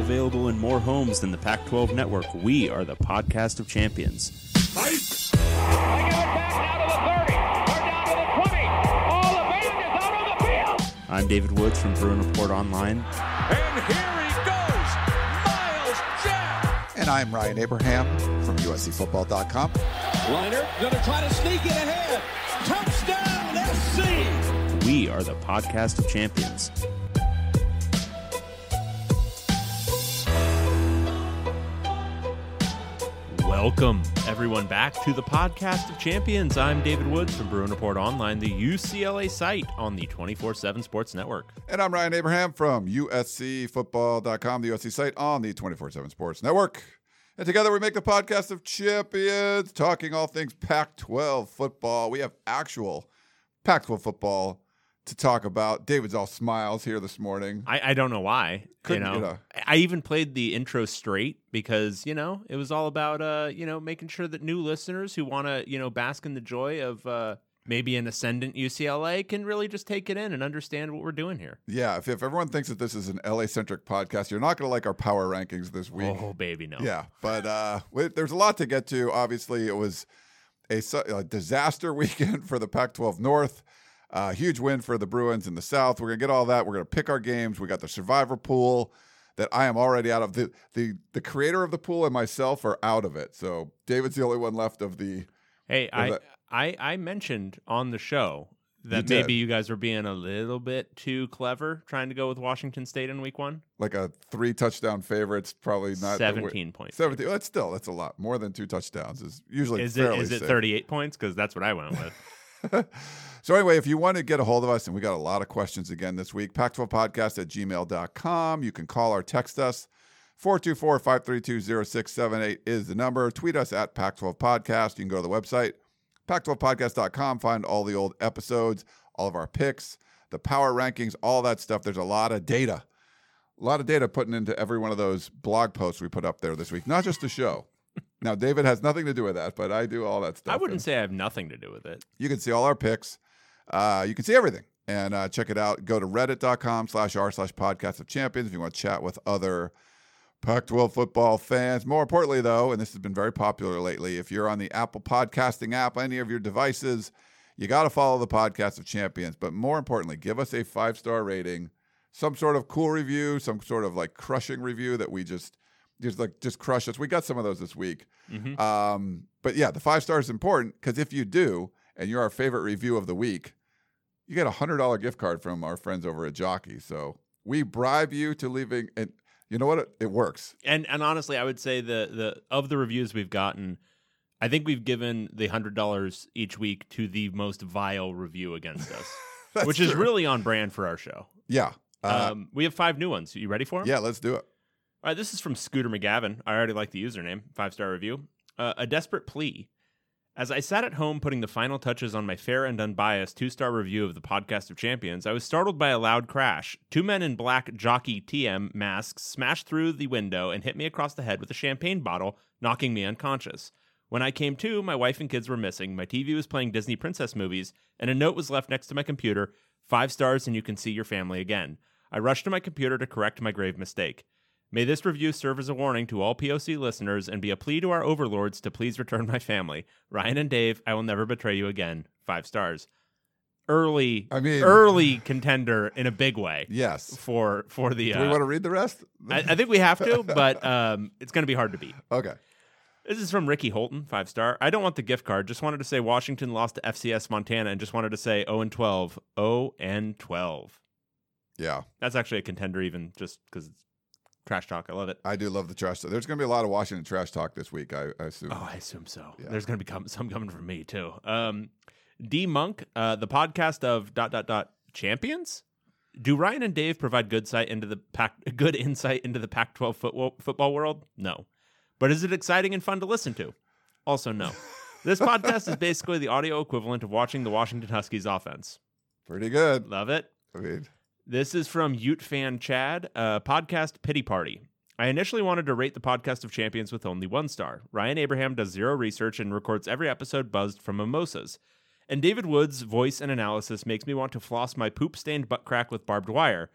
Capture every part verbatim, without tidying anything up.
available in more homes than the Pac twelve network, we are the podcast of champions. They give it back now to the thirty, or down to the twenty. All the band is out on the field. I'm David Woods from Bruin Report Online. And here he goes, Miles Jack. And I'm Ryan Abraham from U S C football dot com. Liner going to try to sneak it ahead. Touchdown, S C. We are the podcast of champions. Welcome, everyone, back to the podcast of champions. I'm David Woods from Bruin Report Online, the U C L A site on the twenty-four seven Sports Network. And I'm Ryan Abraham from U S C football dot com, the U S C site on the twenty-four seven Sports Network. And together we make the podcast of champions, talking all things Pac twelve football. We have actual Pac twelve football to talk about. David's all smiles here this morning. I, I don't know why. You know, you know, I even played the intro straight because, you know, it was all about, uh, you know, making sure that new listeners who want to, you know, bask in the joy of uh, maybe an ascendant U C L A can really just take it in and understand what we're doing here. Yeah, if, if everyone thinks that this is an L A-centric podcast, you're not going to like our power rankings this week. Oh, baby, no. Yeah, but uh, we, there's a lot to get to. Obviously, it was a, a disaster weekend for the Pac twelve North. Uh, huge win for the Bruins in the South. We're going to get all that. We're going to pick our games. We got the survivor pool that I am already out of. The, the the creator of the pool and myself are out of it. So David's the only one left of the... Hey, I, that. I I mentioned on the show that You maybe did. you guys were being a little bit too clever trying to go with Washington State in week one. Like a three touchdown favorite's probably not... seventeen points. seventeen. That's still, that's a lot. More than two touchdowns is usually Is it fairly is it safe. thirty-eight points? Because that's what I went with. So anyway, if you want to get a hold of us, and we got a lot of questions again this week, Pac twelve podcast at gmail dot com. You can call or text us. four two four, five three two, zero six seven eight is the number. Tweet us at Pac twelve podcast. You can go to the website, Pac twelve podcast dot com, find all the old episodes, all of our picks, the power rankings, all that stuff. There's a lot of data. A lot of data putting into every one of those blog posts we put up there this week, not just the show. Now, David has nothing to do with that, but I do all that stuff. I wouldn't And say I have nothing to do with it. you can see all our picks. Uh, you can see everything and uh, check it out. Go to reddit dot com slash r slash podcast of champions if you want to chat with other Pac twelve football fans. More importantly, though, and this has been very popular lately, if you're on the Apple podcasting app, any of your devices, you got to follow the podcast of champions. But more importantly, give us a five-star rating, some sort of cool review, some sort of like crushing review that we just just like just crush us. We got some of those this week. Mm-hmm. Um, but yeah, the five stars is important because if you do, and you're our favorite review of the week, you get a one hundred dollars gift card from our friends over at Jockey. So we bribe you to leaving, and you know what? It, it works. And and honestly, I would say the the of the reviews we've gotten, I think we've given the one hundred dollars each week to the most vile review against us, That's which is true. really on brand for our show. Yeah. Uh, Um, we have five new ones. You ready for them? yeah, let's do it. All right, this is from Scooter McGavin. I already like the username. Five-star review. Uh, a desperate plea. As I sat at home putting the final touches on my fair and unbiased two-star review of the Podcast of Champions, I was startled by a loud crash. Two men in black Jockey T M masks smashed through the window and hit me across the head with a champagne bottle, knocking me unconscious. When I came to, my wife and kids were missing, my T V was playing Disney princess movies, and a note was left next to my computer, five stars and you can see your family again. I rushed to my computer to correct my grave mistake. May this review serve as a warning to all P O C listeners and be a plea to our overlords to please return my family. Ryan and Dave, I will never betray you again. Five stars. Early, I mean- early contender in a big way Yes. for for the. Do Uh, we want to read the rest? I, I think we have to, but um, it's going to be hard to beat. Okay. This is from Ricky Holton, five star. I don't want the gift card. Just wanted to say Washington lost to F C S Montana, and just wanted to say oh and twelve. oh and twelve. Yeah, That's actually a contender, even just because it's trash talk. I love it. I do love the trash talk. There's going to be a lot of Washington trash talk this week, I, I assume. Oh, I assume so. Yeah. There's going to be com- some coming from me too. Um, D Monk, uh, the podcast of dot dot dot champions. Do Ryan and Dave provide good sight into the Pac- good insight into the Pac twelve football football world? No, but is it exciting and fun to listen to? Also, no. This podcast is basically the audio equivalent of watching the Washington Huskies offense. Pretty good. Love it. I mean, This is from Ute Fan Chad, uh, podcast Pity Party. I initially wanted to rate the Podcast of Champions with only one star. Ryan Abraham does zero research and records every episode buzzed from mimosas. And David Wood's voice and analysis makes me want to floss my poop-stained butt crack with barbed wire.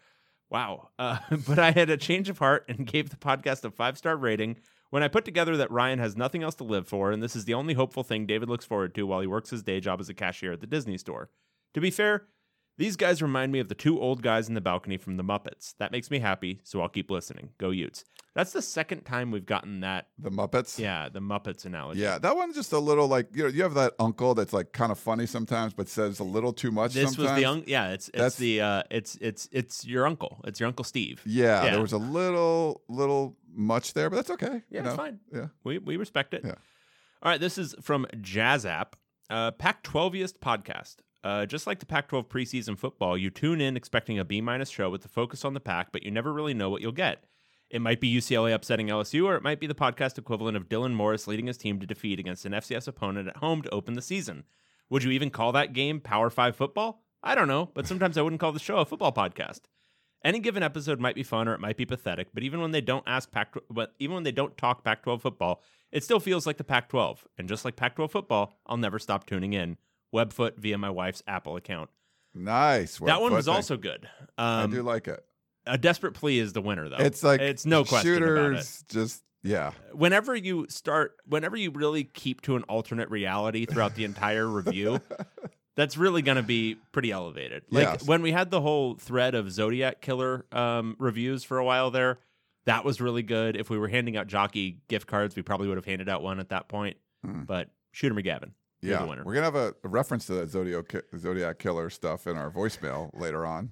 Wow. Uh, but I had a change of heart and gave the podcast a five-star rating when I put together that Ryan has nothing else to live for, and this is the only hopeful thing David looks forward to while he works his day job as a cashier at the Disney store. To be fair, these guys remind me of the two old guys in the balcony from the Muppets. That makes me happy, so I'll keep listening. Go Utes. That's the second time we've gotten that. The Muppets? Yeah, the Muppets analogy. Yeah, that one's just a little like, you know, you have that uncle that's like kind of funny sometimes, but says a little too much This sometimes. was the un- yeah, it's it's That's- the uh, it's it's it's your uncle. It's your Uncle Steve. Yeah, Yeah. there was a little, little much there, but that's okay. Yeah, you know? it's fine. Yeah. We we respect it. Yeah. All right, this is from Jazz App, uh, Pac twelve-iest podcast. Uh, just like the Pac twelve preseason football, you tune in expecting a B-minus show with the focus on the Pac, but you never really know what you'll get. It might be U C L A upsetting L S U, or it might be the podcast equivalent of Dylan Morris leading his team to defeat against an F C S opponent at home to open the season. Would you even call that game Power five football? I don't know, but sometimes I wouldn't call the show a football podcast. Any given episode might be fun or it might be pathetic, but even when they don't ask Pac, but even when they don't talk Pac twelve football, it still feels like the Pac twelve. And just like Pac twelve football, I'll never stop tuning in. Webfoot via my wife's Apple account. Nice. That one Webfoot was thing. also good. I Um, do like it. a desperate plea is the winner, though. It's like it's no question about it. shooters just, yeah. Whenever you start, whenever you really keep to an alternate reality throughout the entire review, that's really going to be pretty elevated. Like Yes. when we had the whole thread of Zodiac Killer um, reviews for a while there, that was really good. If we were handing out jockey gift cards, we probably would have handed out one at that point. Hmm. But Shooter McGavin, you're Yeah, the winner. we're gonna have a, a reference to that Zodiac Zodiac Killer stuff in our voicemail later on.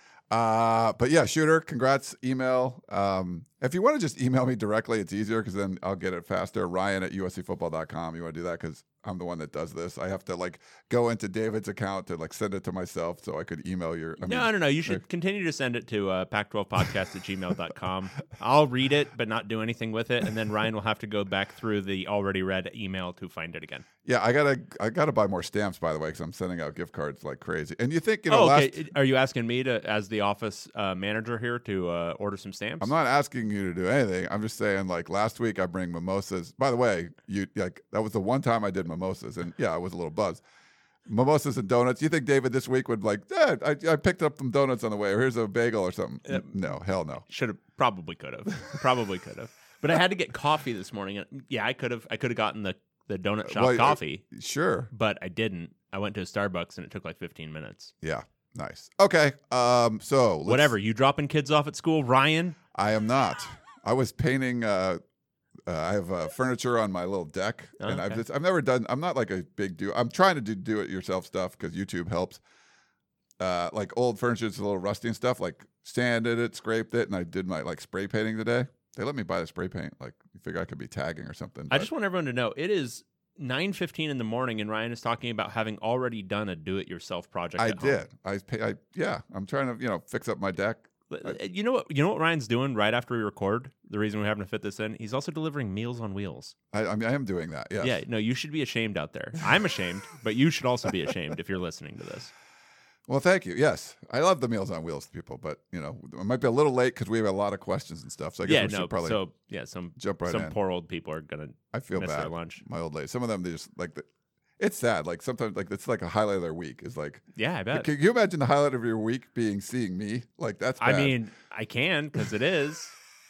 Uh, but yeah, Shooter, congrats. Email. Um, if you want to just email me directly, it's easier because then I'll get it faster. Ryan at U S C football dot com. You want to do that because I'm the one that does this. I have to like go into David's account to like send it to myself so I could email your. I no, mean, no, no. You should continue to send it to uh, pac twelve podcast at gmail dot com. I'll read it, but not do anything with it. And then Ryan will have to go back through the already read email to find it again. Yeah, I gotta I gotta buy more stamps by the way because I'm sending out gift cards like crazy. And you think you know oh, last. okay. Are you asking me to, as the office uh, manager here, to uh, order some stamps? I'm not asking you to do anything. I'm just saying, like last week, I bring mimosas. By the way, you like that was the one time I did mimosas, and yeah, I was a little buzzed. Mimosas and donuts. You think David this week would like? Eh, I I picked up some donuts on the way. Or here's a bagel or something. Yep. No, hell no. Should have, probably could have, probably could have. But I had to get coffee this morning. And yeah, I could have, I could have gotten the the donut shop Well, uh, coffee, Sure. but I didn't. I went to a Starbucks and it took like fifteen minutes. Yeah. Nice. Okay. Um. So let's- Whatever. You dropping kids off at school, Ryan? I am not. I was painting. Uh, uh, I have uh, furniture on my little deck, Oh, and I've okay. just I've never done. I'm not like a big do. I'm trying to do do it yourself stuff because YouTube helps. Uh, like old furniture is a little rusty and stuff. Like sanded it, scraped it, and I did my like spray painting today. They let me buy the spray paint. Like you figure I could be tagging or something. I but- just want everyone to know it is nine fifteen in the morning, and Ryan is talking about having already done a do-it-yourself project. I at home. did. I, pay, I yeah. I'm trying to you know fix up my deck. You know what? You know what Ryan's doing right after we record. The reason we're having to fit this in, he's also delivering Meals on Wheels. I, I mean I am doing that. Yes. Yeah, no, you should be ashamed out there. I'm ashamed, but you should also be ashamed if you're listening to this. Well, thank you. Yes, I love the Meals on Wheels people, but you know, it might be a little late because we have a lot of questions and stuff. So I guess Yeah, we no. should probably So yeah, some jump right some in. poor old people are gonna I feel miss bad. their lunch. My old lady. Some of them, they just like the, it's sad. Like sometimes, like it's like a highlight of their week is like. Yeah, I bet. Can you imagine the highlight of your week being seeing me? Like that's. I bad. mean, I can because it is.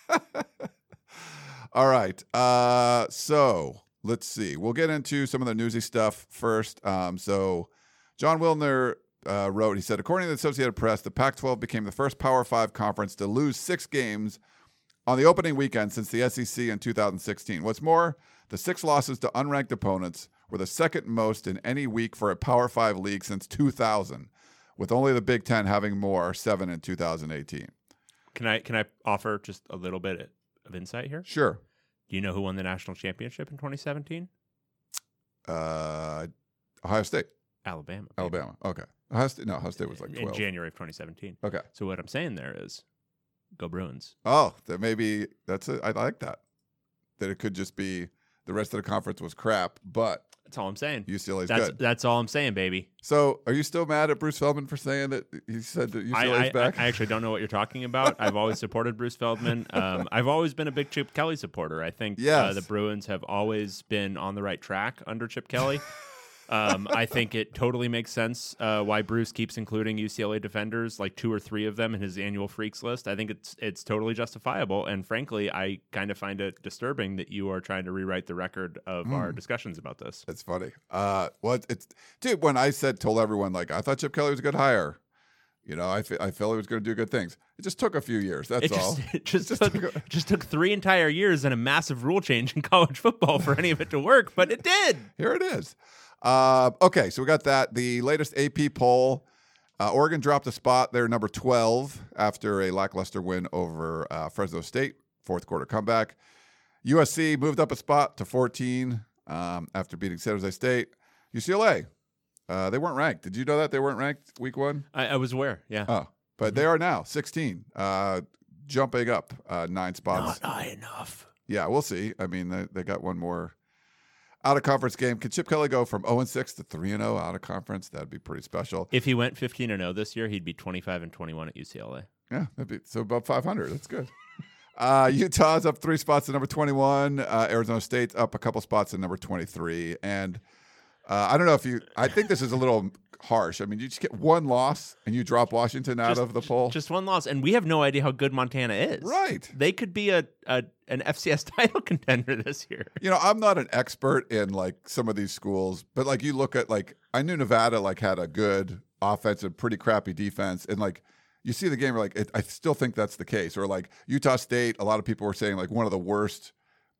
All right. Uh, so let's see. We'll get into some of the newsy stuff first. Um, so John Wilner uh, wrote, he said, according to the Associated Press, the Pac twelve became the first Power Five conference to lose six games on the opening weekend since the S E C in two thousand sixteen. What's more, the six losses to unranked opponents were the second most in any week for a Power Five league since two thousand, with only the Big Ten having more, seven in two thousand eighteen. Can I can I offer just a little bit of insight here? Sure. Do you know who won the national championship in twenty seventeen? Uh, Ohio State. Alabama. baby. Alabama. Okay. Ohio State, no, Ohio State was like in twelve. January of twenty seventeen. Okay. So what I'm saying there is, go Bruins. Oh, that maybe that's it. I like that. That it could just be the rest of the conference was crap, but That's all I'm saying. U C L A's That's good. that's all I'm saying, baby. So, are you still mad at Bruce Feldman for saying that he said that U C I, L A's I, back? I actually don't know what you're talking about. I've always supported Bruce Feldman. Um, I've always been a big Chip Kelly supporter. I think uh, Yes. the Bruins have always been on the right track under Chip Kelly. Um, I think it totally makes sense uh, why Bruce keeps including U C L A defenders, like two or three of them in his annual freaks list. I think it's it's totally justifiable. And frankly, I kind of find it disturbing that you are trying to rewrite the record of mm. our discussions about this. It's funny. Uh, well, it's dude. When I said told everyone like I thought Chip Kelly was a good hire, you know, I, f- I felt he was going to do good things. It just took a few years. That's it just, all. It just, it just, took, took, a- just took three entire years and a massive rule change in college football for any of it to work, but it did. Here it is. Uh, okay, so we got that. The latest A P poll, uh, Oregon dropped a spot. They're number twelve after a lackluster win over uh, Fresno State, fourth quarter comeback. U S C moved up a spot to fourteen um, after beating San Jose State. U C L A, uh, they weren't ranked. Did you know that they weren't ranked week one? I, I was aware, yeah. Oh, but mm-hmm. they are now sixteen, uh, jumping up uh, nine spots. Not high enough. Yeah, we'll see. I mean, they, they got one more out-of-conference game. Can Chip Kelly go from oh and six to three and oh out-of-conference? That'd be pretty special. If he went fifteen and oh this year, he'd be twenty-five and twenty-one at U C L A. Yeah, that'd be, so above five hundred. That's good. uh, Utah's up three spots to number twenty-one. Uh, Arizona State's up a couple spots to number twenty-three. And uh, I don't know if you – I think this is a little harsh. I mean, you just get one loss and you drop Washington out just, of the poll. Just one loss. And we have no idea how good Montana is. Right. They could be a, a an F C S title contender this year. You know, I'm not an expert in, like, some of these schools, but, like, you look at, like, I knew Nevada, like, had a good offense and pretty crappy defense. And, like, you see the game, you're like, it, I still think that's the case. Or, like, Utah State, a lot of people were saying, like, one of the worst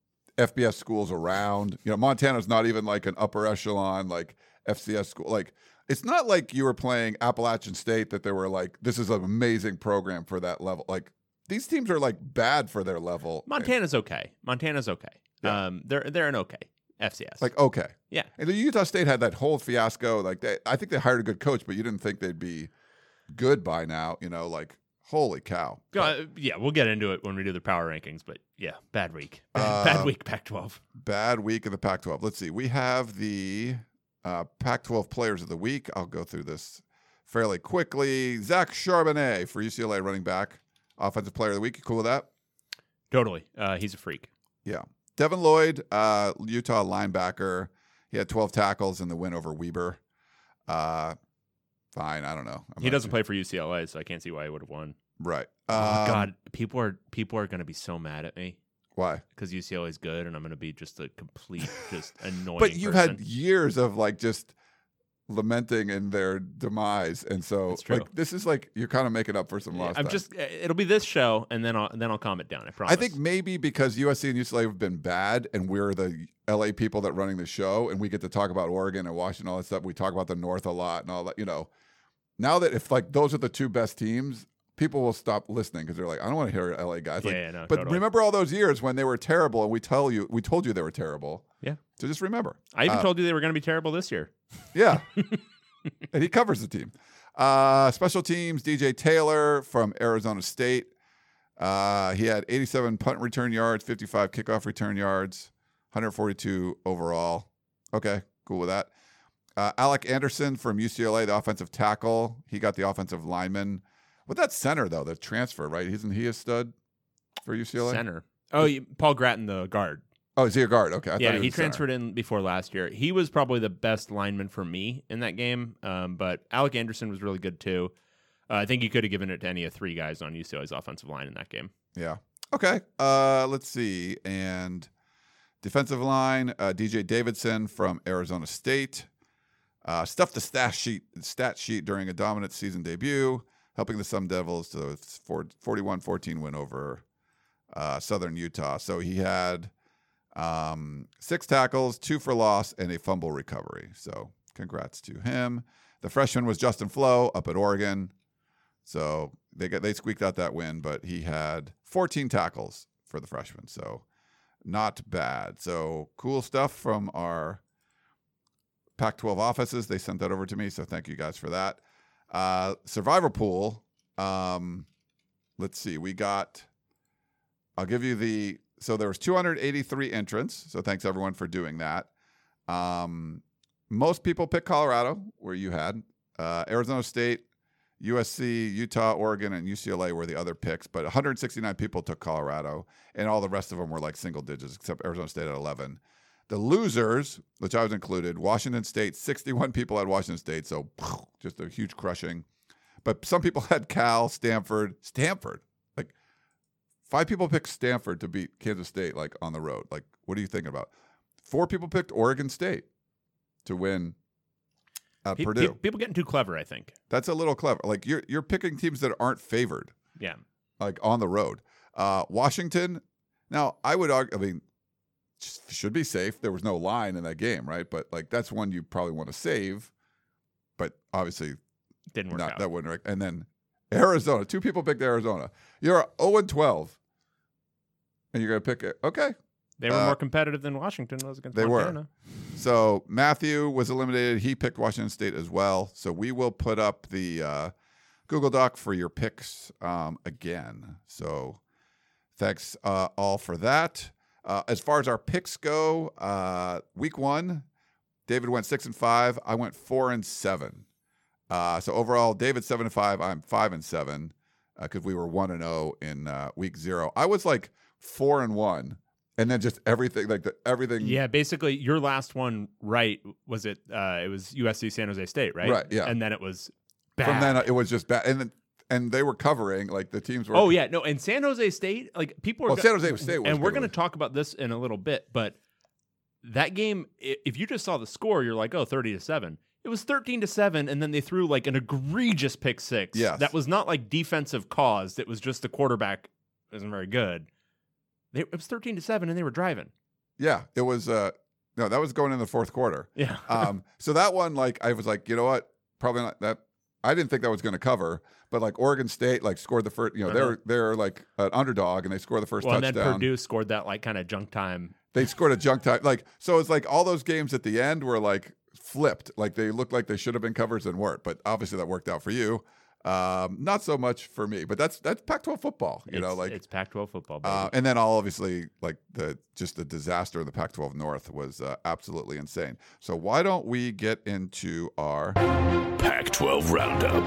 F B S schools around. You know, Montana's not even, like, an upper echelon, like, F C S school. Like, it's not like you were playing Appalachian State that they were like, this is an amazing program for that level. Like, these teams are like bad for their level. Montana's okay. Montana's okay. Yeah. Um, they're they're an okay F C S. Like, okay. Yeah. And the Utah State had that whole fiasco. Like, they, I think they hired a good coach, but you didn't think they'd be good by now. You know, like, holy cow. Uh, yeah, we'll get into it when we do the power rankings. But yeah, bad week. Uh, bad week, Pac twelve. Bad week of the Pac twelve. Let's see. We have the uh, Pac twelve Players of the Week. I'll go through this fairly quickly. Zach Charbonnet for U C L A running back. Offensive Player of the Week. You cool with that? Totally. Uh, he's a freak. Yeah. Devin Lloyd, uh, Utah linebacker. He had twelve tackles in the win over Weber. Uh, fine. I don't know. I'm he doesn't sure. play for U C L A, so I can't see why he would have won. Right. Oh, um, God. People are people are going to be so mad at me. Why? Because U C L A is good, and I'm going to be just a complete, just annoying But you've person. had years of, like, just lamenting in their demise, and so like this is like you're kind of making up for some yeah, lost I'm time. just it'll be this show, and then I'll and then I'll calm it down. I promise. I think maybe because U S C and U C L A have been bad, and we're the L A people that running the show, and we get to talk about Oregon and Washington, all that stuff. We talk about the North a lot and all that. You know, now that if like those are the two best teams, people will stop listening because they're like, I don't want to hear L A guys. Yeah, like, yeah, no, but totally. remember all those years when they were terrible, and we tell you, we told you they were terrible. Yeah. So just remember. I even uh, told you they were going to be terrible this year. Yeah. And he covers the team. Uh, special teams, D J Taylor from Arizona State. Uh, he had eighty-seven punt return yards, fifty-five kickoff return yards, one hundred forty-two overall. Okay, cool with that. Uh, Alec Anderson from U C L A, the offensive tackle. He got the offensive lineman. With that center, though, the transfer, right? Isn't he a stud for U C L A? Center. Oh, you, Paul Gratton, the guard. Oh, is he a guard? Okay. I yeah, thought he, he was transferred center. in before last year. He was probably the best lineman for me in that game, um, but Alec Anderson was really good too. Uh, I think you could have given it to any of three guys on U C L A's offensive line in that game. Yeah. Okay. Uh, let's see. And defensive line, uh, D J Davidson from Arizona State. Uh, stuffed the stat sheet, stat sheet during a dominant season debut, helping the Sun Devils to a forty-one fourteen win over uh, Southern Utah. So he had um, six tackles, two for loss, and a fumble recovery. So congrats to him. The freshman was Justin Flo up at Oregon. So they got they squeaked out that win, but he had fourteen tackles for the freshman. So not bad. So cool stuff from our Pac twelve offices. They sent that over to me, so thank you guys for that. Uh, Survivor pool. Um, let's see. We got. I'll give you the. So there was two hundred eighty-three entrants. So thanks everyone for doing that. Um, most people picked Colorado, where you had uh, Arizona State, U S C, Utah, Oregon, and U C L A were the other picks. But one hundred sixty-nine people took Colorado, and all the rest of them were like single digits, except Arizona State at eleven. The losers, which I was included, Washington State, sixty-one people had Washington State, so just a huge crushing. But some people had Cal, Stanford, Stanford. Like five people picked Stanford to beat Kansas State, like on the road. Like, what are you thinking about? Four people picked Oregon State to win at Pe- Purdue. pe- people getting too clever, I think. That's a little clever. Like you're you're picking teams that aren't favored. Yeah. Like on the road. Uh, Washington. Now I would argue. I mean, should be safe. There was no line in that game, right? But like that's one you probably want to save. But obviously, Didn't work not, out. that wouldn't work. And then Arizona. Two people picked Arizona. You're zero and twelve, and you're gonna pick it. Okay. They were Uh, more competitive than Washington was against they were. Montana. So Matthew was eliminated. He picked Washington State as well. So we will put up the uh, Google Doc for your picks um, again. So thanks uh, all for that. Uh, as far as our picks go, uh, week one, David went six and five. I went four and seven. Uh, so overall, David seven and five. I'm five and seven because uh, we were one and zero in uh, week zero. I was like four and one. And then just everything, like the everything. Yeah, basically, your last one, right? Was it? Uh, it was U S C San Jose State, right? Right, yeah. And then it was bad. From then, it was just bad. And then, and they were covering, like the teams were. Oh yeah, no. And San Jose State, like people are. Well, go- San Jose State was and we're good going to with- talk about this in a little bit, but that game, i- if you just saw the score, you're like, oh, thirty to seven. It was thirteen to seven, and then they threw like an egregious pick six. Yes. That was not like defensive caused. It was just the quarterback isn't very good. They, it was thirteen to seven, and they were driving. Yeah, it was. Uh, no, that was going in the fourth quarter. Yeah. um, so that one, like, I was like, you know what? Probably not that. I didn't think that was going to cover, but like Oregon State, like scored the first. You know, Uh-huh. they're they're like an underdog, and they scored the first well, and touchdown. then Purdue scored that like kind of junk time. They scored a junk time. Like, so it's like all those games at the end were like flipped. Like they looked like they should have been covers and weren't. But obviously that worked out for you. Um, not so much for me. But that's that's Pac twelve football. You it's, know, like it's Pac twelve football. Baby. Uh, and then all obviously like the just the disaster of the Pac twelve North was uh, absolutely insane. So why don't we get into our Pac twelve Roundup.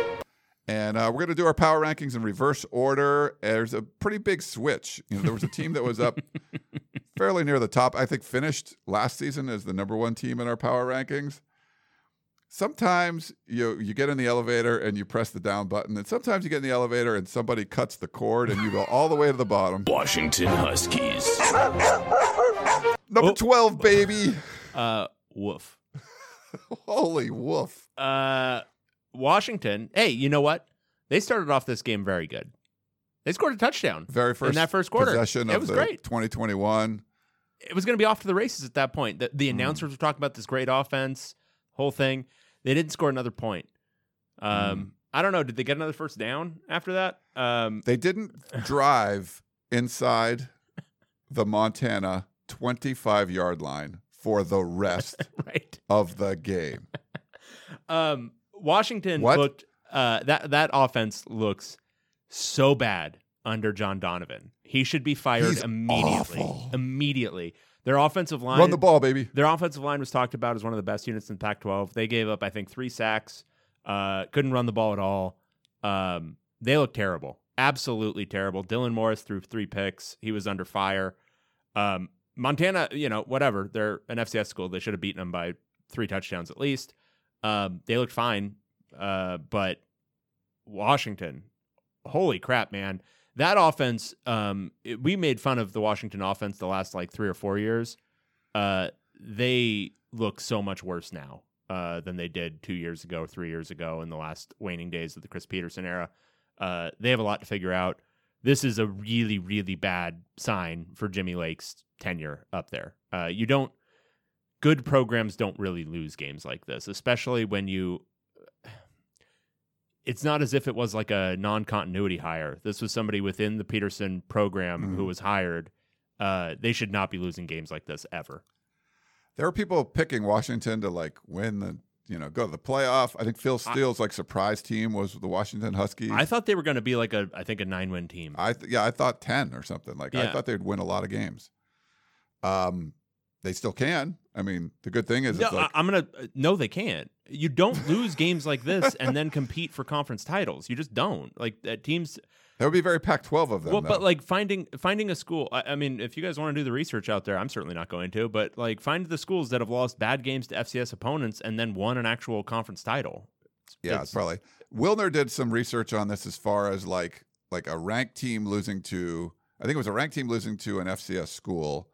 and uh, we're going to do our power rankings in reverse order. There's a pretty big switch. You know, there was a team that was up fairly near the top. I think finished last season as the number one team in our power rankings. Sometimes you you get in the elevator and you press the down button, and sometimes you get in the elevator and somebody cuts the cord and you go all the way to the bottom. Washington Huskies. Number Oh. twelve, baby. uh, woof. Holy woof. Uh, Washington. Hey, you know what? They started off this game very good. They scored a touchdown Very first in that first quarter. possession It of was the great. twenty twenty-one. It was going to be off to the races at that point. The, Hmm. the announcers were talking about this great offense, whole thing. They didn't score another point. Um, Hmm. I don't know. Did they get another first down after that? Um, They didn't drive inside the Montana twenty-five yard line for the rest right. of the game. Um, Washington What? looked uh, that that offense looks so bad under John Donovan. He should be fired He's immediately. awful. Immediately. Their offensive line Run the ball, baby. Their offensive line was talked about as one of the best units in Pac twelve. They gave up, I think, three sacks. Uh, couldn't run the ball at all. Um, they looked terrible. Absolutely terrible. Dylan Morris threw three picks. He was under fire. Um, Montana, you know, whatever. They're an F C S school. They should have beaten them by three touchdowns at least. Um, they looked fine. Uh, but Washington, holy crap, man. That offense, um, it- we made fun of the Washington offense the last like three or four years. Uh, they look so much worse now uh, than they did two years ago, three years ago, in the last waning days of the Chris Peterson era. Uh, they have a lot to figure out. This is a really, really bad sign for Jimmy Lake's tenure up there. Uh, you don't, good programs don't really lose games like this, especially when you, it's not as if it was like a non-continuity hire. This was somebody within the Peterson program Mhm. who was hired. Uh, they should not be losing games like this ever. There were people picking Washington to like win the, you know, go to the playoff. I think Phil Steele's like surprise team was the Washington Huskies. I thought they were going to be like a, I think a nine-win team. I th- yeah, I thought ten or something. Like I Yeah. thought they'd win a lot of games. Um, they still can. I mean, the good thing is No, it's like I, am gonna. No, they can't. You don't lose games like this and then compete for conference titles. You just don't. Like uh, teams, That would be very Pac twelve of them. Well, though. but like finding finding a school. I, I mean, if you guys want to do the research out there, I'm certainly not going to. But like, find the schools that have lost bad games to F C S opponents and then won an actual conference title. It's, yeah, it's, it's probably. Wilner did some research on this as far as like like a ranked team losing to. I think it was a ranked team losing to an F C S school.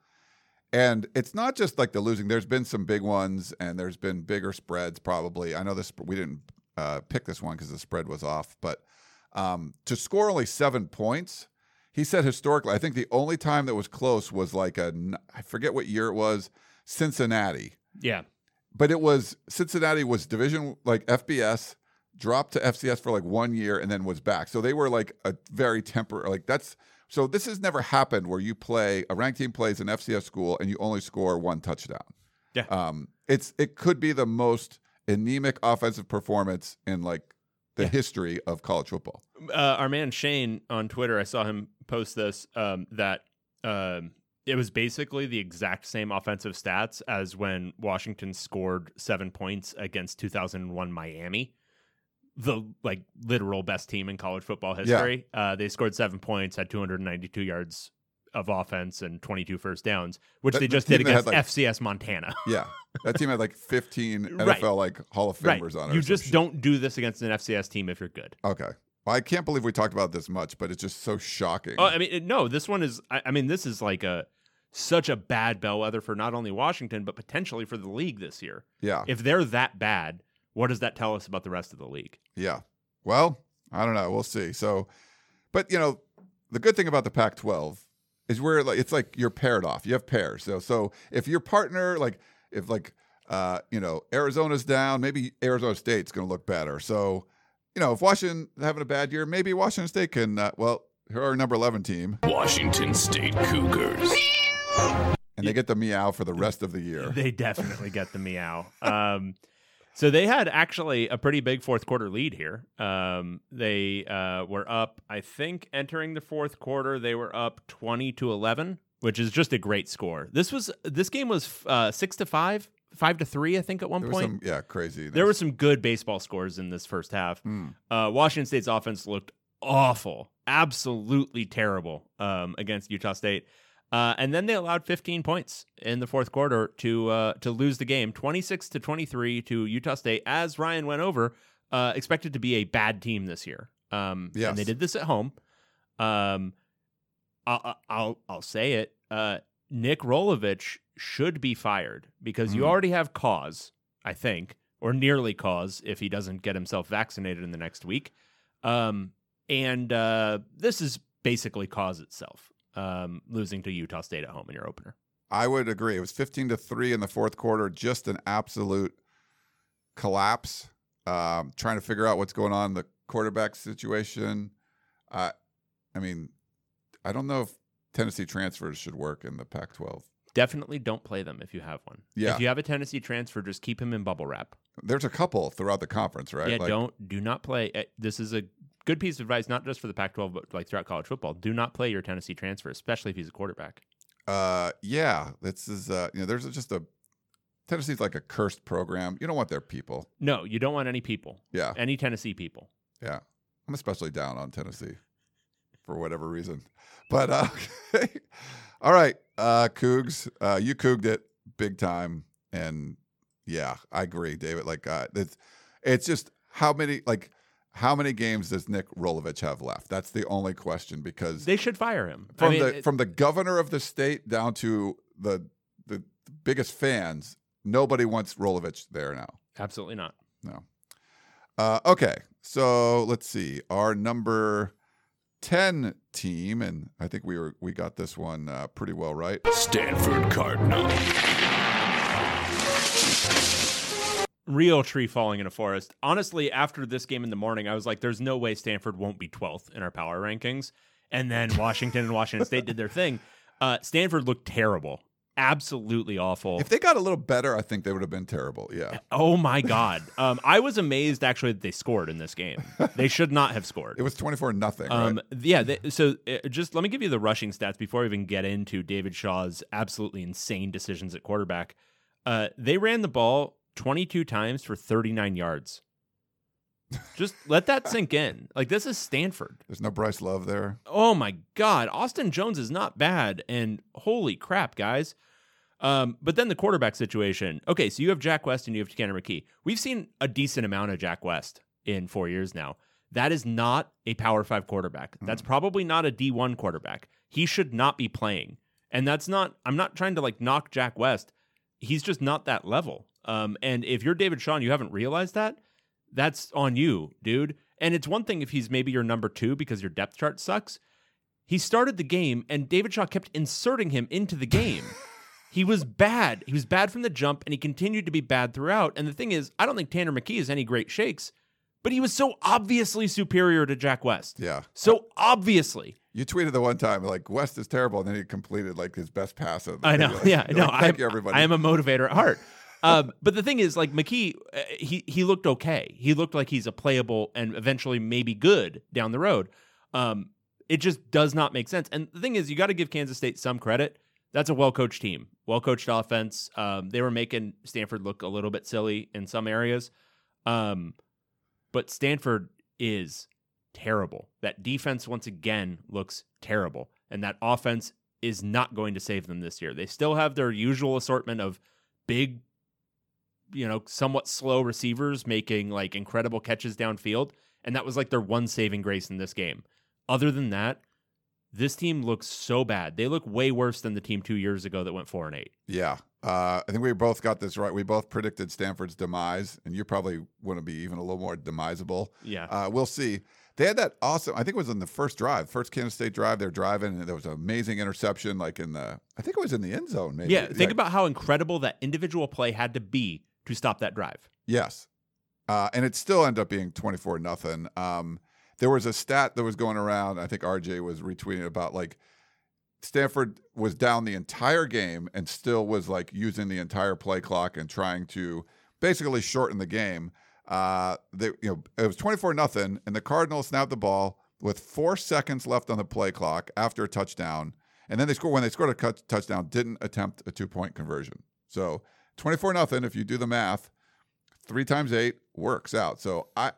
And it's not just like the losing. There's been some big ones, and there's been bigger spreads probably. I know this. We didn't uh, pick this one because the spread was off. But um, to score only seven points, he said historically, I think the only time that was close was like a, I forget what year it was, Cincinnati. Yeah. But it was, Cincinnati was division, like F B S, dropped to F C S for like one year and then was back. So they were like a very temporary, like that's, so this has never happened where you play, a ranked team plays an F C S school and you only score one touchdown. Yeah. Um, it's, it could be the most anemic offensive performance in like the Yeah. history of college football. Uh, our man Shane on Twitter, I saw him post this, um, that um, it was basically the exact same offensive stats as when Washington scored seven points against two thousand one Miami, the like literal best team in college football history. Uh, they scored seven points, had two hundred ninety-two yards of offense and twenty-two first downs, which That- they the just team did that had, against like- F C S Montana. Yeah. That team had like fifteen Right. N F L like Hall of Right. Famers on it. You or some just shit. don't do this against an F C S team if you're good. Okay. Well, I can't believe we talked about this much, but it's just so shocking. Oh, I mean, it- no, this one is, I, I mean, this is like a, such a bad bellwether for not only Washington, but potentially for the league this year. yeah. If they're that bad, what does that tell us about the rest of the league? Yeah. Well, I don't know. We'll see. So, but you know, the good thing about the Pac twelve is where like it's like you're paired off. You have pairs. So, so if your partner, like if like uh, you know, Arizona's down, maybe Arizona State's going to look better. So, you know, if Washington having a bad year, maybe Washington State can. Uh, well, here are our number eleven team, Washington State Cougars. and they get the meow for the rest of the year. They definitely get the meow. Um, so they had actually a pretty big fourth quarter lead here. Um, they uh, were up, I think, entering the fourth quarter, they were up twenty to eleven, which is just a great score. This was this game was uh, six to five, five to three, I think, at one There was point. some, yeah, crazy. There were some good baseball scores in this first half. Mm. Uh, Washington State's offense looked awful, absolutely terrible um, against Utah State. Uh, and then they allowed fifteen points in the fourth quarter to uh, to lose the game, twenty-six to twenty-three to Utah State. As Ryan went over, uh, expected to be a bad team this year. Um, Yes. And they did this at home. Um, I'll I'll, I'll say it. Uh, Nick Rolovich should be fired because you Mm. already have cause, I think, or nearly cause if he doesn't get himself vaccinated in the next week. Um, and uh, this is basically cause itself. Um, losing to Utah State at home in your opener. I would agree. It was fifteen to three in the fourth quarter, just an absolute collapse. Um, trying to figure out what's going on in the quarterback situation. Uh, I mean, I don't know if Tennessee transfers should work in the Pac twelve. Definitely don't play them if you have one. Yeah. If you have a Tennessee transfer, just keep him in bubble wrap. There's a couple throughout the conference, right? Yeah, Like, don't do not play. uh, This is a good piece of advice, not just for the Pac twelve, but like throughout college football. Do not play your Tennessee transfer, especially if he's a quarterback. Uh, yeah, this is uh, you know, there's just a Tennessee's like a cursed program. You don't want their people. No, you don't want any people, Yeah, any Tennessee people. yeah. I'm especially down on Tennessee for whatever reason. But uh, all right, uh, Cougs, uh, you couged it big time, and yeah, I agree, David. Like, uh, it's it's just how many like how many games does Nick Rolovich have left? That's the only question because They should fire him. I from mean, the it- from the governor of the state down to the the biggest fans, nobody wants Rolovich there now. absolutely not. No. Uh, okay, so let's see. Our number ten team, and I think we were we got this one uh, pretty well right. Stanford Cardinal. Real tree falling in a forest. Honestly, after this game in the morning, I was like, there's no way Stanford won't be twelfth in our power rankings. And then Washington and Washington State did their thing. Uh, Stanford looked terrible. Absolutely awful. If they got a little better, I think they would have been terrible. Yeah. Oh, my God. Um, I was amazed, actually, that they scored in this game. They should not have scored. It was twenty-four nothing, Um, right? yeah, they, so uh, just let me give you the rushing stats before we even get into David Shaw's absolutely insane decisions at quarterback. Uh, they ran the ball twenty-two times for thirty-nine yards. Just let that sink in. Like, this is Stanford. There's no Bryce Love there. Oh my God. Austin Jones is not bad. And holy crap, guys. Um, but then the quarterback situation. Okay, so you have Jack West and you have Tanner McKee. We've seen a decent amount of Jack West in four years now. That is not a Power Five quarterback. That's probably not a D one quarterback. He should not be playing. And that's not, I'm not trying to like knock Jack West. He's just not that level. Um, and if you're David Shaw and you haven't realized that, that's on you, dude. And it's one thing if he's maybe your number two because your depth chart sucks. He started the game and David Shaw kept inserting him into the game. He was bad. He was bad from the jump and he continued to be bad throughout. And the thing is, I don't think Tanner McKee is any great shakes, but he was so obviously superior to Jack West. Yeah. So obviously. You tweeted the one time, like, West is terrible, and then he completed, like, his best pass of the I know, like, yeah. like, no, Thank I, you, everybody. I am a motivator at heart. um, but the thing is, like, McKee, uh, he, he looked okay. He looked like he's a playable and eventually maybe good down the road. Um, it just does not make sense. And the thing is, you got to give Kansas State some credit. That's a well-coached team, well-coached offense. Um, they were making Stanford look a little bit silly in some areas. Um, but Stanford is terrible. That defense, once again, looks terrible. And that offense is not going to save them this year. They still have their usual assortment of big, you know, somewhat slow receivers making like incredible catches downfield. And that was like their one saving grace in this game. Other than that, this team looks so bad. They look way worse than the team two years ago that went four and eight. Yeah. Uh, I think we both got this right. We both predicted Stanford's demise, and you probably want to be even a little more demisable. Yeah. Uh, we'll see. They had that awesome, I think it was in the first drive, first Kansas State drive. They're driving, and there was an amazing interception, like in the, I think it was in the end zone, maybe. Yeah. Think about how incredible that individual play had to be to stop that drive. Yes. Uh, and it still ended up being twenty-four nothing. Um, there was a stat that was going around. I think R J was retweeting about like Stanford was down the entire game and still was like using the entire play clock and trying to basically shorten the game. Uh, they, you know, it was twenty-four nothing, and the Cardinals snapped the ball with four seconds left on the play clock after a touchdown, and then they scored. When they scored a cut, touchdown, didn't attempt a two-point conversion. So twenty-four nothing. If you do the math, three times eight works out. So I,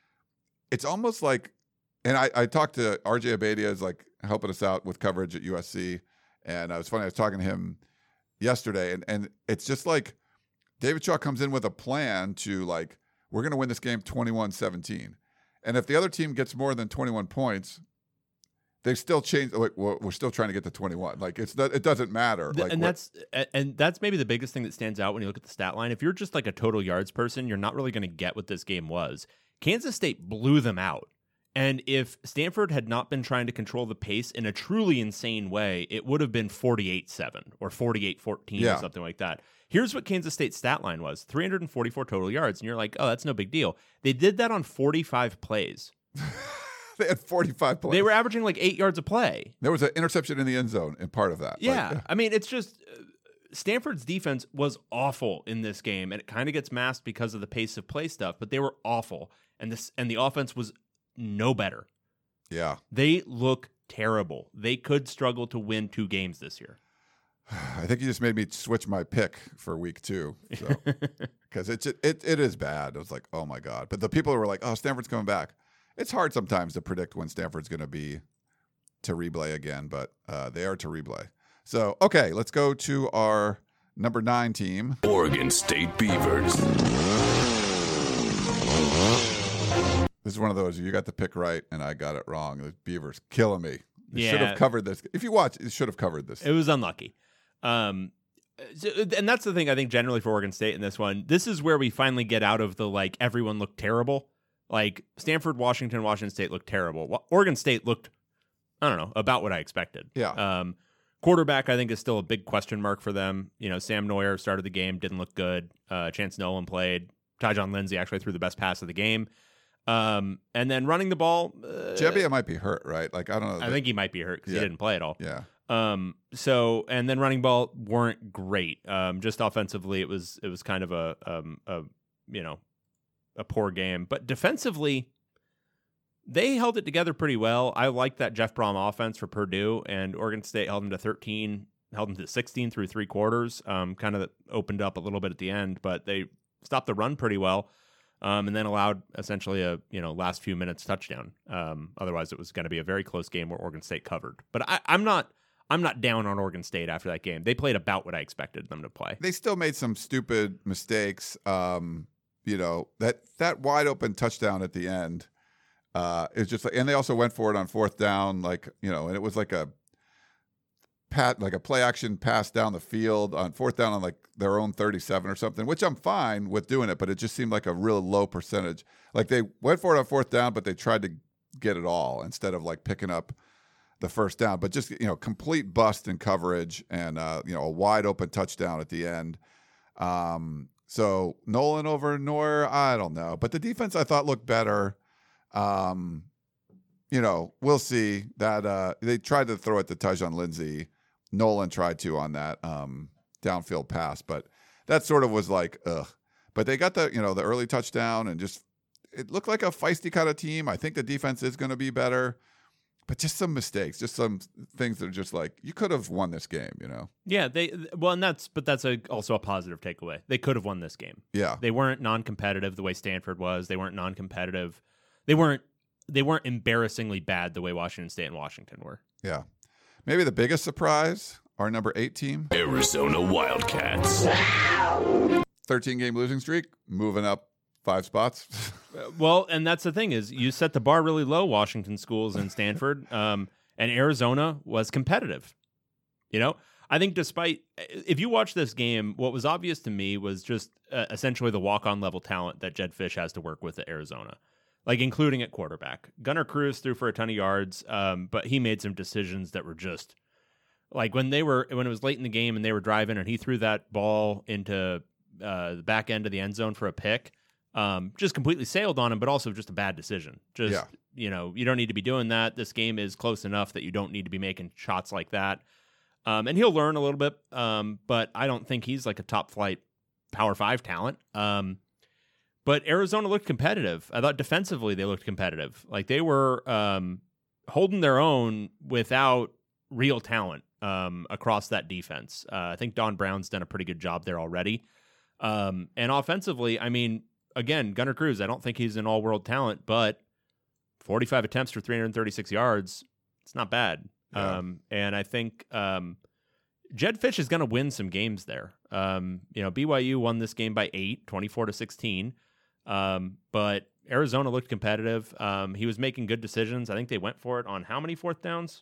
it's almost like, and I, I talked to R J Abadia, is like helping us out with coverage at U S C, and it was funny. I was talking to him yesterday, and and it's just like David Shaw comes in with a plan to like, we're going to win this game twenty-one seventeen. And if the other team gets more than twenty-one points, they still change. Like, we're still trying to get to twenty-one. Like, it's not, it doesn't matter. Like, and what, that's and that's maybe the biggest thing that stands out when you look at the stat line. If you're just like a total yards person, you're not really going to get what this game was. Kansas State blew them out. And if Stanford had not been trying to control the pace in a truly insane way, it would have been forty-eight seven or forty-eight fourteen Yeah. or something like that. Here's what Kansas State's stat line was: three hundred forty-four total yards. And you're like, oh, that's no big deal. They did that on forty-five plays. they had forty-five plays. They were averaging like eight yards a play. There was an interception in the end zone in part of that. Yeah. Like, I mean, it's just uh, Stanford's defense was awful in this game, and it kind of gets masked because of the pace of play stuff, but they were awful. And this and the offense was no better. yeah. They look terrible. They could struggle to win two games this year. I think you just made me switch my pick for week two. So, because it's it, it it is bad. I was like, oh my god. But the people who were like, oh, Stanford's coming back. It's hard sometimes to predict when Stanford's going to be to replay again, but uh, they are to replay. So, okay, let's go to our number nine team. Oregon State Beavers. This is one of those, you got the pick right and I got it wrong. The Beavers killing me. They Yeah. should have covered this. If you watch, you should have covered this. It was unlucky. Um, so, and that's the thing I think generally for Oregon State in this one. This is where we finally get out of the like everyone looked terrible. Like Stanford, Washington, Washington State looked terrible. Wa- Oregon State looked, I don't know, about what I expected. Yeah. Um, quarterback I think is still a big question mark for them. You know, Sam Neuer started the game, didn't look good. Uh, Chance Nolan played. Tyjon Lindsey actually threw the best pass of the game. Um, and then running the ball, uh, Jebbia might be hurt, right? Like, I don't know. I think he might be hurt because Yeah. he didn't play at all. Yeah. Um, so, and then running ball weren't great. Um, just offensively, it was, it was kind of a, um, a, you know, a poor game, but defensively they held it together pretty well. I like that Jeff Brom offense for Purdue, and Oregon State held them to thirteen, held them to sixteen through three quarters. Um, kind of opened up a little bit at the end, but they stopped the run pretty well. um, and then allowed essentially a you know last few minutes touchdown. Um, otherwise, it was going to be a very close game where Oregon State covered. But I, I'm not I'm not down on Oregon State after that game. They played about what I expected them to play. They still made some stupid mistakes. Um, you know, that that wide open touchdown at the end uh, is just like, and they also went for it on fourth down, like you know, and it was like a pat like a play action pass down the field on fourth down on like their own thirty-seven or something, which I'm fine with doing it, but it just seemed like a real low percentage. Like they went for it on fourth down, but they tried to get it all instead of like picking up the first down. But just, you know, complete bust in coverage and, uh, you know, a wide open touchdown at the end. Um, so Nolan over Neuer, I don't know. But the defense I thought looked better. Um, you know, we'll see that uh, they tried to throw it to Tyjon Lindsey. Nolan tried to on that um, downfield pass, but that sort of was like, ugh. But they got the, you know, the early touchdown and just, it looked like a feisty kind of team. I think the defense is going to be better. But just some mistakes, just some things that are just like, you could have won this game, you know? Yeah, they well, and that's but that's a, also a positive takeaway. They could have won this game. Yeah. They weren't non-competitive the way Stanford was. They weren't non-competitive. They weren't they weren't embarrassingly bad the way Washington State and Washington were. Yeah. Maybe the biggest surprise, our number eight team, Arizona Wildcats. thirteen-game losing streak, moving up five spots. Well, and that's the thing is you set the bar really low, Washington schools and Stanford, um, and Arizona was competitive. You know, I think despite if you watch this game, what was obvious to me was just uh, essentially the walk-on level talent that Jed Fish has to work with at Arizona, like including at quarterback. Gunnar Cruz threw for a ton of yards, um, but he made some decisions that were just like when they were when it was late in the game and they were driving and he threw that ball into uh, the back end of the end zone for a pick. Um, just completely sailed on him, but also just a bad decision. Just, Yeah. you know, you don't need to be doing that. This game is close enough that you don't need to be making shots like that. Um, and he'll learn a little bit, um, but I don't think he's like a top flight Power Five talent. Um, but Arizona looked competitive. I thought defensively they looked competitive. Like they were um, holding their own without real talent um, across that defense. Uh, I think Don Brown's done a pretty good job there already. Um, and offensively, I mean, again, Gunnar Cruz, I don't think he's an all-world talent, but forty-five attempts for three hundred thirty-six yards, it's not bad. Yeah. Um, and I think um, Jed Fish is going to win some games there. Um, you know, B Y U won this game by eight, twenty-four to sixteen. Um, but Arizona looked competitive. Um, he was making good decisions. I think they went for it on how many fourth downs?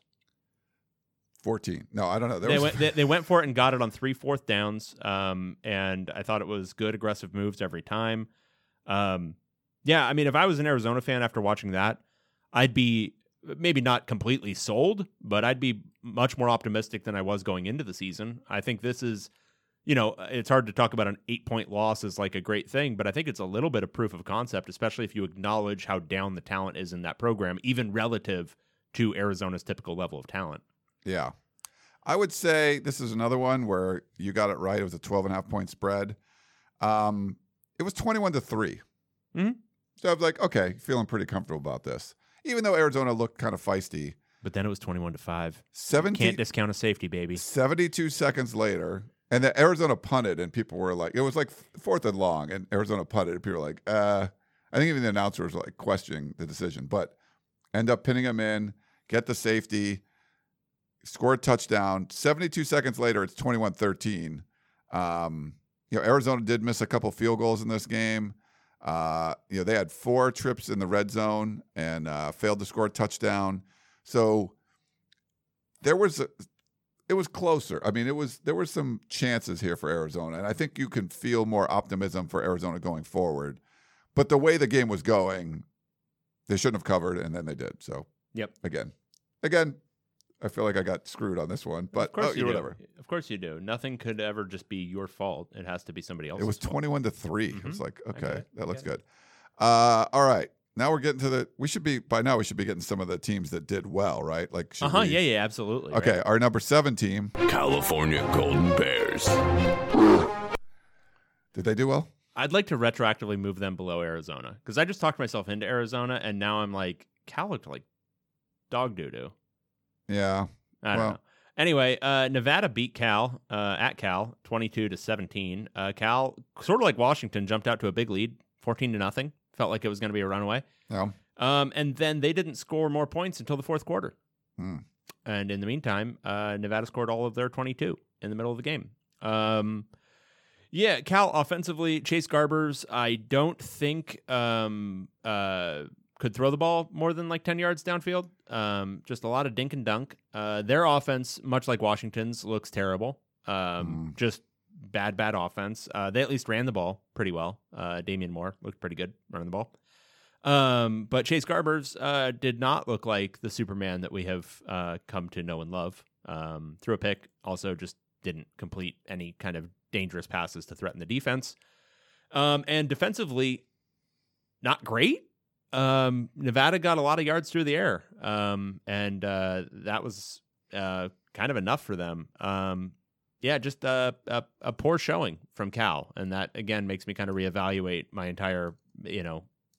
fourteen. No, I don't know. There They was... went, they, they went for it and got it on three fourth downs. Um, and I thought it was good, aggressive moves every time. Um, yeah, I mean, if I was an Arizona fan after watching that, I'd be maybe not completely sold, but I'd be much more optimistic than I was going into the season. I think this is, you know, it's hard to talk about an eight-point loss as like a great thing, but I think it's a little bit of proof of concept, especially if you acknowledge how down the talent is in that program, even relative to Arizona's typical level of talent. Yeah. I would say this is another one where you got it right. It was a twelve and a half point spread. Um, It was twenty-one to three. Mm-hmm. So I was like, okay, feeling pretty comfortable about this. Even though Arizona looked kind of feisty. But then it was twenty-one to five. seventeen Can't discount a safety, baby. seventy-two seconds later, and then Arizona punted, and people were like, it was like fourth and long, and Arizona punted, and people were like, uh, I think even the announcer was like questioning the decision, but end up pinning him in, get the safety, score a touchdown. seventy-two seconds later, it's twenty-one thirteen. Um, You know, Arizona did miss a couple field goals in this game. Uh, you know, they had four trips in the red zone and uh, failed to score a touchdown. So there was, a, it was closer. I mean, it was there were some chances here for Arizona, and I think you can feel more optimism for Arizona going forward. But the way the game was going, they shouldn't have covered, and then they did. So, Yep. again, again. I feel like I got screwed on this one, but of course oh, you whatever. do. Of course you do. Nothing could ever just be your fault. It has to be somebody else's. It was fault. twenty-one to three. Mhm. It was like, I get okay, it. that I looks get good. Uh, all right. Now we're getting to the, we should be, by now we should be getting some of the teams that did well, right? Like, should Uh huh. we- Yeah. Yeah. Absolutely. Okay. right. Our number seven team, California Golden Bears. did they do well? I'd like to retroactively move them below Arizona because I just talked myself into Arizona, and now I'm like, Cal looked like dog doo doo. Yeah. I don't Well- know. Anyway, uh, Nevada beat Cal uh, at Cal, twenty-two to seventeen. Uh, Cal, sort of like Washington, jumped out to a big lead, fourteen to nothing. Felt like it was going to be a runaway. Yeah. Um, and then they didn't score more points until the fourth quarter. Hmm. And in the meantime, uh, Nevada scored all of their twenty-two in the middle of the game. Um, yeah, Cal offensively, Chase Garbers, I don't think um, uh, could throw the ball more than like ten yards downfield. Um, just a lot of dink and dunk. Uh, their offense, much like Washington's, looks terrible. Um, Mm. Just bad, bad offense. Uh, they at least ran the ball pretty well. Uh, Damian Moore looked pretty good running the ball. Um, but Chase Garbers uh, did not look like the Superman that we have uh, come to know and love. Um, threw a pick, also just didn't complete any kind of dangerous passes to threaten the defense. Um, and defensively, not great. Um, Nevada got a lot of yards through the air, um, and uh, that was uh, kind of enough for them. Um, yeah, just a, a, a poor showing from Cal, and that, again, makes me kind of reevaluate my entire, you know,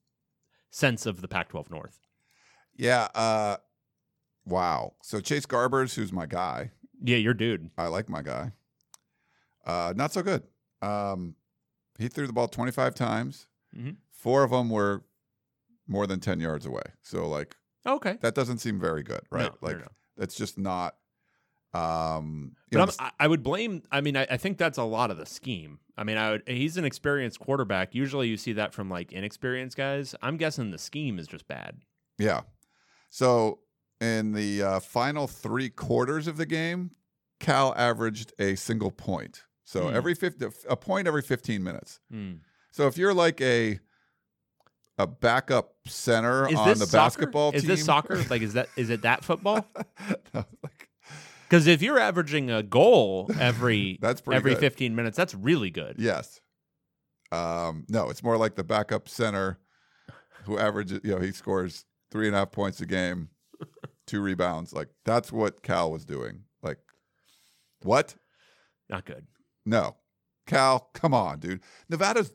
sense of the Pac twelve North. Yeah. Uh, wow. So Chase Garbers, who's my guy. Yeah, your dude. I like my guy. Uh, not so good. Um, he threw the ball twenty-five times. Mm-hmm. Four of them were more than ten yards away. So, like, Okay. that doesn't seem very good, right? No, no, like, no. that's just not. Um, you know, But I'm, I I would blame. I mean, I, I think that's a lot of the scheme. I mean, I would, he's an experienced quarterback. Usually, you see that from like inexperienced guys. I'm guessing the scheme is just bad. yeah. So, in the uh, final three quarters of the game, Cal averaged a single point. So, Hmm. every fifty, a point every fifteen minutes. Hmm. So, if you're like a a backup center Is on this the soccer? basketball Is team, this soccer? Like, is that is it that football? No, like, Because if you're averaging a goal every That's pretty every good. fifteen minutes, that's really good. yes. Um, no, it's more like the backup center who averages, you know, he scores three and a half points a game, two rebounds. Like, that's what Cal was doing. Like, what? Not good. No. Cal, come on, dude. Nevada's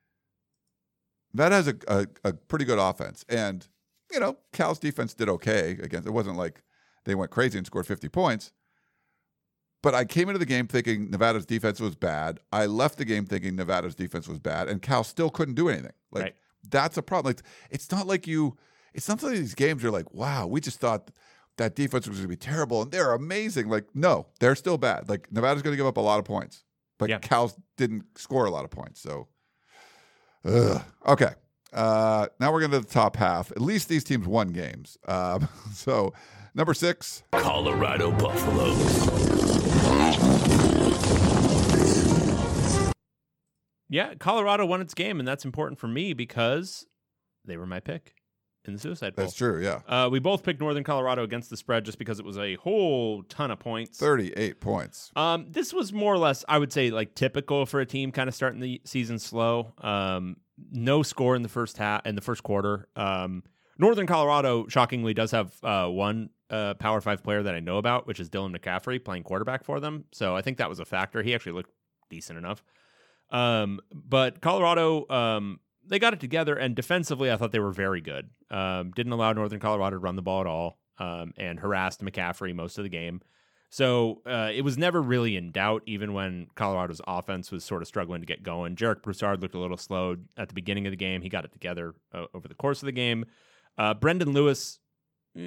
Nevada has a, a, a pretty good offense. And, you know, Cal's defense did okay against it. Wasn't like they went crazy and scored fifty points. But I came into the game thinking Nevada's defense was bad. I left the game thinking Nevada's defense was bad, and Cal still couldn't do anything. Like, Right. that's a problem. Like, it's not like you it's not like these games are like, wow, we just thought that defense was gonna be terrible and they're amazing. Like, no, they're still bad. Like, Nevada's gonna give up a lot of points. But Yeah. Cal didn't score a lot of points. So ugh. Okay. Uh, now we're going to the top half. At least these teams won games. Um, so number six, Colorado Buffaloes. Yeah, Colorado won its game, and that's important for me because they were my pick in the Suicide Bowl. that's true. Yeah. Uh, we both picked Northern Colorado against the spread just because it was a whole ton of points. thirty-eight points. Um, this was more or less, I would say, like typical for a team kind of starting the season slow. Um, no score in the first half in the first quarter. Um, Northern Colorado, shockingly, does have uh, one uh, Power Five player that I know about, which is Dylan McCaffrey playing quarterback for them. So I think that was a factor. He actually looked decent enough. Um, but Colorado, um, they got it together, and defensively, I thought they were very good. Um, didn't allow Northern Colorado to run the ball at all, um, and harassed McCaffrey most of the game. So uh, it was never really in doubt, even when Colorado's offense was sort of struggling to get going. Jarek Broussard looked a little slow at the beginning of the game. He got it together uh, over the course of the game. Uh, Brendan Lewis, uh,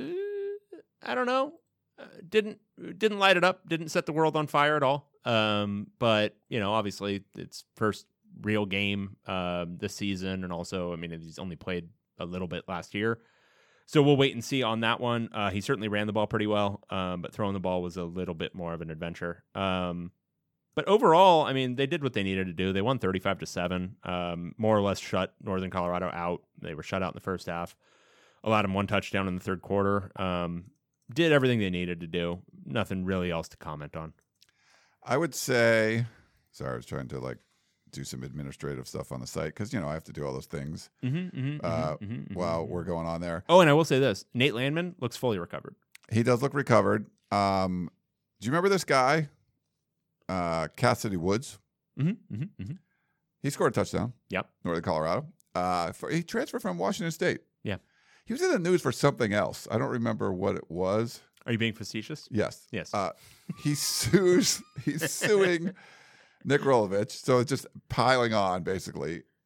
I don't know, uh, didn't didn't light it up, didn't set the world on fire at all. Um, but you know, obviously, it's first real game um, this season, and also, I mean, he's only played a little bit last year. So we'll wait and see on that one. Uh, he certainly ran the ball pretty well, um, but throwing the ball was a little bit more of an adventure. Um, but overall, I mean, they did what they needed to do. They won thirty-five to seven, um, more or less shut Northern Colorado out. They were shut out in the first half. Allowed them one touchdown in the third quarter. Um, did everything they needed to do. Nothing really else to comment on. I would say, sorry, I was trying to like do some administrative stuff on the site because, you know, I have to do all those things Mm-hmm, mm-hmm, uh, mm-hmm, mm-hmm, while mm-hmm. we're going on there. Oh, and I will say this. Nate Landman looks fully recovered. He does look recovered. Um, do you remember this guy, uh, Cassidy Woods? Mm-hmm, mm-hmm, mm-hmm. He scored a touchdown. Yep. Northern Colorado. Uh, for, he transferred from Washington State. Yeah. He was in the news for something else. I don't remember what it was. Are you being facetious? Yes. Yes. Uh, he sues. He's suing Nick Rolovich. So it's just piling on, basically.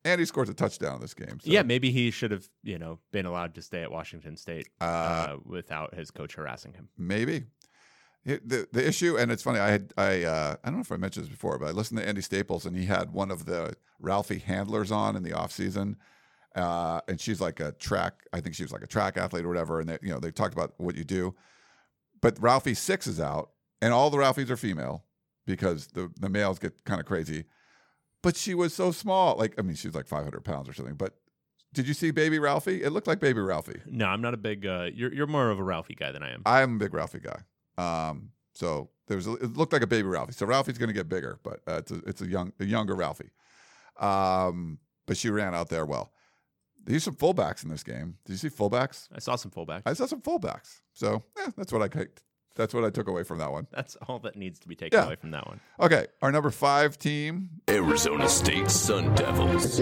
And he scores a touchdown in this game. So. Yeah, maybe he should have, you know, been allowed to stay at Washington State uh, Uh, without his coach harassing him. Maybe. It- the the issue, and it's funny. I had I uh, I don't know if I mentioned this before, but I listened to Andy Staples, and he had one of the Ralphie handlers on in the off season, uh, and she's like a track. I think she was like a track athlete or whatever, and they, you know they talked about what you do. But Ralphie six is out, and all the Ralphies are female because the the males get kind of crazy. But she was so small, like I mean, she's like five hundred pounds or something. But did you see Baby Ralphie? It looked like Baby Ralphie. No, I'm not a big. Uh, you're you're more of a Ralphie guy than I am. I'm a big Ralphie guy. Um, so there was a, it looked like a baby Ralphie. So Ralphie's going to get bigger, but uh, it's a it's a young a younger Ralphie. Um, but she ran out there well. There's some fullbacks in this game. Did you see fullbacks? I saw some fullbacks. I saw some fullbacks. So yeah, that's what I kicked. That's what I took away from that one. That's all that needs to be taken Yeah. away from that one. Okay, our number five team. Arizona State Sun Devils.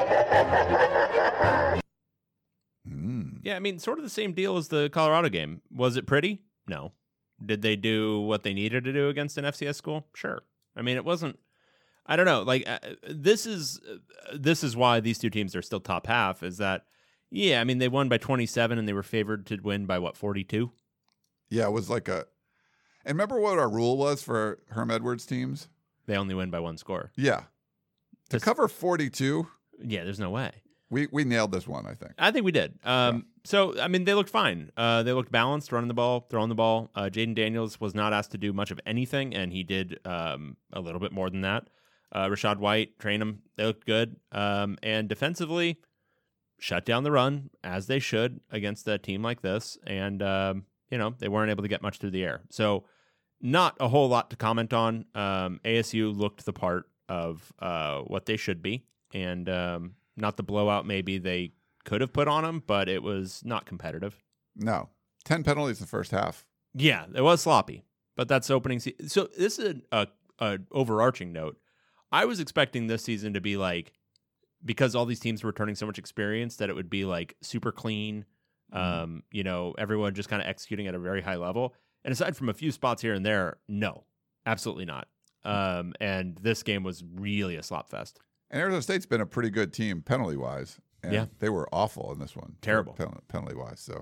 Mm, Yeah, I mean, sort of the same deal as the Colorado game. Was it pretty? No. Did they do what they needed to do against an F C S school? Sure. I mean, it wasn't. I don't know. Like uh, this is uh, this is why these two teams are still top half. Is that? Yeah, I mean, they won by twenty-seven, and they were favored to win by what, forty-two? yeah, it was like a. And remember what our rule was for Herm Edwards teams? They only win by one score. Yeah, to Just- cover forty-two, Yeah, there's no way. we we nailed this one. I think. I think we did. Um, So, I mean, they looked fine. Uh, they looked balanced, running the ball, throwing the ball. Uh, Jaden Daniels was not asked to do much of anything, and he did um, a little bit more than that. Uh, Rashad White, train him. They looked good. Um, and defensively, shut down the run, as they should against a team like this. And, um, you know, they weren't able to get much through the air. So, not a whole lot to comment on. Um, A S U looked the part of uh, what they should be, and um, not the blowout maybe they could have put on them, but it was not competitive. No, ten penalties in the first half. Yeah, it was sloppy, but that's opening season. So this is a, a, a overarching note. I was expecting this season to be like, because all these teams were returning so much experience, that it would be like super clean. Um, you know, everyone just kind of executing at a very high level. And aside from a few spots here and there, no, absolutely not. Um, and this game was really a slop fest. And Arizona State's been a pretty good team penalty wise. And Yeah. they were awful in this one. Terrible. penalty wise. So,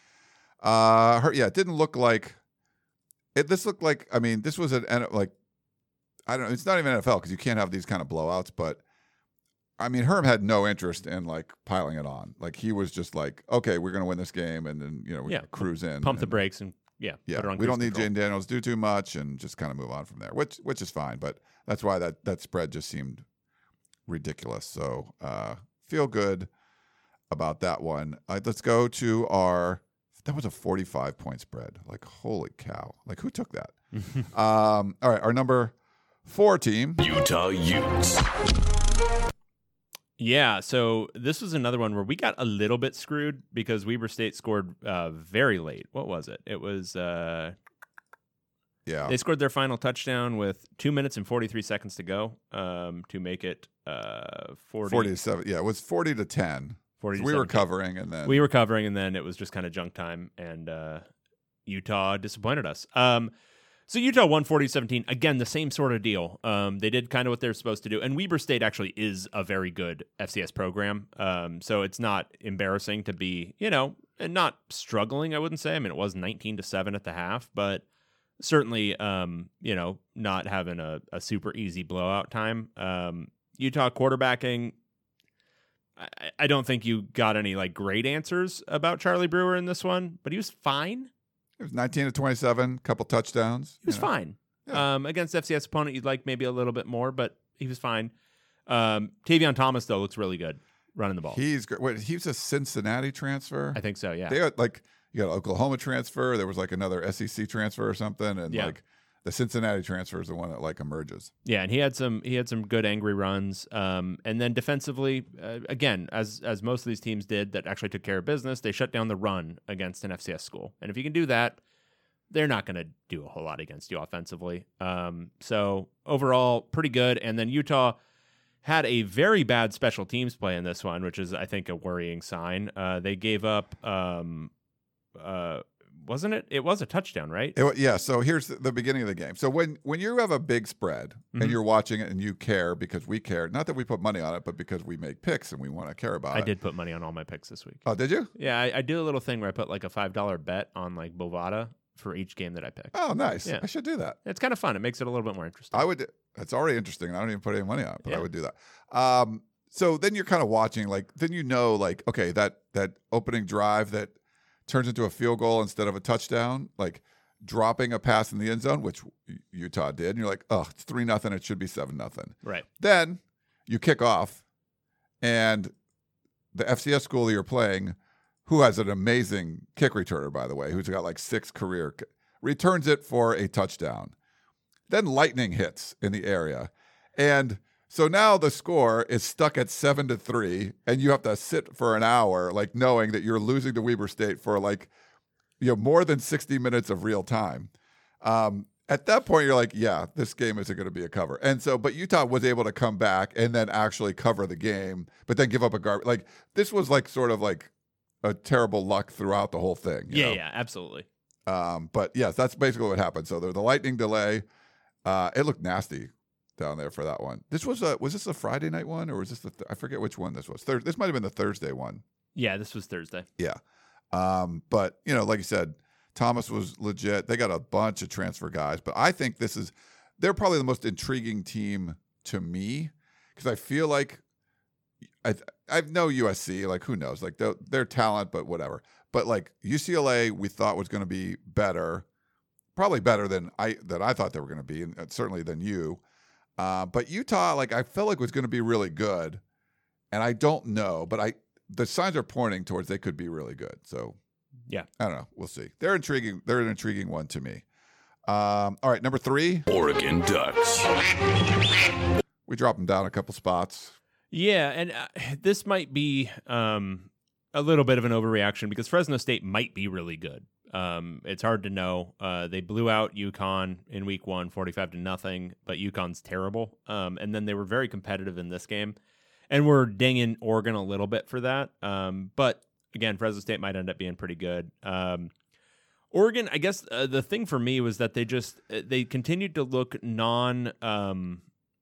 uh, her, yeah, it didn't look like it. This looked like, I mean, this was an, like, I don't know, it's not even N F L because you can't have these kind of blowouts, but I mean, Herm had no interest in like piling it on. Like, he was just like, okay, we're going to win this game. And then, you know, we Yeah, cruise in. Pump the and- brakes and yeah, Yeah, put it on we don't cruise need control. Jane Daniels to do too much and just kind of move on from there, which which is fine. But that's why that, that spread just seemed ridiculous. So uh, feel good about that one. Uh, let's go to our. That was a forty-five point spread. Like, holy cow! Like, who took that? um, all right, our number four team. Utah Utes. Yeah, so this was another one where we got a little bit screwed because Weber State scored uh, very late. What was it? It was uh, Yeah, they scored their final touchdown with two minutes and forty-three seconds to go um, to make it uh, forty, forty to seven. Yeah, it was forty to ten. forty to we were seventeen. covering, and then We were covering, and then it was just kind of junk time, and uh, Utah disappointed us. Um, so Utah won forty to seventeen. Again, the same sort of deal. Um, they did kind of what they're supposed to do, and Weber State actually is a very good F C S program. Um, so it's not embarrassing to be, you know, and not struggling, I wouldn't say. I mean, it was nineteen to seven at the half, but certainly, um, you know, not having a, a super easy blowout time. Um, Utah quarterbacking, I, I don't think you got any like great answers about Charlie Brewer in this one, but he was fine. it was nineteen to twenty-seven, couple touchdowns. He was you know. fine. Yeah. Um, against F C S opponent, you'd like maybe a little bit more, but he was fine. Um, Tavion Thomas though looks really good running the ball. He's great. Wait, he was a Cincinnati transfer. I think so. Yeah. They got like you got an Oklahoma transfer. There was like another S E C transfer or something, and Yeah. like the Cincinnati transfer is the one that like emerges. Yeah, and he had some he had some good angry runs. Um, and then defensively, uh, again, as as most of these teams did that actually took care of business, they shut down the run against an F C S school. And if you can do that, they're not going to do a whole lot against you offensively. Um, so overall, pretty good. And then Utah had a very bad special teams play in this one, which is I think a worrying sign. Uh, they gave up. Um, uh, wasn't it? It was a touchdown, right? It, wa- yeah. So here's the, the beginning of the game. So when when you have a big spread Mm-hmm. and you're watching it and you care because we care, not that we put money on it, but because we make picks and we want to care about I it. did put money on all my picks this week. Oh, did you? Yeah, I, I do a little thing where I put like a five dollar bet on like Bovada for each game that I pick. Oh, nice. Yeah. I should do that. It's kind of fun. It makes it a little bit more interesting. I would. It's already interesting. And I don't even put any money on it, but I Yeah. would do that. Um, so then you're kind of watching, like, then you know, like, okay, that that opening drive that turns into a field goal instead of a touchdown, like dropping a pass in the end zone, which Utah did, and you're like, oh, it's three nothing. It should be seven nothing. Right. Then you kick off, and the F C S school that you're playing, who has an amazing kick returner, by the way, who's got like six career, returns it for a touchdown. Then lightning hits in the area. And so now the score is stuck at seven to three, and you have to sit for an hour, like knowing that you're losing to Weber State for like, you know, more than sixty minutes of real time. Um, at that point, you're like, yeah, this game isn't going to be a cover. And so, but Utah was able to come back and then actually cover the game, but then give up a garbage. Like, this was like sort of like a terrible luck throughout the whole thing. you Yeah, know? yeah, absolutely. Um, but yes, that's basically what happened. So there's the lightning delay. Uh, it looked nasty down there for that one. This was a was this a Friday night one or was this the th- I forget which one this was. Thurs this might have been the Thursday one. Yeah, this was Thursday. Yeah. Um, but you know, like you said, Thomas was legit. They got a bunch of transfer guys, but I think this is they're probably the most intriguing team to me because I feel like I I know U S C, like who knows, like they're, they're talent, but whatever. But like U C L A, we thought was going to be better, probably better than I than I thought they were going to be, and certainly than you. Uh, but Utah, like I felt like was going to be really good, and I don't know, but I the signs are pointing towards they could be really good. So Yeah. I don't know. We'll see. They're intriguing. They're an intriguing one to me. Um, all right, number three, Oregon Ducks. we drop them down a couple spots. Yeah, and uh, this might be um, a little bit of an overreaction because Fresno State might be really good. Um, it's hard to know. Uh, they blew out UConn in week one, forty-five to nothing, but UConn's terrible. Um, and then they were very competitive in this game. And we're dinging Oregon a little bit for that. Um, but again, Fresno State might end up being pretty good. Um, Oregon, I guess uh, the thing for me was that they just, they continued to look non, um,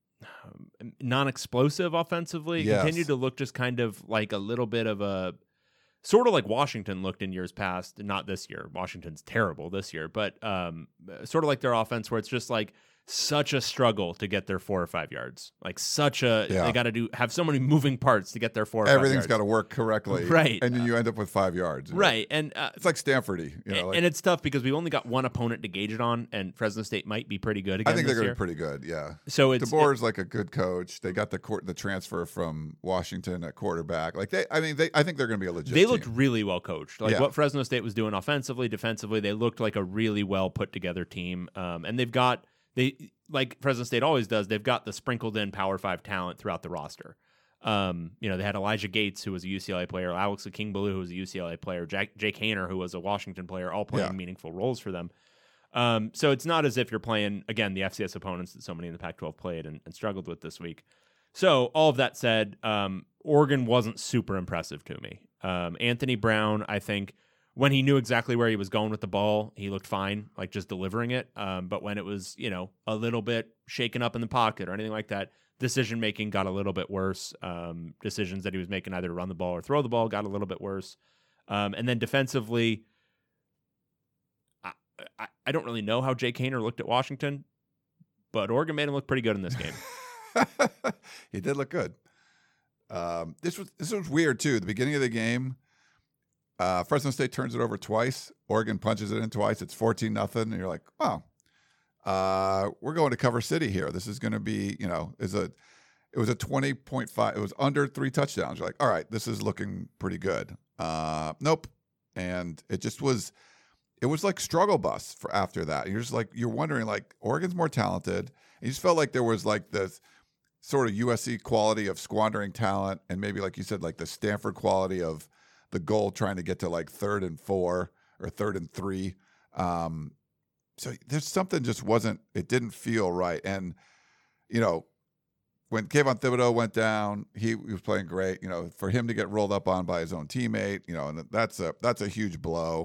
non-explosive offensively. Yes. Continued to look just kind of like a little bit of a, sort of like Washington looked in years past, not this year. Washington's terrible this year, but um, sort of like their offense where it's just like such a struggle to get their four or five yards. Like such a, Yeah. they got to do, have so many moving parts to get their four or Everything's five got yards. to work correctly, Right. And then you end up with five yards. Right. And uh, It's like Stanford-y, you know. Like, and it's tough because we've only got one opponent to gauge it on, and Fresno State might be pretty good again I think they're this going to year. be pretty good. Yeah. So it's DeBoer's like a good coach. They got the court, the transfer from Washington at quarterback. Like they, I mean, they. I think they're going to be a legit. they team. looked really well coached. Like Yeah. what Fresno State was doing offensively, defensively, they looked like a really well put together team. Um, and they've got they like Fresno State always does. They've got the sprinkled in Power Five talent throughout the roster. Um, you know, they had Elijah Gates, who was a U C L A player, Alex King-Ballou, who was a U C L A player, Jack, Jake Hainer, who was a Washington player, all playing Yeah. meaningful roles for them. Um, so it's not as if you're playing, again, the F C S opponents that so many in the Pac twelve played and, and struggled with this week. So all of that said, um, Oregon wasn't super impressive to me. Um, Anthony Brown, I think, when he knew exactly where he was going with the ball, he looked fine, like just delivering it. Um, but when it was, you know, a little bit shaken up in the pocket or anything like that, decision-making got a little bit worse. Um, decisions that he was making either to run the ball or throw the ball got a little bit worse. Um, and then defensively, I, I, I don't really know how Jake Hainer looked at Washington, but Oregon made him look pretty good in this game. He did look good. Um, this was this was weird too. The beginning of the game, uh, Fresno State turns it over twice. Oregon punches it in twice. It's fourteen nothing, and you're like, wow, uh, we're going to Cover City here. This is going to be, you know, is a it was a twenty point five. It was under three touchdowns. You're like, all right, this is looking pretty good. Uh, nope, and it just was. It was like struggle bus for after that. You're just like you're wondering like Oregon's more talented. And you just felt like there was like this sort of U S C quality of squandering talent, and maybe like you said, like the Stanford quality of the goal trying to get to like third and four or third and three. Um, so there's something just wasn't. It didn't feel right. And you know, when Kayvon Thibodeau went down, he, he was playing great. You know, for him to get rolled up on by his own teammate, you know, and that's a that's a huge blow.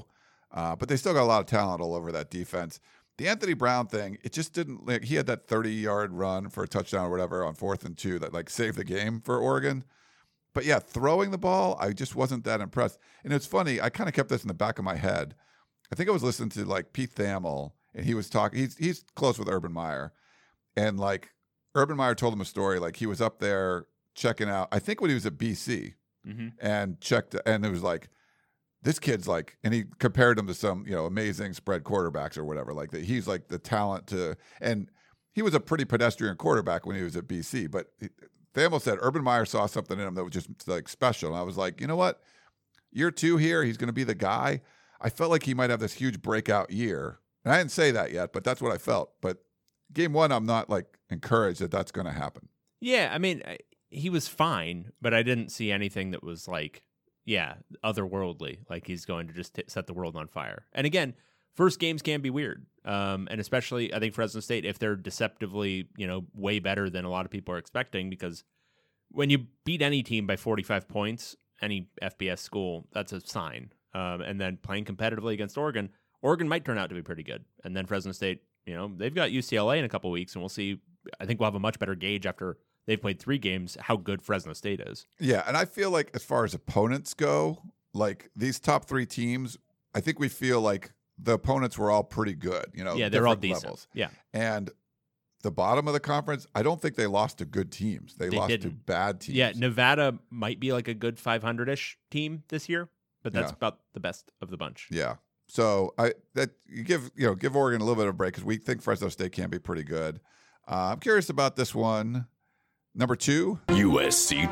Uh, but they still got a lot of talent all over that defense. The Anthony Brown thing, it just didn't like he had that thirty-yard run for a touchdown or whatever on fourth and two that like saved the game for Oregon. But yeah, throwing the ball, I just wasn't that impressed. And it's funny, I kind of kept this in the back of my head. I think I was listening to like Pete Thamel, and he was talking. He's he's close with Urban Meyer, and like Urban Meyer told him a story. Like he was up there checking out. I think when he was at B C, Mm-hmm. and checked, and it was like, this kid's like, and he compared him to some, you know, amazing spread quarterbacks or whatever. Like that, he's like the talent to, and he was a pretty pedestrian quarterback when he was at B C. But Thamel said Urban Meyer saw something in him that was just like special. And I was like, you know what? Year two here, he's going to be the guy. I felt like he might have this huge breakout year. And I didn't say that yet, but that's what I felt. But game one, I'm not like encouraged that that's going to happen. Yeah, I mean, I, he was fine, but I didn't see anything that was like, yeah, otherworldly. Like he's going to just t- set the world on fire. And again, first games can be weird, um, and especially I think Fresno State, if they're deceptively, you know, way better than a lot of people are expecting, because when you beat any team by forty-five points, any F B S school, that's a sign. Um, and then playing competitively against Oregon, Oregon might turn out to be pretty good. And then Fresno State, you know, they've got U C L A in a couple of weeks, and we'll see. I think we'll have a much better gauge after they've played three games how good Fresno State is. Yeah, and I feel like as far as opponents go, like these top three teams, I think we feel like the opponents were all pretty good. You know, Yeah, they're all different decent. levels. Yeah. And the bottom of the conference, I don't think they lost to good teams. They, They lost to didn't. bad teams. Yeah, Nevada might be like a good five hundred-ish team this year, but that's Yeah. about the best of the bunch. Yeah. So I that you give you know give Oregon a little bit of a break because we think Fresno State can be pretty good. Uh, I'm curious about this one. Number two, U S C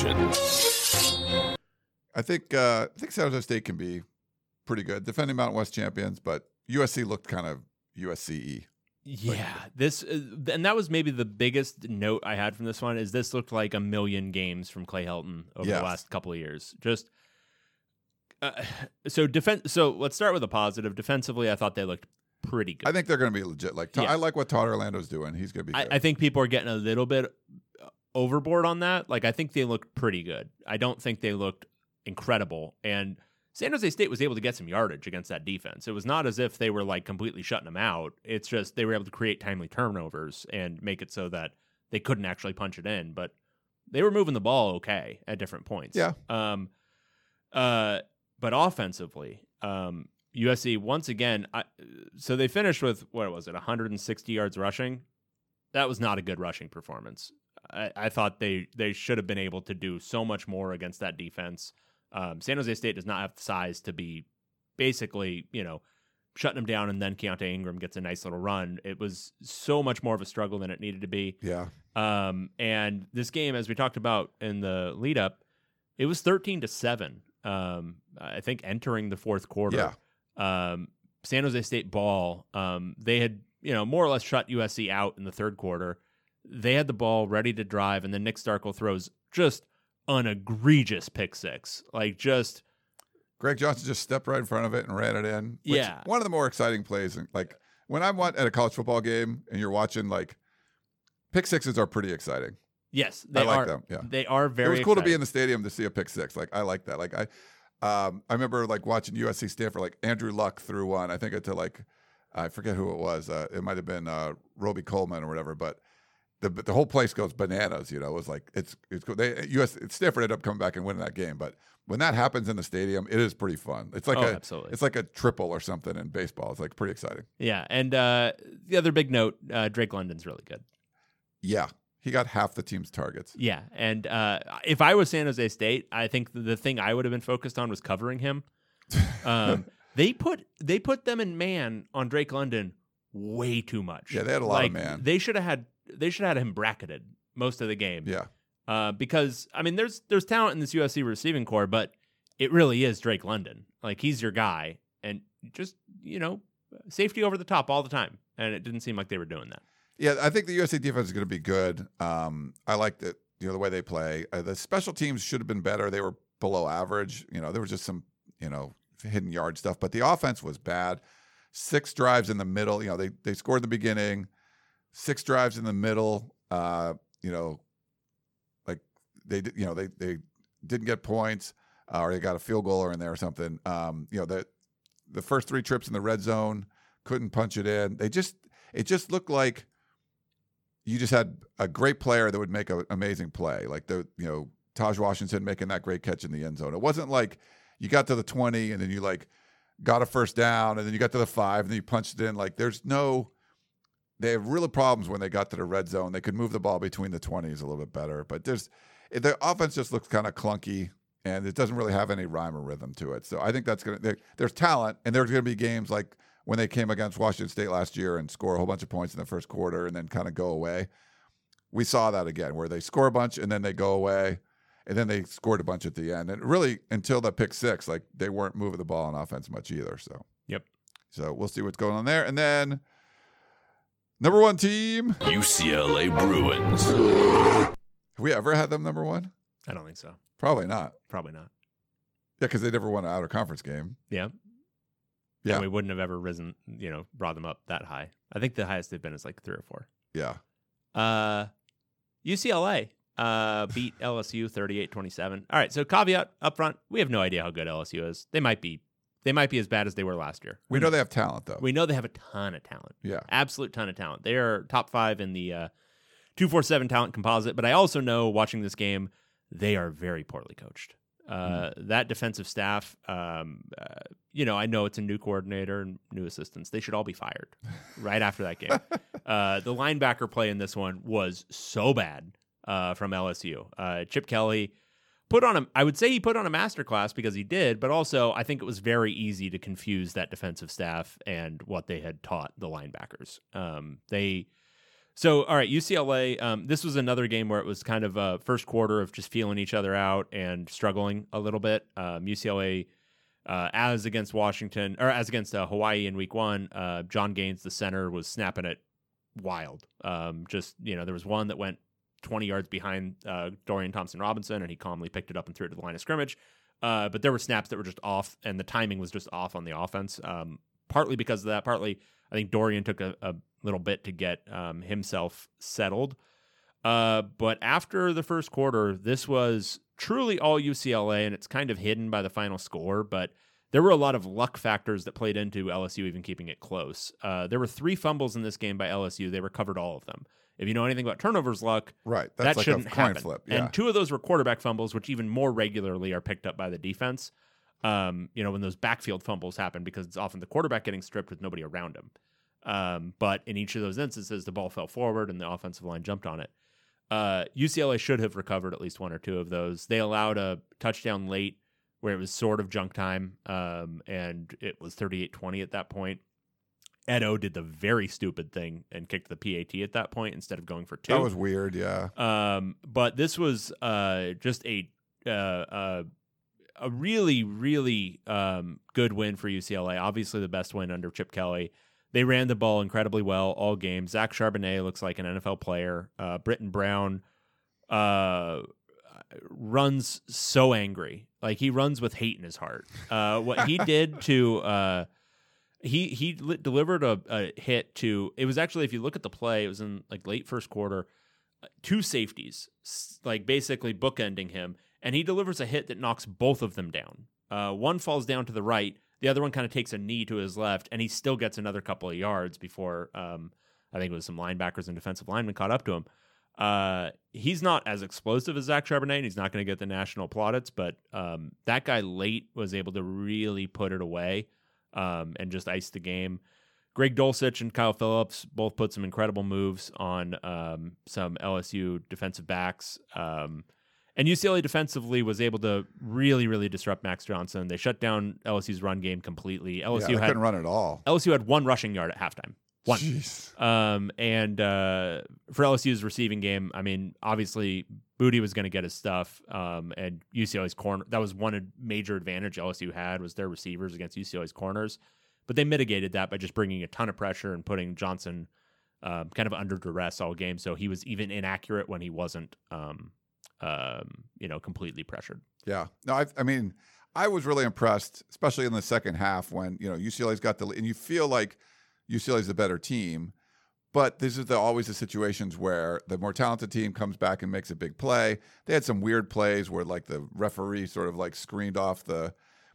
Trojans. I think uh, I think San Jose State can be pretty good, defending Mountain West champions, but U S C looked kind of U S C-y. Yeah, this uh, and that was maybe the biggest note I had from this one is this looked like a million games from Clay Helton over Yes. the last couple of years. Just uh, so defense. So let's start with a positive. Defensively, I thought they looked pretty good. I think they're going to be legit. Like Yeah. I like what Todd Orlando's doing. He's going to be I, good. I think people are getting a little bit overboard on that. Like I think they looked pretty good. I don't think they looked incredible. And San Jose State was able to get some yardage against that defense. It was not as if they were like completely shutting them out. It's just they were able to create timely turnovers and make it so that they couldn't actually punch it in. But they were moving the ball okay at different points. Yeah. Um. Uh. But offensively, um, U S C once again. I, so they finished with what was it, one hundred sixty yards rushing. That was not a good rushing performance. I, I thought they they should have been able to do so much more against that defense. Um, San Jose State does not have the size to be basically, you know, shutting them down and then Keontae Ingram gets a nice little run. It was so much more of a struggle than it needed to be. yeah. Um, and this game, as we talked about in the lead up, it was thirteen to seven. Um, I think entering the fourth quarter. Yeah. Um, San Jose State ball. Um, they had, you know, more or less shut U S C out in the third quarter. They had the ball ready to drive, and then Nick Starkel throws just an egregious pick six. Like just Greg Johnson just stepped right in front of it and ran it in. Which, Yeah. one of the more exciting plays. Like when I'm at a college football game and you're watching, like pick sixes are pretty exciting. yes, they I like are. them, yeah. They are very. it was cool to be exciting. in the stadium to see a pick six. Like I like that. Like I, um, I remember like watching U S C Stanford. Like Andrew Luck threw one. I think it to like I forget who it was. Uh, it might have been uh, Roby Coleman or whatever. But the the whole place goes bananas. You know, it was like it's it's cool. They U S Stanford ended up coming back and winning that game. But when that happens in the stadium, it is pretty fun. It's like Oh, a absolutely. it's like a triple or something in baseball. It's like pretty exciting. Yeah, and uh, the other big note, uh, Drake London's really good. Yeah, he got half the team's targets. Yeah, and uh, if I was San Jose State, I think the thing I would have been focused on was covering him. Um, they put they put them in man on Drake London way too much. Yeah, they had a lot like, of man. They should have had they should have had him bracketed most of the game. Yeah, Uh, because I mean, there's there's talent in this U S C receiving core, but it really is Drake London. Like he's your guy, and just you know, safety over the top all the time. And it didn't seem like they were doing that. yeah. I think the U S C defense is going to be good. Um, I like the you know the way they play. Uh, the special teams should have been better. They were below average. You know, there was just some you know hidden yard stuff, but the offense was bad. Six drives in the middle. You know, they they scored in the beginning. Six drives in the middle. Uh, you know, like they did. You know, they they didn't get points, uh, or they got a field goal or in there or something. Um, you know that the first three trips in the red zone, couldn't punch it in. They just it just looked like you just had a great player that would make an amazing play, like the you know Taj Washington making that great catch in the end zone. It wasn't like you got to the twenty and then you like got a first down and then you got to the five and then you punched it in. Like there's no. They have real problems when they got to the red zone. They could move the ball between the twenties a little bit better, but there's the offense just looks kind of clunky and it doesn't really have any rhyme or rhythm to it. So I think that's going to, there's talent, and there's going to be games like when they came against Washington State last year and score a whole bunch of points in the first quarter and then kind of go away. We saw that again where they score a bunch and then they go away and then they scored a bunch at the end. And really until the pick six, like they weren't moving the ball on offense much either. So, yep. So we'll see what's going on there. And then, number one team, U C L A Bruins. Have we ever had them number one? I don't think so. Probably not. Probably not. Yeah, because they never won an out of conference game. Yeah. Yeah. And we wouldn't have ever risen, you know, brought them up that high. I think the highest they've been is like three or four. Yeah. Uh, U C L A uh, beat L S U thirty-eight twenty-seven. All right, so caveat up front, we have no idea how good L S U is. They might be. They might be as bad as they were last year. We know they have talent, though. We know they have a ton of talent. Yeah. Absolute ton of talent. They are top five in the uh, two forty-seven talent composite. But I also know, watching this game, they are very poorly coached. Uh, mm. That defensive staff, um, uh, you know, I know it's a new coordinator and new assistants. They should all be fired right after that game. Uh, the linebacker play in this one was so bad uh, from L S U. Uh, Chip Kelly put on a, I would say he put on a masterclass because he did, but also I think it was very easy to confuse that defensive staff and what they had taught the linebackers. Um, they, so, all right, U C L A, um, this was another game where it was kind of a first quarter of just feeling each other out and struggling a little bit. Um, U C L A, uh, as against Washington, or as against uh, Hawaii in week one, uh, John Gaines, the center, was snapping it wild. Um, just, you know, there was one that went twenty yards behind uh, Dorian Thompson-Robinson, and he calmly picked it up and threw it to the line of scrimmage. Uh, but there were snaps that were just off, and the timing was just off on the offense. Um, partly because of that, partly I think Dorian took a, a little bit to get um, himself settled. Uh, but after the first quarter, this was truly all U C L A, and it's kind of hidden by the final score, but there were a lot of luck factors that played into L S U even keeping it close. Uh, there were three fumbles in this game by L S U. They recovered all of them. If you know anything about turnovers luck, right, that's that like shouldn't a coin happen. flip. Yeah. And two of those were quarterback fumbles, which even more regularly are picked up by the defense. Um, you know, when those backfield fumbles happen, because it's often the quarterback getting stripped with nobody around him. Um, but in each of those instances, the ball fell forward and the offensive line jumped on it. Uh, U C L A should have recovered at least one or two of those. They allowed a touchdown late where it was sort of junk time, um, and it was thirty-eight twenty at that point. Edo did the very stupid thing and kicked the P A T at that point instead of going for two. That was weird, yeah. Um, but this was uh, just a uh, uh, a really, really um, good win for U C L A. Obviously the best win under Chip Kelly. They ran the ball incredibly well all game. Zach Charbonnet looks like an N F L player. Uh, Britton Brown uh, runs so angry. Like, he runs with hate in his heart. Uh, what he did to... Uh, He he li- delivered a, a hit to, it was actually, if you look at the play, it was in like late first quarter, uh, two safeties, s- like basically bookending him, and he delivers a hit that knocks both of them down. Uh, one falls down to the right, the other one kind of takes a knee to his left, and he still gets another couple of yards before, um, I think it was some linebackers and defensive linemen caught up to him. Uh, he's not as explosive as Zach Charbonnet, and he's not going to get the national plaudits, but um, that guy late was able to really put it away. Um, and just ice the game. Greg Dulcich and Kyle Phillips both put some incredible moves on um, some L S U defensive backs. Um, and U C L A defensively was able to really, really disrupt Max Johnson. They shut down L S U's run game completely. L S U yeah, they had, couldn't run at all. L S U had one rushing yard at halftime. One. Jeez. Um, and uh, for L S U's receiving game, I mean, obviously Booty was going to get his stuff, um, and U C L A's corner, that was one major advantage L S U had, was their receivers against U C L A's corners. But they mitigated that by just bringing a ton of pressure and putting Johnson um, kind of under duress all game, so he was even inaccurate when he wasn't, um, um, you know, completely pressured. Yeah. No, I, I mean, I was really impressed, especially in the second half when, you know, U C L A's got the, and you feel like U C L A's the better team, but this is the, always the situations where the more talented team comes back and makes a big play. They had some weird plays where like the referee sort of like screened off the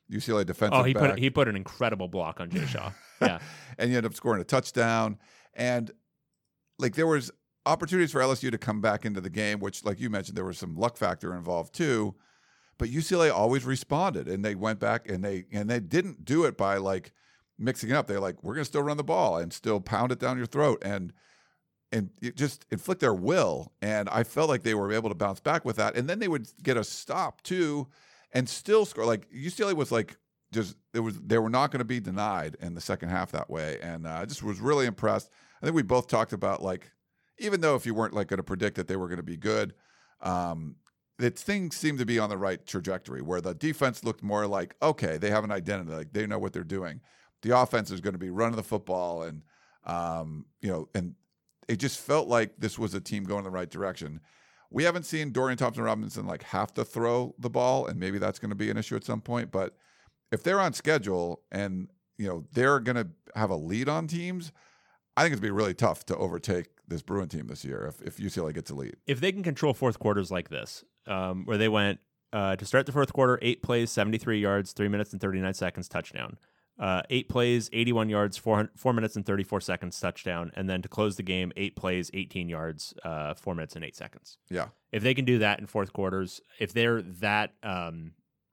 U C L A defensive Oh, he back. put he put an incredible block on Jay Shaw. Yeah, and you end up scoring a touchdown. And like there was opportunities for L S U to come back into the game, which, like you mentioned, there was some luck factor involved too. But U C L A always responded, and they went back and they and they didn't do it by like mixing it up. They're like, we're going to still run the ball and still pound it down your throat and and it just inflict their will. And I felt like they were able to bounce back with that. And then they would get a stop too and still score. Like U C L A was like just it was they were not going to be denied in the second half that way. And uh, I just was really impressed. I think we both talked about like even though if you weren't like going to predict that they were going to be good, um, that things seemed to be on the right trajectory where the defense looked more like, okay, they have an identity, like they know what they're doing. The offense is going to be running the football and, um, you know, and it just felt like this was a team going in the right direction. We haven't seen Dorian Thompson-Robinson like have to throw the ball, and maybe that's going to be an issue at some point. But if they're on schedule and, you know, they're going to have a lead on teams, I think it's going to be really tough to overtake this Bruin team this year if, if U C L A gets a lead. If they can control fourth quarters like this, um, where they went uh, to start the fourth quarter, eight plays, seventy-three yards, three minutes and thirty-nine seconds, touchdown. Uh, eight plays, eighty-one yards, four, four minutes and thirty-four seconds, touchdown. And then to close the game, eight plays, eighteen yards, uh, four minutes and eight seconds. Yeah. If they can do that in fourth quarters, if they're that um,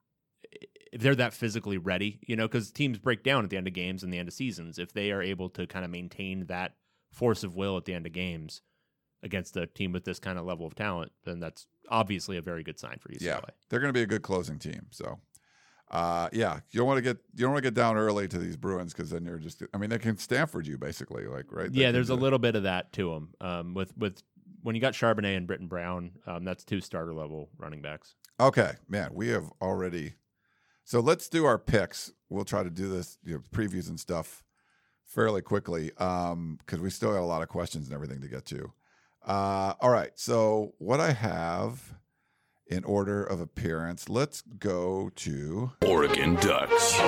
if they're that physically ready, you know, because teams break down at the end of games and the end of seasons. If they are able to kind of maintain that force of will at the end of games against a team with this kind of level of talent, then that's obviously a very good sign for U C L A. Yeah, they're going to be a good closing team. So, uh, yeah, you don't want to get you don't want to get down early to these Bruins because then you're just. I mean, they can Stanford you basically, like right. They Yeah, can there's do a that. little bit of that to them. Um, with with when you got Charbonnet and Britton Brown, um, that's two starter level running backs. Okay, man, we have already. So let's do our picks. We'll try to do this, you know, previews and stuff fairly quickly um, because we still got a lot of questions and everything to get to. Uh, all right, so what I have in order of appearance, let's go to Oregon Ducks.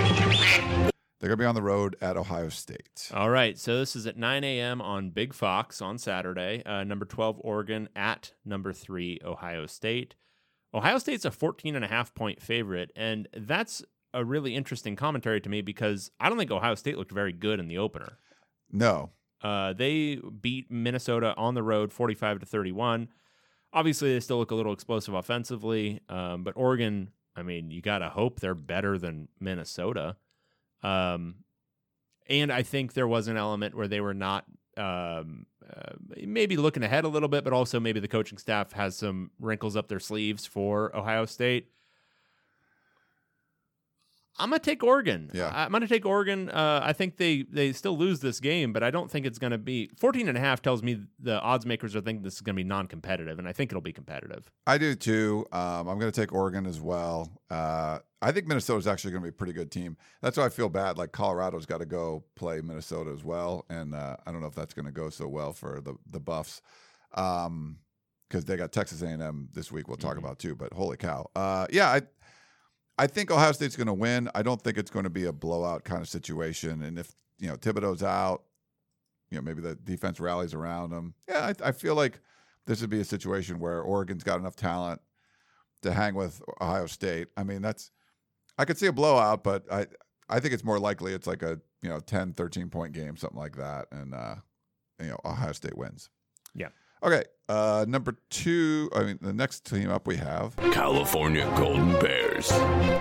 they're going to be on the road at Ohio State. All right, so this is at nine a.m. on Big Fox on Saturday. Uh, number twelve, Oregon, at number three, Ohio State. Ohio State's a fourteen and a half point favorite, and that's a really interesting commentary to me because I don't think Ohio State looked very good in the opener. No. Uh, they beat Minnesota on the road forty-five to thirty-one. Obviously, they still look a little explosive offensively, um, but Oregon, I mean, you got to hope they're better than Minnesota. Um, and I think there was an element where they were not um, uh, maybe looking ahead a little bit, but also maybe the coaching staff has some wrinkles up their sleeves for Ohio State. I'm going to take Oregon. Yeah. I'm going to take Oregon. Uh, I think they, they still lose this game, but I don't think it's going to be fourteen and a half tells me the odds makers are thinking this is going to be non-competitive, and I think it'll be competitive. I do too. Um, I'm going to take Oregon as well. Uh, I think Minnesota's actually going to be a pretty good team. That's why I feel bad. Like Colorado's got to go play Minnesota as well, and uh, I don't know if that's going to go so well for the the Buffs, because um, they got Texas A and M this week. We'll talk Mm-hmm. about too. But holy cow, uh, yeah, I I think Ohio State's going to win. I don't think it's going to be a blowout kind of situation. And if you know Thibodeau's out, you know maybe the defense rallies around him. Yeah, I, I feel like this would be a situation where Oregon's got enough talent to hang with Ohio State. I mean, that's I could see a blowout, but I I think it's more likely it's like a you know ten, thirteen point game, something like that, and uh, you know Ohio State wins. Yeah. Okay. Uh, number two. I mean, the next team up we have California Golden Bears.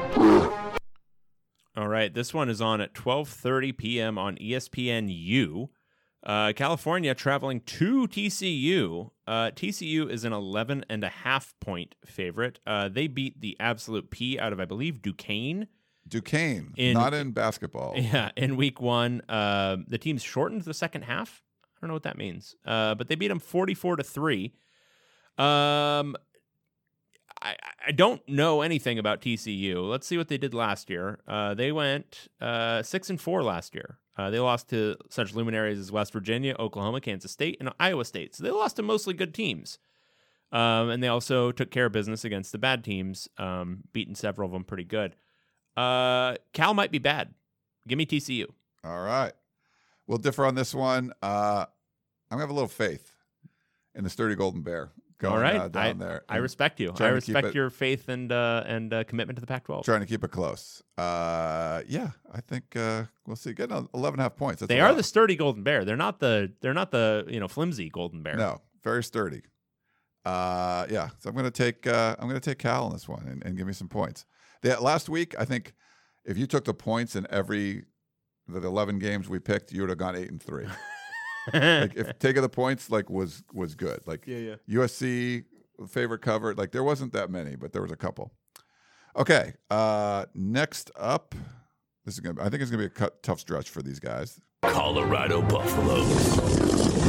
All right, this one is on at twelve thirty p.m. on E S P N U. Uh, California traveling to T C U. Uh, T C U is an eleven and a half point favorite. Uh, they beat the absolute P out of, I believe, Duquesne. Duquesne, In- not in basketball. Yeah, in week one, uh, the team's shortened the second half. I don't know what that means, uh, but they beat them forty-four to three. Um, I, I don't know anything about T C U. Let's see what they did last year. Uh, they went uh, six and four last year. Uh, they lost to such luminaries as West Virginia, Oklahoma, Kansas State, and Iowa State. So they lost to mostly good teams. Um, and they also took care of business against the bad teams, um, beating several of them pretty good. Uh, Cal might be bad. Give me T C U. All right. We'll differ on this one. Uh, I'm going to have a little faith in the sturdy Golden Bear going All right, uh, down I, there. I and respect you. I trying to keep respect it- your faith and uh, and uh, commitment to the Pac twelve. Trying to keep it close. Uh, yeah, I think uh, we'll see. Getting eleven and a half points. That's They a are lot. the sturdy Golden Bear. They're not the they're not the you know flimsy Golden Bear. No, very sturdy. Uh, yeah, so I'm gonna take uh, I'm gonna take Cal in this one and, and give me some points. The, last week, I think if you took the points in every the eleven games we picked, you would have gone eight and three. Like if taking the points like was was good. Like yeah, yeah. U S C favorite cover. Like there wasn't that many, but there was a couple. Okay, uh, next up, this is gonna. Be, I think it's gonna be a cut, tough stretch for these guys. Colorado Buffaloes.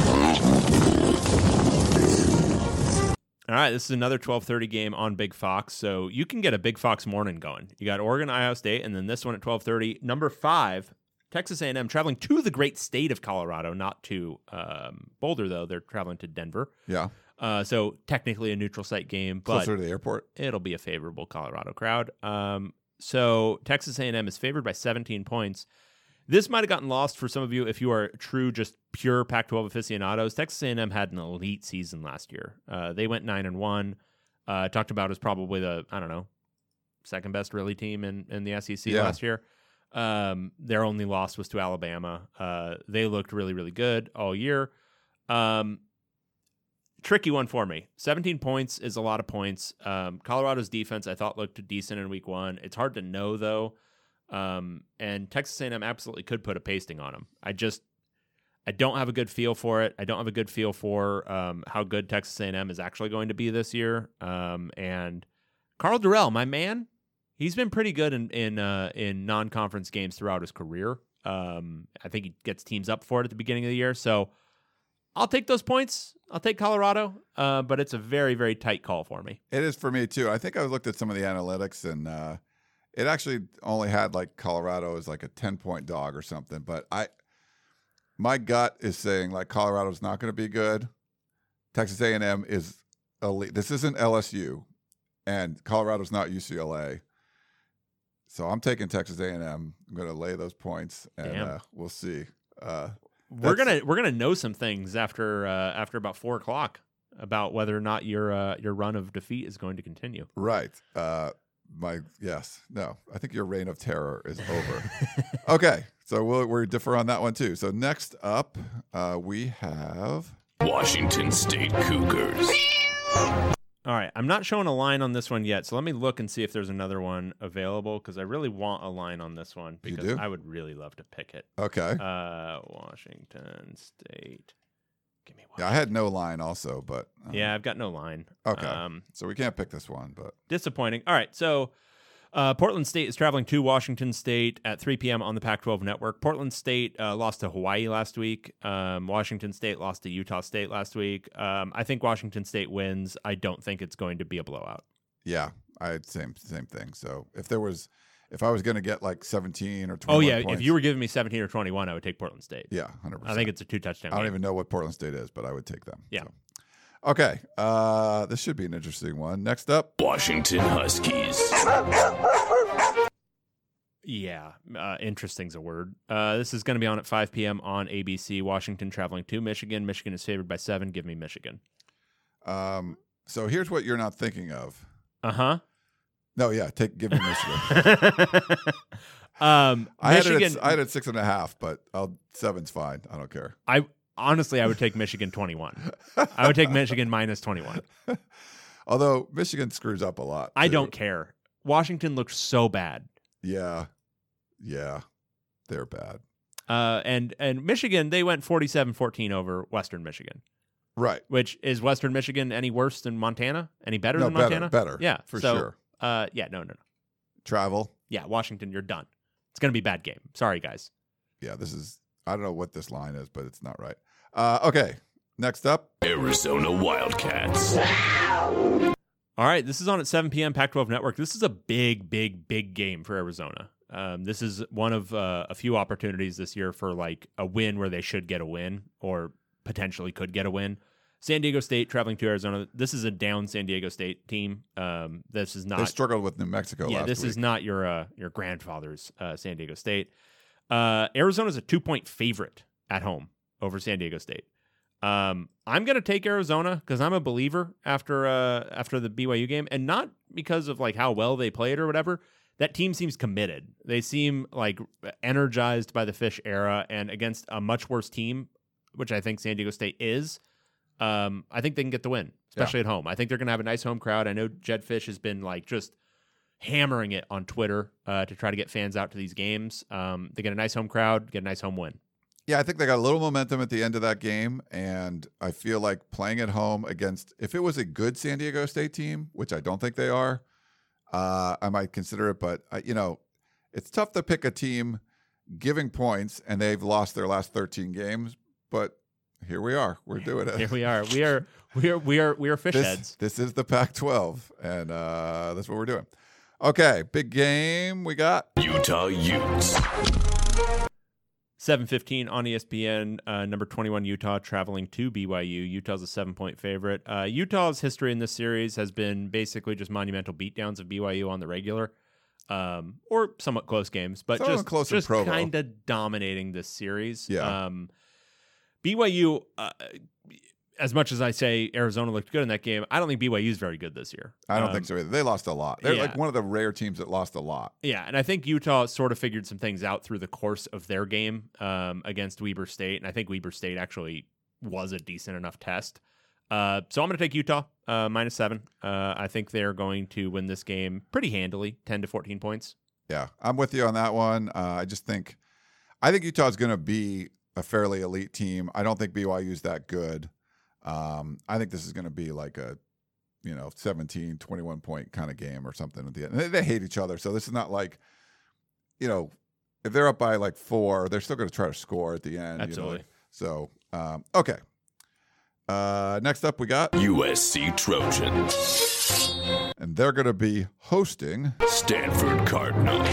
All right, this is another twelve thirty game on Big Fox, so you can get a Big Fox morning going. You got Oregon, Ohio State, and then this one at twelve thirty. Number five, Texas A and M, traveling to the great state of Colorado, not to um, Boulder, though. They're traveling to Denver. Yeah, Uh, so technically a neutral site game, but closer to the airport. it'll be a favorable Colorado crowd. Um, so Texas A and M is favored by seventeen points. This might have gotten lost for some of you if you are true, just pure Pac twelve aficionados. Texas A and M had an elite season last year. Uh, they went nine and one. Uh, talked about as probably the I don't know second best really team in, in the S E C Yeah. last year. Um, their only loss was to Alabama. Uh, they looked really really good all year. Um, tricky one for me. seventeen points is a lot of points. Um, Colorado's defense I thought looked decent in week one. It's hard to know though. Um, and Texas A and M absolutely could put a pasting on them. I just, I don't have a good feel for it. I don't have a good feel for um, how good Texas A and M is actually going to be this year. Um, and Carl Durrell, my man, he's been pretty good in in uh, in non-conference games throughout his career. Um, I think he gets teams up for it at the beginning of the year. So I'll take those points. I'll take Colorado, uh, but it's a very, very tight call for me. It is for me too. I think I looked at some of the analytics and uh, it actually only had like Colorado as like a ten point dog or something. But I, my gut is saying like Colorado's not going to be good. Texas A and M is elite. This isn't L S U, and Colorado's not U C L A. So I'm taking Texas A and M. I'm going to lay those points, and Damn. uh, we'll see. Uh, We're That's- gonna we're gonna know some things after uh, after about four o'clock about whether or not your uh, your run of defeat is going to continue. Right. Uh, my yes. No. I think your reign of terror is over. Okay. So we'll we differ on that one too. So next up, uh, we have Washington State Cougars. All right, I'm not showing a line on this one yet, so let me look and see if there's another one available because I really want a line on this one You because do? I would really love to pick it. okay. Uh, Washington State. Give me one. Yeah, I had no line also, but uh, Yeah, I've got no line. Okay. Um, So we can't pick this one, but disappointing. All right, so uh, Portland State is traveling to Washington State at three p.m. on the Pac twelve network. Portland State uh, lost to Hawaii last week. Um, Washington State lost to Utah State last week. Um, I think Washington State wins. I don't think it's going to be a blowout. yeah, I had same same thing. So if there was, if I was going to get like seventeen or Oh twenty-one yeah, points, if you were giving me seventeen or twenty-one, I would take Portland State. yeah, hundred percent. I think it's a two touchdown I don't game. even know what Portland State is, but I would take them. Yeah. So. Okay. Uh, this should be an interesting one. Next up, Washington Huskies. Yeah, uh, interesting's a word. Uh, this is going to be on at five p.m. on A B C. Washington traveling to Michigan. Michigan is favored by seven. Give me Michigan. um, so here's what you're not thinking of. Uh huh. No, yeah, take give me Michigan. um, I had, Michigan. it at, I had it six and a half, but I'll, seven's fine. I don't care. I honestly, I would take Michigan twenty-one. I would take Michigan minus twenty-one. Although Michigan screws up a lot. I too. don't care. Washington looks so bad. Yeah, yeah, they're bad. Uh, and and Michigan, they went forty-seven fourteen over Western Michigan, Right. which is Western Michigan any worse than Montana? Any better No, than better, Montana? better. Yeah, for so, sure. Uh, yeah, no, no, no. Travel. Yeah, Washington, you're done. It's going to be a bad game. Sorry, guys. Yeah, this is. I don't know what this line is, but it's not right. Uh, okay, next up. Arizona Wildcats. All right, this is on at seven p.m. Pac twelve Network. This is a big, big, big game for Arizona. Um, this is one of uh, a few opportunities this year for like a win where they should get a win or potentially could get a win. San Diego State traveling to Arizona. This is a down San Diego State team. Um, this is They not. struggled with New Mexico. Yeah, last this week. is not your uh, your grandfather's uh, San Diego State. Uh, Arizona's a two point favorite at home over San Diego State. Um, I'm going to take Arizona because I'm a believer after uh, after the B Y U game, and not because of like how well they played or whatever. That team seems committed. They seem like energized by the Fish era, and against a much worse team, which I think San Diego State is, um, I think they can get the win, especially yeah. at home. I think they're going to have a nice home crowd. I know Jedd Fisch has been like just hammering it on Twitter uh, to try to get fans out to these games. Um, they get a nice home crowd, get a nice home win. Yeah, I think they got a little momentum at the end of that game, and I feel like playing at home against, if it was a good San Diego State team, which I don't think they are, uh, I might consider it. But, uh, you know, it's tough to pick a team giving points, and they've lost their last thirteen games. But here we are. We're doing it. Here we are. We are we are we are we are fish this, heads. This is the Pac twelve, and uh, that's what we're doing. Okay, big game we got. Utah Utes. seven fifteen on E S P N, uh, number twenty-one Utah traveling to B Y U. Utah's a seven-point favorite. Uh, Utah's history in this series has been basically just monumental beatdowns of B Y U on the regular, um, or somewhat close games, but Somewhat just, close to just Provo. kind of dominating this series. Yeah. Um, B Y U, uh, as much as I say Arizona looked good in that game, I don't think B Y U is very good this year. I don't um, think so either. They lost a lot. They're yeah. like one of the rare teams that lost a lot. Yeah, and I think Utah sort of figured some things out through the course of their game um, against Weber State, and I think Weber State actually was a decent enough test. Uh, so I'm going to take Utah uh, minus seven. Uh, I think they're going to win this game pretty handily, ten to fourteen points. Yeah, I'm with you on that one. Uh, I just think, I think Utah's going to be a fairly elite team. I don't think B Y U's that good. Um, I think this is going to be like a, you know, seventeen, twenty-one point kind of game or something at the end. And they, they hate each other. So this is not like, you know, if they're up by like four, they're still going to try to score at the end. Absolutely. You know? So, um, okay. Uh, next up, we got U S C Trojans. And they're going to be hosting Stanford Cardinal.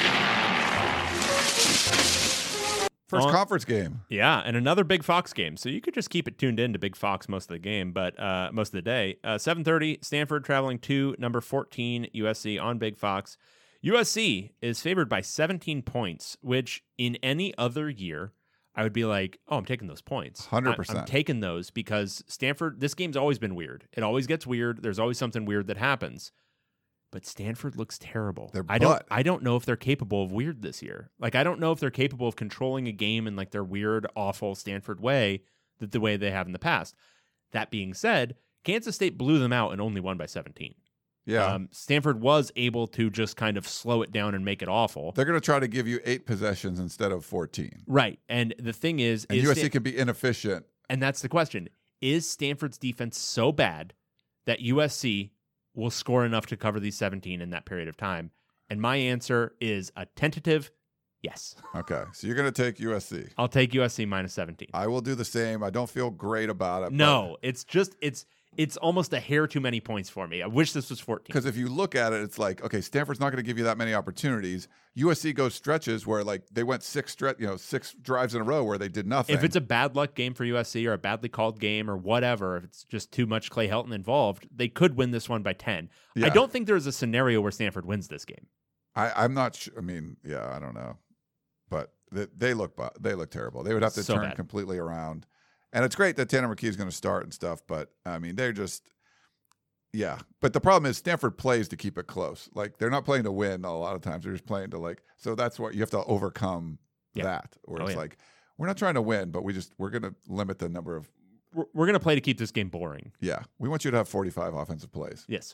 First On, conference game. Yeah, and another Big Fox game. So you could just keep it tuned in to Big Fox most of the game, but uh, most of the day. Uh, seven thirty, Stanford traveling to number fourteen, U S C on Big Fox. U S C is favored by seventeen points, which in any other year, I would be like, oh, I'm taking those points. one hundred percent. I'm taking those because Stanford, this game's always been weird. It always gets weird. There's always something weird that happens. But Stanford looks terrible. Their I don't butt. I don't know if they're capable of weird this year. Like, I don't know if they're capable of controlling a game in like their weird, awful Stanford way, that the way they have in the past. That being said, Kansas State blew them out and only won by seventeen. Yeah. Um, Stanford was able to just kind of slow it down and make it awful. They're going to try to give you eight possessions instead of fourteen. Right. And the thing is, And is U S C Stan- can be inefficient. and that's the question. Is Stanford's defense so bad that U S C will score enough to cover these seventeen in that period of time? And my answer is a tentative yes. Okay. So you're going to take U S C. I'll take U S C minus seventeen. I will do the same. I don't feel great about it. No, it's just it's it's almost a hair too many points for me. I wish this was fourteen. Because if you look at it, it's like, okay, Stanford's not going to give you that many opportunities. U S C goes stretches where like they went six stre- you know, six drives in a row where they did nothing. If it's a bad luck game for U S C or a badly called game or whatever, if it's just too much Clay Helton involved, they could win this one by ten. Yeah. I don't think there's a scenario where Stanford wins this game. I, I'm not sure. I mean, yeah, I don't know. But they, they look bu- they look terrible. They would have to So turn bad. completely around. And it's great that Tanner McKee is going to start and stuff, but I mean, they're just, yeah. But the problem is Stanford plays to keep it close. Like they're not playing to win a lot of times. They're just playing to like, so that's what you have to overcome Yeah. that. Where Oh, it's yeah. like, we're not trying to win, but we just, we're going to limit the number of, We're, we're going to play to keep this game boring. yeah. We want you to have forty-five offensive plays, Yes.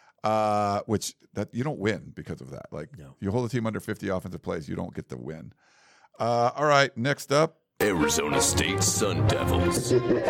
uh, which that you don't win because of that. Like No. you hold a team under fifty offensive plays, you don't get the win. Uh, all right. Next up, Arizona State Sun Devils.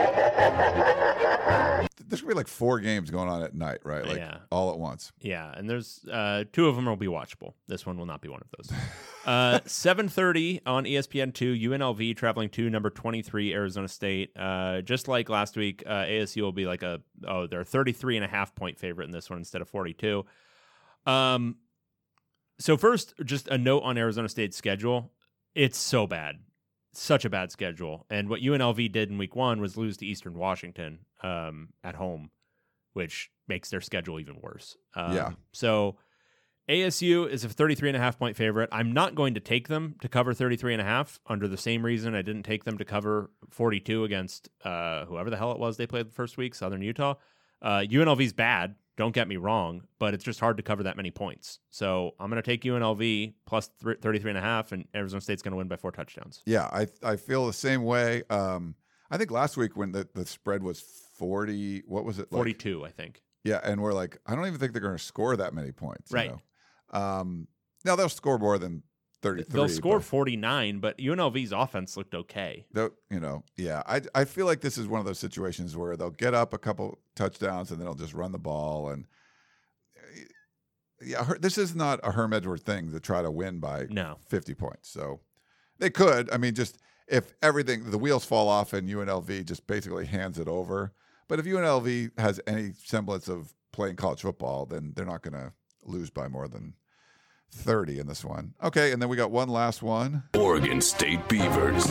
there's gonna be like four games going on at night, right? Like Yeah. all at once. Yeah, and there's uh, two of them will be watchable. This one will not be one of those. uh, seven thirty on E S P N two, U N L V traveling to number twenty-three, Arizona State. Uh, just like last week, uh, A S U will be like a, oh, they're a thirty-three and a half point favorite in this one instead of forty-two. Um, so first, just a note on Arizona State's schedule. It's so bad. Such a bad schedule. And what U N L V did in week one was lose to Eastern Washington um, at home, which makes their schedule even worse. Um, Yeah. So A S U is a thirty-three and a half point favorite. I'm not going to take them to cover thirty-three and a half under the same reason I didn't take them to cover forty-two against uh, whoever the hell it was they played the first week, Southern Utah. Uh, U N L V's bad, don't get me wrong, but it's just hard to cover that many points. So I'm going to take U N L V plus th- thirty-three and a half, and Arizona State's going to win by four touchdowns. Yeah, I I feel the same way. Um, I think last week when the, the spread was forty, what was it? Like? forty-two, I think. Yeah, and we're like, I don't even think they're going to score that many points. Right. You know? Um, now they'll score more than thirty-three. They'll score but, forty-nine, but U N L V's offense looked okay. you know, yeah. I I feel like this is one of those situations where they'll get up a couple touchdowns and then they'll just run the ball. And yeah, this is not a Herm Edwards thing to try to win by no. fifty points. So they could. I mean, just if everything, the wheels fall off and U N L V just basically hands it over. But if U N L V has any semblance of playing college football, then they're not going to lose by more than thirty in this one. Okay, and then we got one last one. Oregon State Beavers.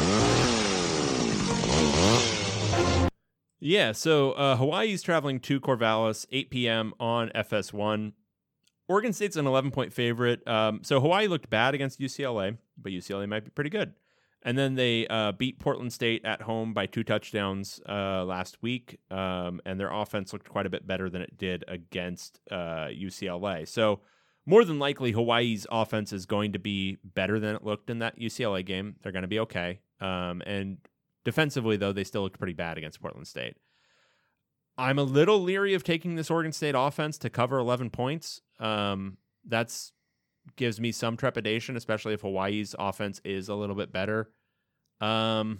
Yeah, so uh, Hawaii's traveling to Corvallis, eight p.m. on F S one. Oregon State's an eleven-point favorite. Um, so Hawaii looked bad against U C L A, but U C L A might be pretty good. And then they uh, beat Portland State at home by two touchdowns uh, last week, um, and their offense looked quite a bit better than it did against uh, U C L A. So more than likely, Hawaii's offense is going to be better than it looked in that U C L A game. They're going to be okay. Um, and defensively, though, they still looked pretty bad against Portland State. I'm a little leery of taking this Oregon State offense to cover eleven points. Um, that's gives me some trepidation, especially if Hawaii's offense is a little bit better. Um,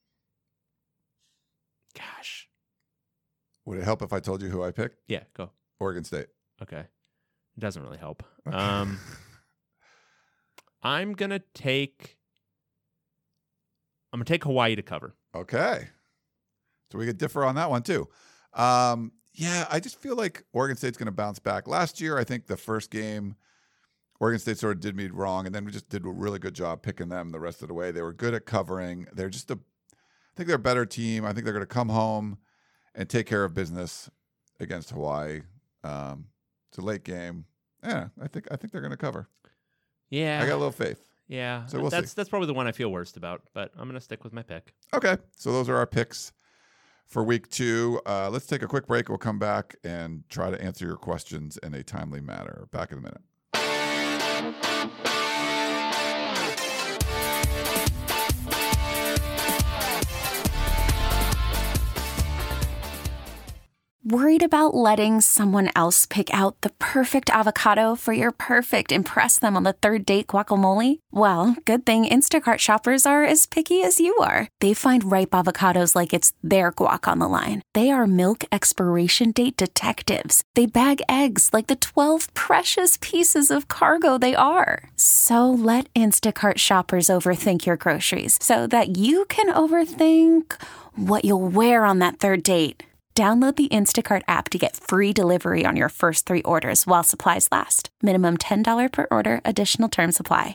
gosh. Would it help if I told you who I picked? Yeah, go. Oregon State. Okay. It doesn't really help. Okay. Um, I'm going to take... I'm going to take Hawaii to cover. Okay. So we could differ on that one, too. Um, yeah, I just feel like Oregon State's going to bounce back. Last year, I think the first game, Oregon State sort of did me wrong, and then we just did a really good job picking them the rest of the way. They were good at covering. They're just a, I think they're a better team. I think they're going to come home and take care of business against Hawaii. Um, it's a late game. Yeah, I think I think they're going to cover. Yeah. I got a little faith. Yeah. So we'll that's see. that's probably the one I feel worst about, but I'm going to stick with my pick. Okay, so those are our picks for week two. Uh, let's take a quick break. We'll come back and try to answer your questions in a timely manner. Back in a minute. Worried about letting someone else pick out the perfect avocado for your perfect impress them on the third date guacamole? Well, good thing Instacart shoppers are as picky as you are. They find ripe avocados like it's their guac on the line. They are milk expiration date detectives. They bag eggs like the twelve precious pieces of cargo they are. So let Instacart shoppers overthink your groceries so that you can overthink what you'll wear on that third date. Download the Instacart app to get free delivery on your first three orders while supplies last. Minimum ten dollars per order. Additional terms apply.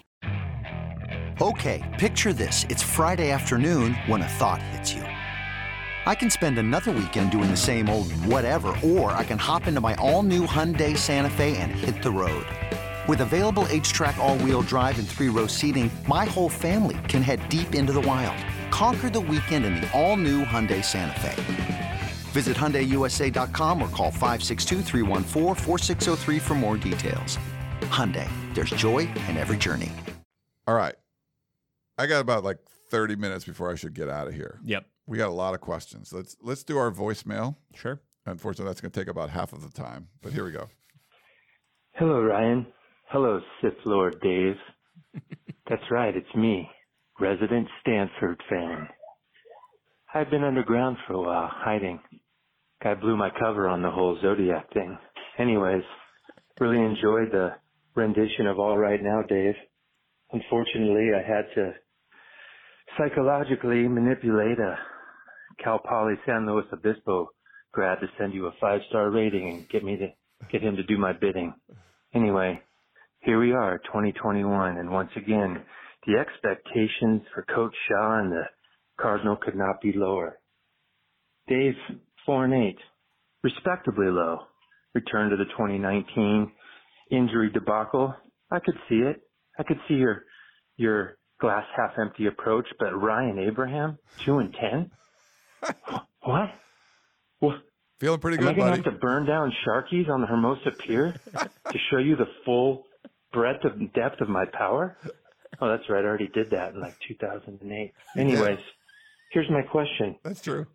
Okay, picture this. It's Friday afternoon when a thought hits you. I can spend another weekend doing the same old whatever, or I can hop into my all-new Hyundai Santa Fe and hit the road. With available H-Track all-wheel drive and three-row seating, my whole family can head deep into the wild. Conquer the weekend in the all-new Hyundai Santa Fe. Visit Hyundai U S A dot com or call five six two, three one four, four six zero three for more details. Hyundai, there's joy in every journey. All right. I got about like thirty minutes before I should get out of here. Yep. We got a lot of questions. Let's let's do our voicemail. Sure. Unfortunately, that's going to take about half of the time, but here we go. Hello, Ryan. Hello, Sith Lord Dave. That's right, it's me, resident Stanford fan. I've been underground for a while, hiding. Guy blew my cover on the whole Zodiac thing. Anyways, really enjoyed the rendition of All Right Now, Dave. Unfortunately, I had to psychologically manipulate a Cal Poly San Luis Obispo grad to send you a five-star rating and get me to get him to do my bidding. Anyway, here we are, twenty twenty-one, and once again, the expectations for Coach Shaw and the Cardinal could not be lower. Dave, four and eight, respectably low. Return to the twenty nineteen injury debacle. I could see it. I could see your your glass half empty approach, but Ryan Abraham, two and ten? What? Well, Feeling pretty am good, I gonna buddy. have to burn down Sharkies on the Hermosa Pier to show you the full breadth and depth of my power? Oh, that's right. I already did that in like two thousand eight. Anyways, here's my question. That's true.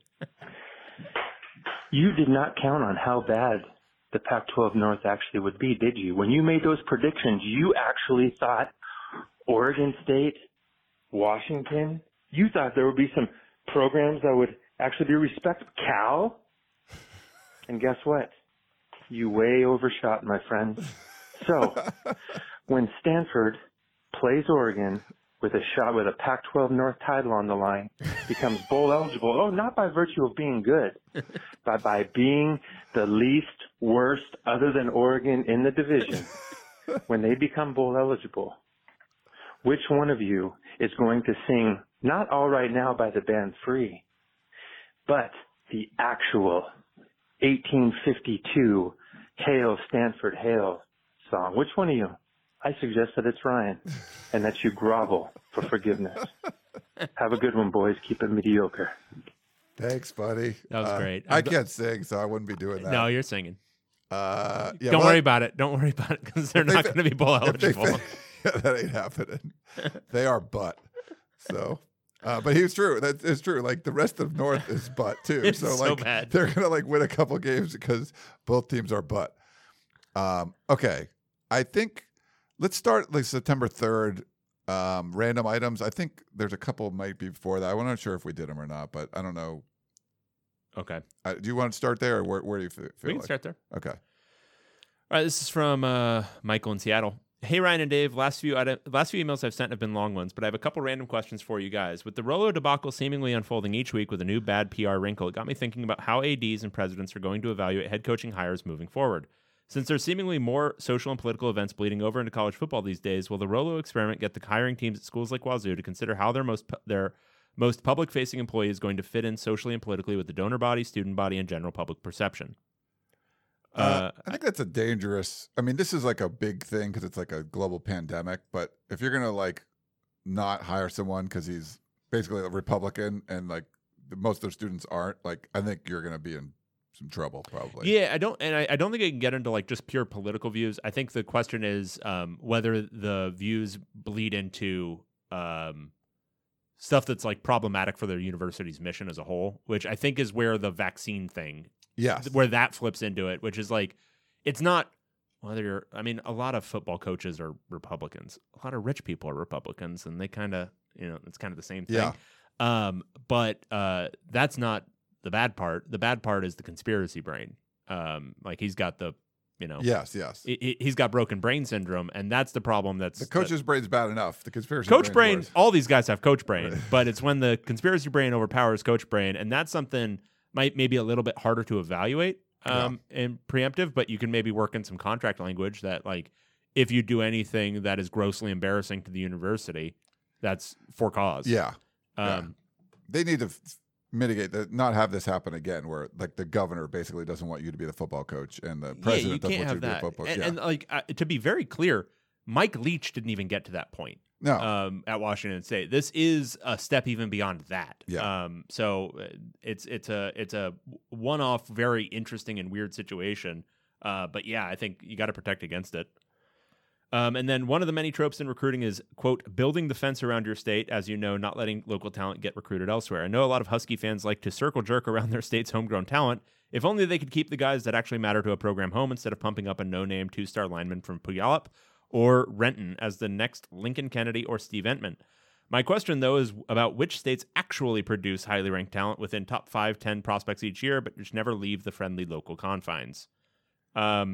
You did not count on how bad the Pac twelve North actually would be, did you? When you made those predictions, you actually thought Oregon State, Washington, you thought there would be some programs that would actually be respected. Cal? And guess what? You way overshot, my friends. So, when Stanford plays Oregon with a shot with a Pac twelve North title on the line, becomes bowl eligible, oh, not by virtue of being good, but by being the least worst other than Oregon in the division, when they become bowl eligible, which one of you is going to sing not All Right Now by the band Free, but the actual eighteen fifty-two Hail Stanford Hail song? Which one of you? I suggest that it's Ryan, and that you grovel for forgiveness. Have a good one, boys. Keep it mediocre. Thanks, buddy. That was Uh, great. I I'm go- can't sing, so I wouldn't be doing that. No, you're singing. Uh, yeah, Don't well, worry about it. Don't worry about it because they're if they not fa- going to be bowl if they eligible. fa- yeah, that ain't happening. They are butt. So, uh, but he was true. That is true. Like the rest of North is butt too. It's so so like bad. they're gonna like win a couple games because both teams are butt. Um, okay, I think let's start like September third. Um, random items. I think there's a couple might be before that. I'm not sure if we did them or not, but I don't know. Okay. Uh, do you want to start there, or where, where do you feel? We can like? start there. Okay. All right, this is from uh, Michael in Seattle. Hey, Ryan and Dave. Last few ide- last few emails I've sent have been long ones, but I have a couple random questions for you guys. With the Rolo debacle seemingly unfolding each week with a new bad P R wrinkle, it got me thinking about how A Ds and presidents are going to evaluate head coaching hires moving forward. Since there's seemingly more social and political events bleeding over into college football these days, will the Rolo experiment get the hiring teams at schools like Wazoo to consider how their most pu- their most public-facing employee is going to fit in socially and politically with the donor body, student body, and general public perception? Uh, Uh, I think that's a dangerous. I mean, this is like a big thing because it's like a global pandemic. But if you're gonna like not hire someone because he's basically a Republican and like most of their students aren't, like I think you're gonna be in some trouble probably. Yeah, I don't, and I, I don't think it can get into like just pure political views. I think the question is um, whether the views bleed into um, stuff that's like problematic for their university's mission as a whole, which I think is where the vaccine thing, Yes. where that flips into it, which is like, it's not whether you're, I mean, a lot of football coaches are Republicans, a lot of rich people are Republicans, and they kind of, you know, it's kind of the same thing. Yeah. Um, but uh, that's not the bad part. The bad part is the conspiracy brain. Um, like he's got the, you know, Yes. Yes. he, he's got broken brain syndrome, and that's the problem. That's The coach's brain's bad enough. The conspiracy. coach brain's brain. worse. All these guys have coach brain, Right. but it's when the conspiracy brain overpowers coach brain, and that's something might maybe a little bit harder to evaluate um, and preemptive. But you can maybe work in some contract language that, like, if you do anything that is grossly embarrassing to the university, that's for cause. Yeah. Um, yeah. They need to f- mitigate that, not have this happen again, where like the governor basically doesn't want you to be the football coach and the Yeah, president you doesn't can't want you have to be that. the football. And, yeah. and like uh, to be very clear, Mike Leach didn't even get to that point. no. Um, at Washington State, this is a step even beyond that. Yeah. Um, so uh, it's it's a it's a one-off, very interesting and weird situation. Uh, but yeah, I think you got to protect against it. Um, and then one of the many tropes in recruiting is, quote, building the fence around your state, as you know, not letting local talent get recruited elsewhere. I know a lot of Husky fans like to circle jerk around their state's homegrown talent. If only they could keep the guys that actually matter to a program home instead of pumping up a no-name two-star lineman from Puyallup or Renton as the next Lincoln Kennedy or Steve Entman. My question, though, is about which states actually produce highly ranked talent within top five, ten prospects each year, but which never leave the friendly local confines. Um,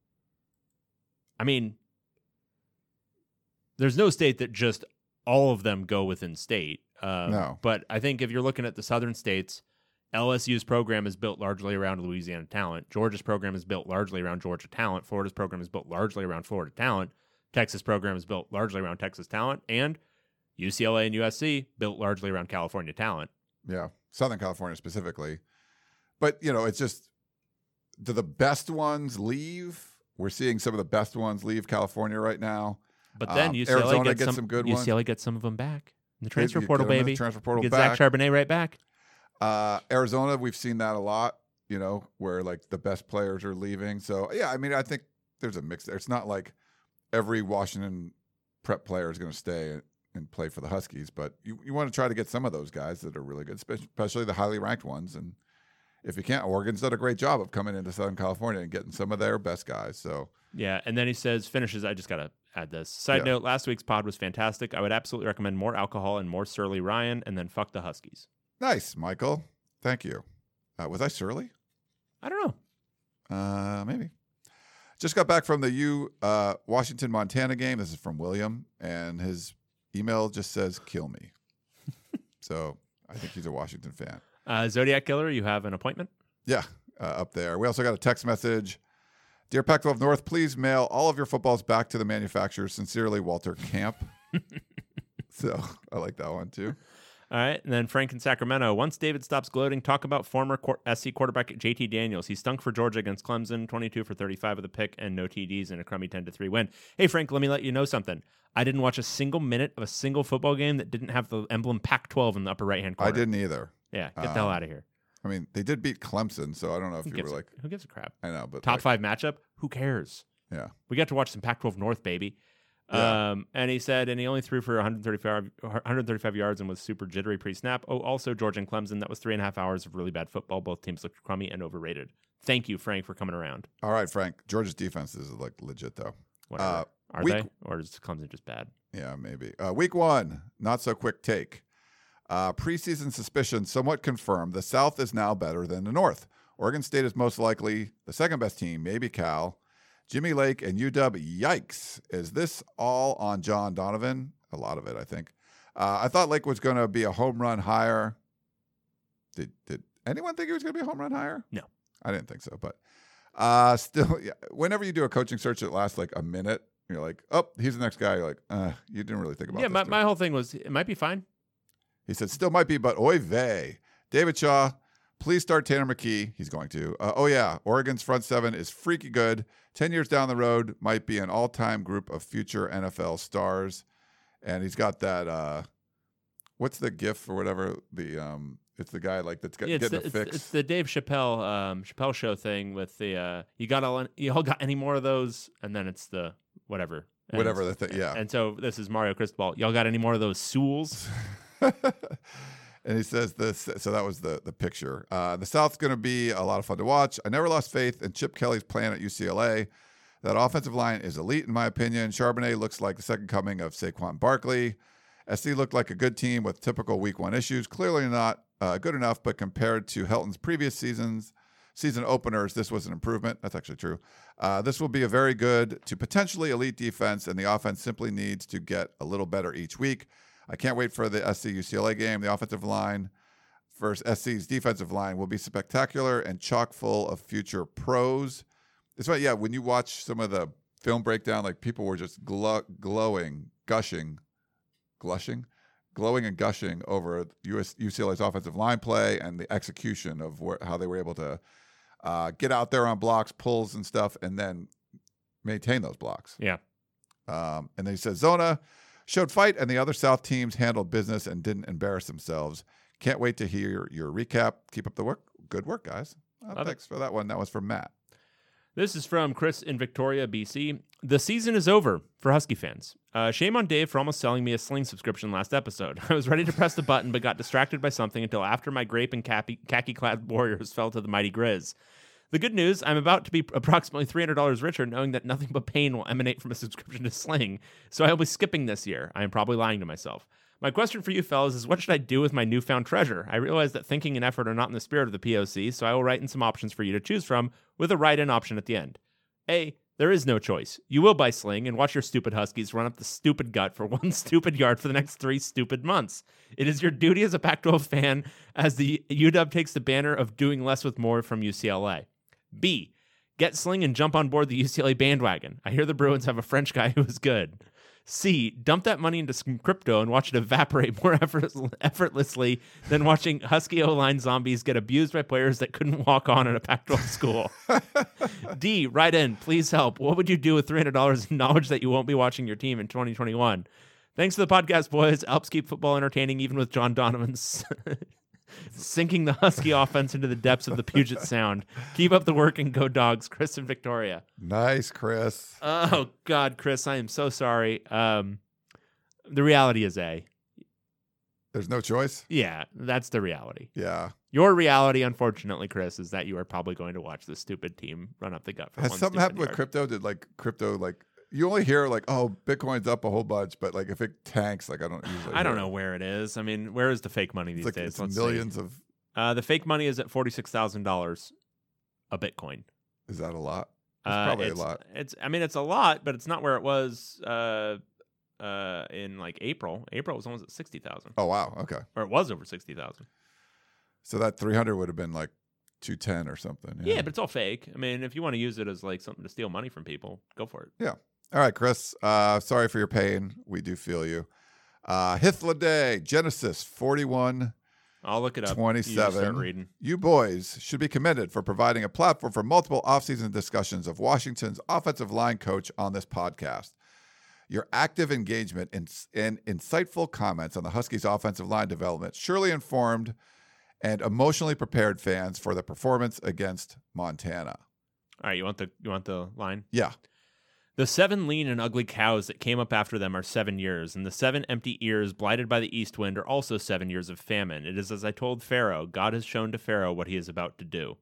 I mean, there's no state that just all of them go within state. Um, No. But I think if you're looking at the southern states, L S U's program is built largely around Louisiana talent. Georgia's program is built largely around Georgia talent. Florida's program is built largely around Florida talent. Texas program is built largely around Texas talent. And U C L A and U S C built largely around California talent. Yeah, Southern California specifically. But, you know, it's just, do the best ones leave we're seeing some of the best ones leave California right now. But then Um, U C L A Arizona gets, gets some, some good U C L A ones. gets some of them back in the You- transfer you portal, get 'em in the baby. transfer portal Get back. Zach Charbonnet right back. Uh, Arizona, we've seen that a lot, you know, where like the best players are leaving. So yeah, I mean, I think there's a mix there. It's not like every Washington prep player is going to stay and play for the Huskies, but you, you want to try to get some of those guys that are really good, especially the highly ranked ones. And if you can't, Oregon's done a great job of coming into Southern California and getting some of their best guys. So Yeah, and then he says, finishes, I just got to add this. Side Yeah. note, last week's pod was fantastic. I would absolutely recommend more alcohol and more surly Ryan, and then fuck the Huskies. nice, Michael. Thank you. Uh, was I surly? I don't know. Uh, maybe. Just got back from the U uh, Washington Montana game. This is from William, and his email just says "kill me." So I think he's a Washington fan. Uh, Zodiac Killer, you have an appointment? Yeah, uh, up there. We also got a text message. Dear Pac twelve North, please mail all of your footballs back to the manufacturer. Sincerely, Walter Camp. So I like that one too. All right, and then Frank in Sacramento. Once David stops gloating, talk about former quar- S C quarterback J T Daniels. He stunk for Georgia against Clemson, twenty-two for thirty-five with a pick and no T Ds and a crummy ten to three win. Hey, Frank, let me let you know something. I didn't watch a single minute of a single football game that didn't have the emblem Pac twelve in the upper right-hand corner. I didn't either. Yeah, get the hell Um, out of here. I mean, they did beat Clemson, so I don't know if Who you gives, were a, like, who gives a crap? I know, but Top like, five matchup? Who cares? yeah. We got to watch some Pac twelve North, baby. Yeah. Um, and he said, and he only threw for one thirty-five, one thirty-five yards and was super jittery pre-snap. Oh, also Georgia and Clemson. That was three and a half hours of really bad football. Both teams looked crummy and overrated. Thank you, Frank, for coming around. All right, Frank. Georgia's defense is like legit though. Whatever. Uh, Are week- they? Or is Clemson just bad? Yeah, maybe. Uh, week one, not so quick take. Uh, preseason suspicion somewhat confirmed. The South is now better than the North. Oregon State is most likely the second best team, maybe Cal. Jimmy Lake and U W, yikes. Is this all on John Donovan? A lot of it, I think. Uh, I thought Lake was going to be a home run hire. Did did anyone think he was going to be a home run hire? No. I didn't think so, but uh, still, yeah, whenever you do a coaching search that lasts like a minute, you're like, oh, he's the next guy. You're like, uh, you didn't really think about Yeah, this. my, too my whole thing was it might be fine. He said, still might be, but oy vey. David Shaw, please start Tanner McKee. He's going to. Uh, oh, yeah. Oregon's front seven is freaky good. Ten years down the road, might be an all-time group of future N F L stars. And he's got that, uh, what's the GIF or whatever? The um, It's the guy like that's got, Yeah, it's, getting the, a it's, fix. it's the Dave Chappelle um, Chappelle show thing with the uh, you got all you all got any more of those, and then it's the whatever And Whatever it's- the thing, yeah. And so this is Mario Cristobal. Y'all got any more of those Sewells? And he says this, so that was the the picture. Uh, the South's going to be a lot of fun to watch. I never lost faith in Chip Kelly's plan at U C L A. That offensive line is elite, in my opinion. Charbonnet looks like the second coming of Saquon Barkley. S C looked like a good team with typical week one issues. Clearly not uh, good enough, but compared to Helton's previous seasons, season openers, this was an improvement. That's actually true. Uh, this will be a very good to potentially elite defense, and the offense simply needs to get a little better each week. I can't wait for the S C U C L A game. The offensive line versus S C's defensive line will be spectacular and chock full of future pros. It's right, yeah, when you watch some of the film breakdown, like people were just glow, glowing, gushing, glushing, glowing and gushing over U S, U C L A's offensive line play and the execution of where, how they were able to uh, get out there on blocks, pulls and stuff, and then maintain those blocks. Yeah. Um, and then he says, Zona showed fight, and the other South teams handled business and didn't embarrass themselves. Can't wait to hear your recap. Keep up the work. Good work, guys. Uh, Love thanks for that one. That was from Matt. This is from Chris in Victoria, B C. The season is over for Husky fans. Uh, shame on Dave for almost selling me a Sling subscription last episode. I was ready to press the button, but got distracted by something until after my grape and khaki-clad Warriors fell to the mighty Grizz. The good news, I'm about to be approximately three hundred dollars richer, knowing that nothing but pain will emanate from a subscription to Sling, so I will be skipping this year. I am probably lying to myself. My question for you fellas is, what should I do with my newfound treasure? I realize that thinking and effort are not in the spirit of the P O C, so I will write in some options for you to choose from, with a write-in option at the end. A, there is no choice. You will buy Sling and watch your stupid Huskies run up the stupid gut for one stupid yard for the next three stupid months. It is your duty as a Pac twelve fan as the U W takes the banner of doing less with more from U C L A. B, get Sling and jump on board the U C L A bandwagon. I hear the Bruins have a French guy who is good. C, dump that money into some crypto and watch it evaporate more effort- effortlessly than watching Husky O-line zombies get abused by players that couldn't walk on at a Pac twelve school. D, write in. Please help. What would you do with three hundred dollars in knowledge that you won't be watching your team in twenty twenty-one? Thanks to the podcast, boys. It helps keep football entertaining even with John Donovan's sinking the Husky offense into the depths of the Puget Sound. Keep up the work and go Dogs, Chris and Victoria. Nice, Chris. Oh, God, Chris, I am so sorry. Um, the reality is A. There's no choice? Yeah, that's the reality. Yeah. Your reality, unfortunately, Chris, is that you are probably going to watch this stupid team run up the gut for Has one something stupid happened with yard. crypto? Did like crypto, like, you only hear like, oh, Bitcoin's up a whole bunch, but like if it tanks, like I don't usually I don't hear know it. where it is. I mean, where is the fake money these It's like days? it's Let's millions see. of, Uh, the fake money is at forty-six thousand dollars a Bitcoin. is that a lot? It's Uh, probably it's, a lot. It's, I mean, it's a lot, but it's not where it was uh, uh, in like April. April was almost at sixty thousand, Oh, wow. Okay. or it was over sixty thousand. So that three hundred would have been like two ten or something. Yeah. but it's all fake. I mean, if you want to use it as like something to steal money from people, go for it. Yeah. All right, Chris. Uh, sorry for your pain. We do feel you. Uh, Hithla Day, Genesis forty-one I'll look it up. You just start twenty-seven. reading. You boys should be commended for providing a platform for multiple offseason discussions of Washington's offensive line coach on this podcast. Your active engagement and, and insightful comments on the Huskies' offensive line development surely informed and emotionally prepared fans for the performance against Montana. All right, you want the you want the line? Yeah. The seven lean and ugly cows that came up after them are seven years, and the seven empty ears blighted by the east wind are also seven years of famine. It is as I told Pharaoh, God has shown to Pharaoh what he is about to do.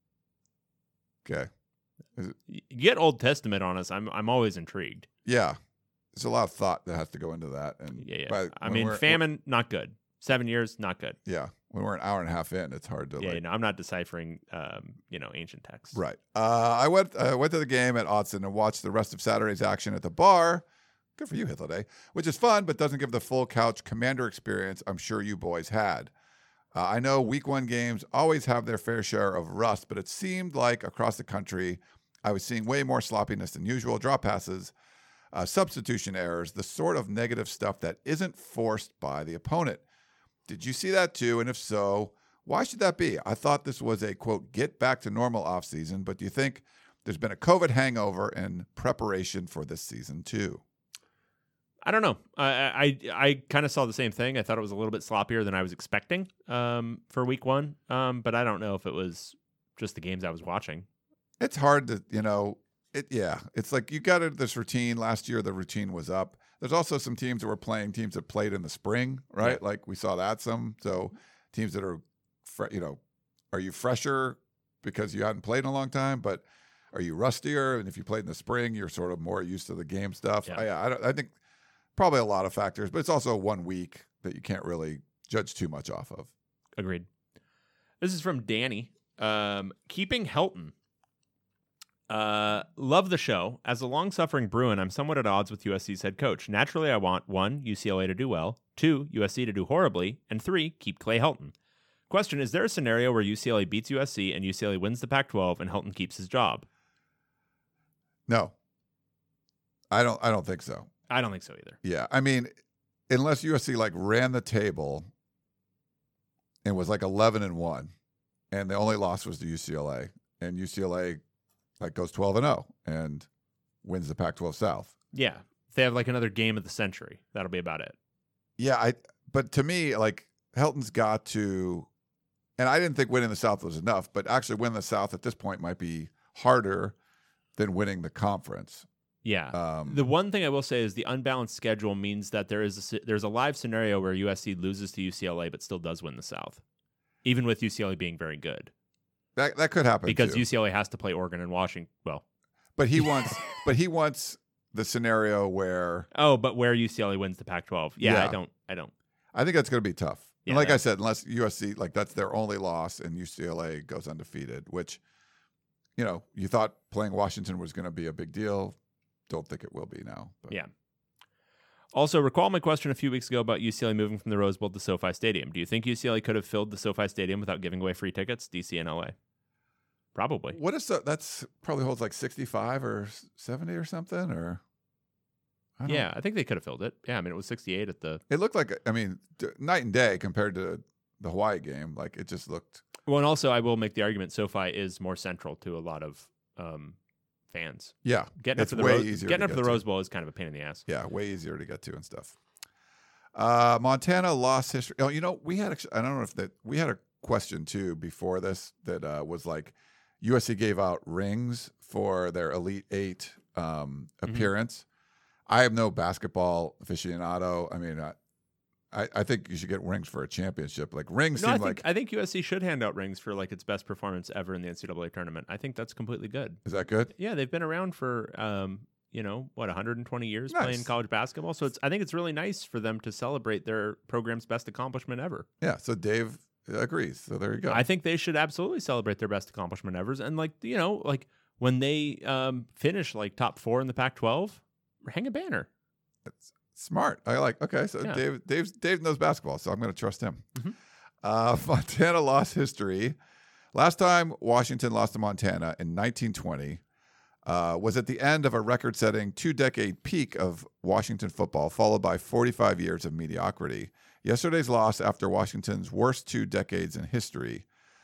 Okay. You get Old Testament on us, I'm I'm always intrigued. Yeah. There's a lot of thought that has to go into that. And Yeah, yeah. by- I when mean, we're- famine, not good. Seven years, not good. Yeah. When we're an hour and a half in, it's hard to Yeah, like. you know, I'm not deciphering, um, you know, ancient texts. Right. Uh, I went I went to the game at Autzen and watched the rest of Saturday's action at the bar. Good for you, Hitler Day, which is fun, but doesn't give the full couch commander experience I'm sure you boys had. Uh, I know week one games always have their fair share of rust, but it seemed like across the country, I was seeing way more sloppiness than usual, drop passes, uh, substitution errors, the sort of negative stuff that isn't forced by the opponent. Did you see that too? And if so, why should that be? I thought this was a, quote, get back to normal offseason, but do you think there's been a COVID hangover in preparation for this season too? I don't know. I I, I kind of saw the same thing. I thought it was a little bit sloppier than I was expecting um, for week one, um, but I don't know if it was just the games I was watching. It's hard to, you know, it. Yeah, it's like you got this routine. Last year, the routine was up. There's also some teams that were playing teams that played in the spring, right? Yeah. Like we saw that some. So teams that are, fre- you know, are you fresher because you hadn't played in a long time, but are you rustier? And if you played in the spring, you're sort of more used to the game stuff. Yeah. I, I, don't- I think probably a lot of factors, but it's also one week that you can't really judge too much off of. Agreed. This is from Danny. Um, keeping Helton. Uh, love the show. As a long-suffering Bruin, I'm somewhat at odds with U S C's head coach. Naturally, I want one, U C L A to do well, two, U S C to do horribly, and three, keep Clay Helton. Question, is there a scenario where U C L A beats U S C and U C L A wins the Pac twelve and Helton keeps his job? No, I don't. I don't think so. I don't think so either. Yeah, I mean, unless U S C like ran the table and was like eleven and one, and the only loss was to U C L A, and U C L A like goes twelve and zero and wins the Pac twelve South. Yeah. If they have like another game of the century, that'll be about it. Yeah, I. But to me, like Helton's got to, and I didn't think winning the South was enough, but actually winning the South at this point might be harder than winning the conference. Yeah. Um, The one thing I will say is the unbalanced schedule means that there is a, s- there's a live scenario where U S C loses to U C L A but still does win the South, even with U C L A being very good. that that could happen Because too. U C L A has to play Oregon and Washington. Well, But he wants, but he wants the scenario where oh, but where U C L A wins the Pac twelve. Yeah, Yeah. I don't. I don't. I think that's going to be tough. Yeah, and like that- I said, unless U S C, like that's their only loss, and U C L A goes undefeated, which, you know, you thought playing Washington was going to be a big deal. Don't think it will be now. But. Yeah. Also, recall my question a few weeks ago about U C L A moving from the Rose Bowl to SoFi Stadium. Do you think U C L A could have filled the SoFi Stadium without giving away free tickets? D C and L A. Probably. What is that? That's probably holds like sixty-five or seventy or something, or I don't- Yeah, I think they could have filled it. Yeah, I mean, it was sixty-eight at the. It looked like, I mean, d- night and day compared to the Hawaii game. Like, it just looked. Well, and also, I will make the argument SoFi is more central to a lot of um, fans. Yeah. Getting It's up to the way Rose, easier getting to up to get the to. Rose Bowl is kind of a pain in the ass. Yeah, way easier to get to and stuff. Uh, Montana lost history. Oh, you know, we had, actually, I don't know if that, we had a question too before this that uh, was like U S C gave out rings for their Elite Eight um, appearance. I am no basketball aficionado. I mean, I, I, I think you should get rings for a championship. Like rings No, I seem think like, I think U S C should hand out rings for like its best performance ever in the N C double A tournament. I think that's completely good. is that good? Yeah, they've been around for um, you know, what, one hundred twenty years Nice. playing college basketball. So it's I think it's really nice for them to celebrate their program's best accomplishment ever. Yeah. So Dave agrees. So there you go. I think they should absolutely celebrate their best accomplishment ever. And like, you know, like when they um, finish like top four in the Pac twelve, hang a banner. That's smart. I like. Okay, so Yeah. Dave, Dave, Dave knows basketball, so I'm going to trust him. Mhm. Uh, Montana lost history. Last time Washington lost to Montana in nineteen twenty uh, was at the end of a record-setting two-decade peak of Washington football, followed by forty-five years of mediocrity. Yesterday's loss after Washington's worst two decades in history.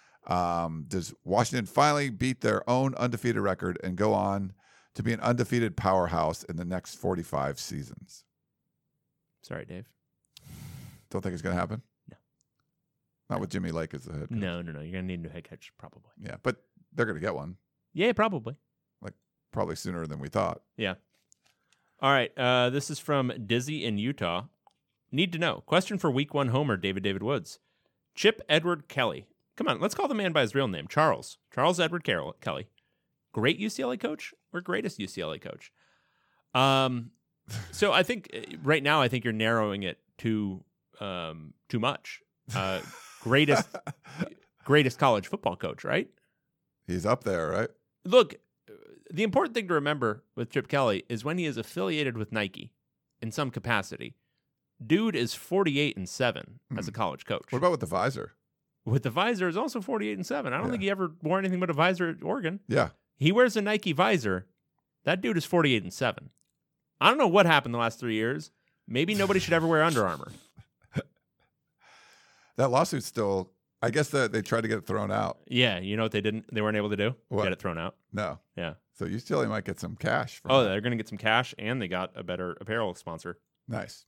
Um, does Washington finally beat their own undefeated record and go on to be an undefeated powerhouse in the next forty-five seasons? Sorry, Dave. Don't think it's going to happen? No. Not with Jimmy Lake as the head coach. No, no, no. You're going to need a new head coach, probably. Yeah, but they're going to get one Yeah, probably. probably sooner than we thought. Yeah. All right. Uh, this is from Dizzy in Utah. Need to know. Question for week one homer, David David Woods. Chip Edward Kelly. Come on, let's call the man by his real name. Charles. Charles Edward Carroll, Kelly. Great U C L A coach or greatest U C L A coach? Um, so I think uh, right now, I think you're narrowing it too, um, too much. Uh, greatest, greatest college football coach, right? He's up there, right? Look, the important thing to remember with Chip Kelly is when he is affiliated with Nike in some capacity, dude is forty-eight and seven as a college coach. What about with the visor? With the visor is also forty-eight and seven. I don't Yeah. think he ever wore anything but a visor at Oregon. Yeah. He wears a Nike visor. That dude is forty-eight and seven. I don't know what happened the last three years. Maybe nobody should ever wear Under Armour. That lawsuit's still, I guess that they tried to get it thrown out. Yeah, you know what they didn't? They weren't able to do? What? Get it thrown out. No. Yeah. So U C L A might get some cash. From Oh, that. they're going to get some cash, and they got a better apparel sponsor. Nice.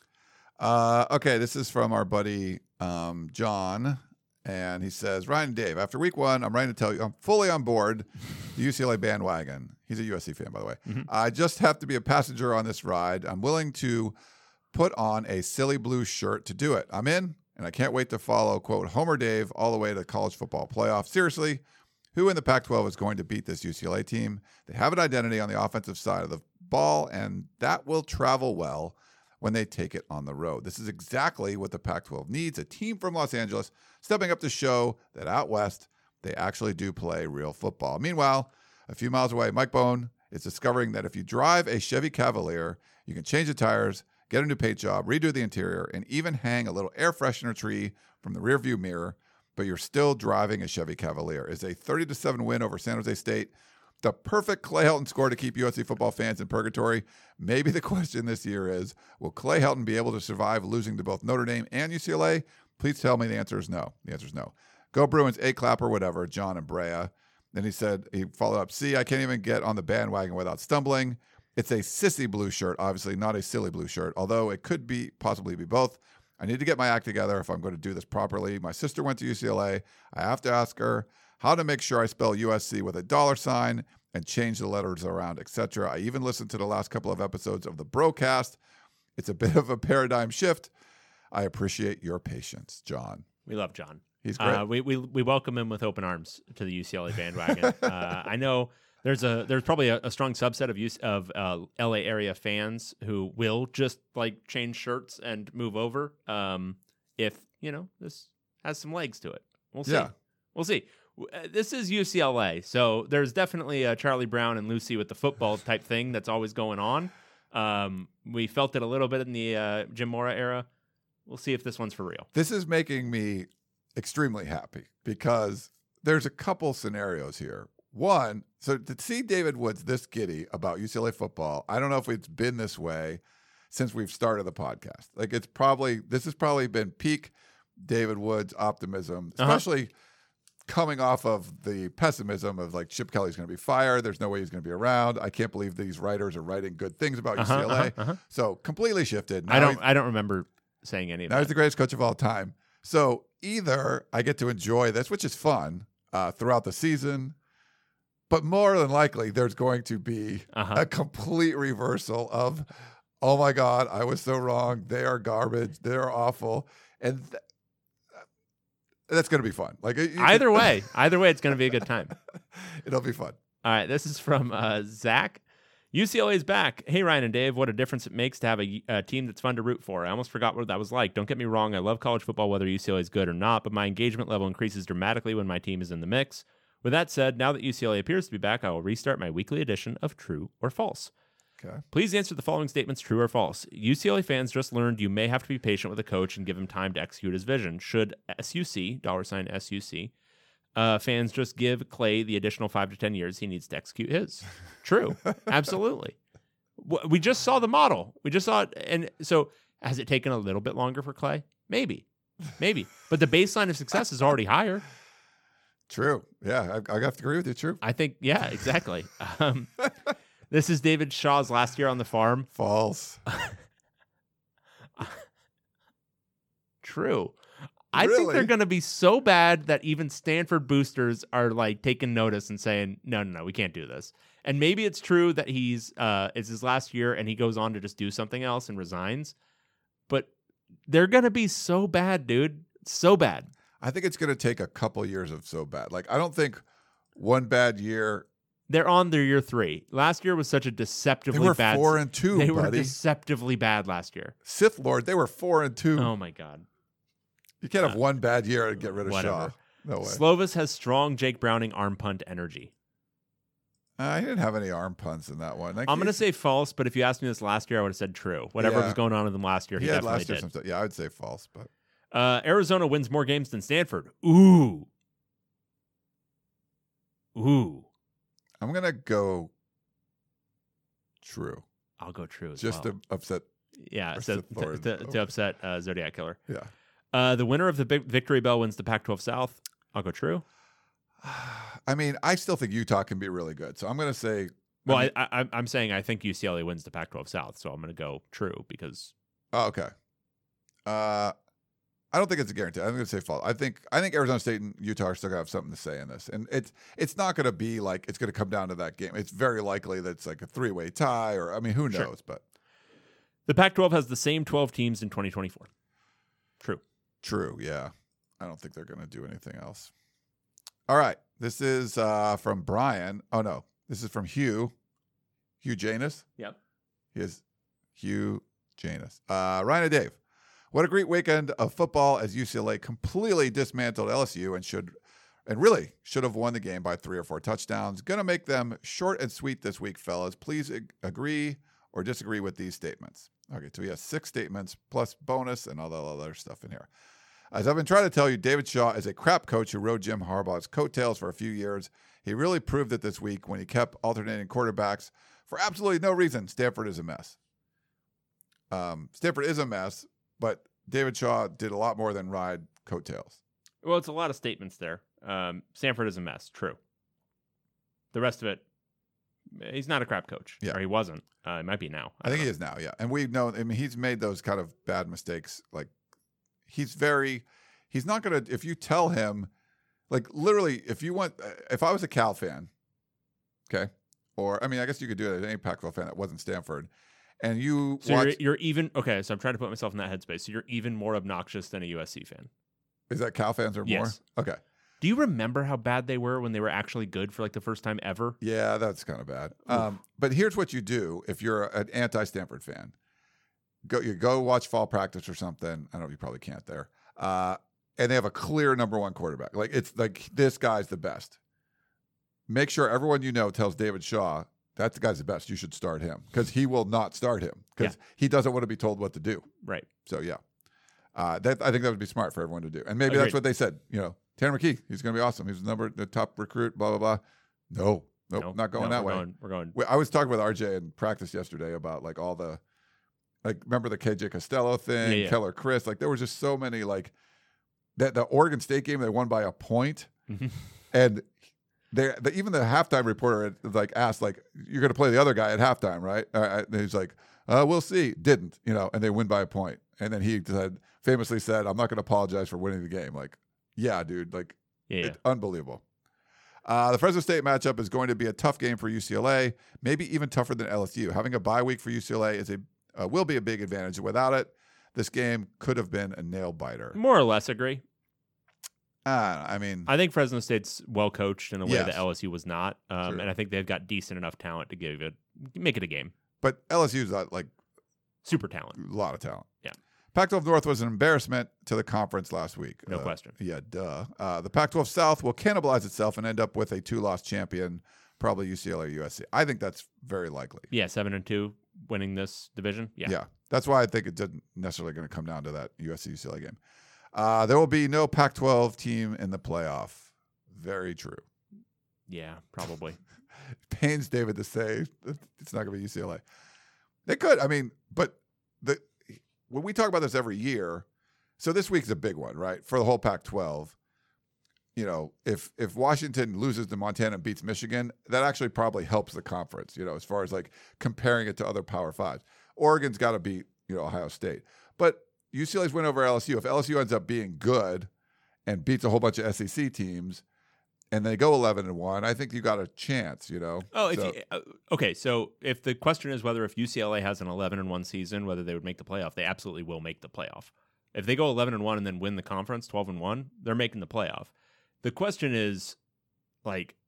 Uh, okay, this is from our buddy um, John, and he says, Ryan and Dave, after week one, I'm writing to tell you I'm fully on board the U C L A bandwagon. He's a U S C fan, by the way. Mm-hmm. I just have to be a passenger on this ride. I'm willing to put on a silly blue shirt to do it. I'm in, and I can't wait to follow, quote, Homer Dave all the way to college football playoff. Seriously, who in the Pac twelve is going to beat this U C L A team? They have an identity on the offensive side of the ball, and that will travel well when they take it on the road. This is exactly what the Pac twelve needs, a team from Los Angeles stepping up to show that out west they actually do play real football. Meanwhile, a few miles away, Mike Bohn is discovering that if you drive a Chevy Cavalier, you can change the tires, get a new paint job, redo the interior, and even hang a little air freshener tree from the rearview mirror, but you're still driving a Chevy Cavalier. It's a thirty to seven win over San Jose State. The perfect Clay Helton score to keep U S C football fans in purgatory. Maybe the question this year is, will Clay Helton be able to survive losing to both Notre Dame and U C L A? Please tell me the answer is no. The answer is no. Go Bruins, A clapper, whatever, John and Brea. Then he said, he followed up, see, I can't even get on the bandwagon without stumbling. It's a sissy blue shirt, obviously not a silly blue shirt, although it could be possibly be both. I need to get my act together if I'm going to do this properly. My sister went to U C L A. I have to ask her how to make sure I spell U S C with a dollar sign and change the letters around, et cetera. I even listened to the last couple of episodes of the Brocast. It's a bit of a paradigm shift. I appreciate your patience, John. We love John. He's great. Uh, we, we we welcome him with open arms to the U C L A bandwagon. uh, I know there's a there's probably a, a strong subset of use of uh, L A area fans who will just like change shirts and move over um, if you know this has some legs to it. We'll see. Yeah. We'll see. This is U C L A, so there's definitely a Charlie Brown and Lucy with the football type thing that's always going on. Um, we felt it a little bit in the uh, Jim Mora era. We'll see if this one's for real. This is making me extremely happy because there's a couple scenarios here One, so to see David Woods this giddy about U C L A football, I don't know if it's been this way since we've started the podcast. Like it's probably, this has probably been peak David Woods optimism, especially uh-huh. coming off of the pessimism of like Chip Kelly's going to be fired. There's no way he's going to be around. I can't believe these writers are writing good things about uh-huh, U C L A. Uh-huh, uh-huh. So completely shifted. Now I don't, I don't remember saying any of now that. He's the greatest coach of all time. So either I get to enjoy this, which is fun uh, throughout the season, but more than likely there's going to be uh-huh. a complete reversal of, oh my God, I was so wrong. They are garbage. They're awful. And th- that's going to be fun. Like Either way, either way, it's going to be a good time. It'll be fun. All right, this is from uh, Zach. U C L A is back. Hey, Ryan and Dave, what a difference it makes to have a, a team that's fun to root for. I almost forgot what that was like. Don't get me wrong, I love college football, whether U C L A is good or not, but my engagement level increases dramatically when my team is in the mix. With that said, now that U C L A appears to be back, I will restart my weekly edition of True or False. Okay. Please answer the following statements, true or false. U C L A fans just learned you may have to be patient with a coach and give him time to execute his vision. Should S U C, dollar sign S U C, uh, fans just give Clay the additional five to ten years he needs to execute his? True. Absolutely. We just saw the model. We just saw it. And so has it taken a little bit longer for Clay? Maybe. Maybe. But the baseline of success is already higher. True. Yeah, I, I have to agree with you. True. I think, yeah, exactly. Um, this is David Shaw's last year on the farm. False. True. I Really? think they're going to be so bad that even Stanford boosters are like taking notice and saying, no, no, no, we can't do this. And maybe it's true that he's uh, it's his last year and he goes on to just do something else and resigns. But they're going to be so bad, dude. So bad. I think it's going to take a couple years of so bad. Like, I don't think one bad year. They're on their year three. Last year was such a deceptively They were bad. four and two, They buddy. were deceptively bad last year. Sith Lord, they were four and two. Oh my God. You can't have Uh, one bad year and get rid of whatever. Shaw. No way. Slovis has strong Jake Browning arm punt energy. Uh, he didn't have any arm punts in that one. Like, I'm going to he's- say false, but if you asked me this last year, I would have said true. Whatever Yeah. was going on with him last year, he, he had definitely last year did. some stuff. Yeah, I would say false, but Uh, Arizona wins more games than Stanford. Ooh. Ooh. I'm gonna go true. I'll go true as Just well. to upset. yeah, or so, Sith to, Lord. to, to upset uh, Zodiac Killer. Yeah. Uh, the winner of the big Victory Bell wins the Pac twelve South. I'll go true. I mean, I still think Utah can be really good, so I'm gonna say. Well, I mean, I, I, I'm saying I think U C L A wins the Pac twelve South, so I'm going to go true because oh, okay. Uh, I don't think it's a guarantee. I'm gonna say false. I think I think Arizona State and Utah are still gonna have something to say in this, and it's it's not gonna be like it's gonna come down to that game. It's very likely that it's like a three way tie, or I mean, who knows? Sure. But the Pac twelve has the same twelve teams in twenty twenty-four. True. true, yeah. I don't think they're gonna do anything else. All right, this is uh, from Brian. Oh no, this is from Hugh. Hugh Janus. Yep. He is Hugh Janus. Uh, Ryan and Dave. What a great weekend of football as U C L A completely dismantled L S U and should and really should have won the game by three or four touchdowns. Going to make them short and sweet this week, fellas. Please ag- agree or disagree with these statements. Okay, so he has six statements plus bonus and all that other stuff in here. As I've been trying to tell you, David Shaw is a crap coach who rode Jim Harbaugh's coattails for a few years. He really proved it this week when he kept alternating quarterbacks for absolutely no reason. Stanford is a mess. Um, Stanford is a mess, but David Shaw did a lot more than ride coattails. Well, it's a lot of statements there. Um, Stanford is a mess. True. The rest of it, he's not a crap coach. Yeah. Or he wasn't. Uh, he might be now. I think he is now, yeah. And we know, I mean, he's made those kind of bad mistakes. Like, he's very, he's not going to, if you tell him, like, literally, if you want, if I was a Cal fan, okay, or, I mean, I guess you could do it as any Pac twelve fan that wasn't Stanford, and you So watch, you're, you're even, okay, so I'm trying to put myself in that headspace. So you're even more obnoxious than a U S C fan. is that Cal fans are more? Yes. Okay. Do you remember how bad they were when they were actually good for like the first time ever? Yeah, that's kind of bad. Um, but here's what you do if you're an anti-Stanford fan. Go you go watch fall practice or something. I don't know, you probably can't there. Uh, and they have a clear number one quarterback. Like, it's like, this guy's the best. Make sure everyone you know tells David Shaw, that the guy's the best. You should start him, because he will not start him because Yeah. he doesn't want to be told what to do. Right. So, yeah. Uh, that I think that would be smart for everyone to do. And maybe Agreed. that's what they said. You know, Tanner McKee, he's going to be awesome. He's the number, the top recruit, blah, blah, blah. No, nope, No? not going No, that we're way. Going, we're going. We- I was talking with R J in practice yesterday about like all the, like, remember the K J Costello thing, Yeah, yeah. Keller Chris, like there was just so many, like that the Oregon State game, they won by a point. Mhm. And they, the, even the halftime reporter had, like asked, like, you're going to play the other guy at halftime, right? Uh, and he's like, uh, we'll see. Didn't, you know, and they win by a point. And then he said, famously said, I'm not going to apologize for winning the game. Like, yeah, dude, like, Yeah, yeah. it's unbelievable. Uh, the Fresno State matchup is going to be a tough game for U C L A, maybe even tougher than L S U. Having a bye week for U C L A is a uh, will be a big advantage. Without it, this game could have been a nail biter. More or less agree. Uh, I mean, I think Fresno State's well coached in a way Yes. that L S U was not, um, True. and I think they've got decent enough talent to give it, make it a game. but L S U's got like Super talent. a lot of talent. Yeah. Pac twelve North was an embarrassment to the conference last week. No Uh, question. Yeah, duh. Uh, the Pac twelve South will cannibalize itself and end up with a two-loss champion, probably U C L A or U S C. I think that's very likely. Yeah, seven and two, winning this division. Yeah, Yeah. That's why I think it didn't necessarily going to come down to that U S C U C L A game. Uh, there will be no Pac twelve team in the playoff. Very true. yeah, probably. Pains David to say it's not going to be U C L A. They could. I mean, but the when we talk about this every year, so this week's a big one, right? For the whole Pac twelve. You know, if if Washington loses to Montana and beats Michigan, that actually probably helps the conference, you know, as far as like comparing it to other Power Fives. Oregon's got to beat, you know, Ohio State. But U C L A's win over L S U. If L S U ends up being good and beats a whole bunch of S E C teams and they go eleven and one, I think you got a chance, you know. Oh, if So- you, uh, okay. So if the question is whether if U C L A has an eleven and one season, whether they would make the playoff, they absolutely will make the playoff. If they go eleven and one and then win the conference twelve and one, they're making the playoff. The question is, like,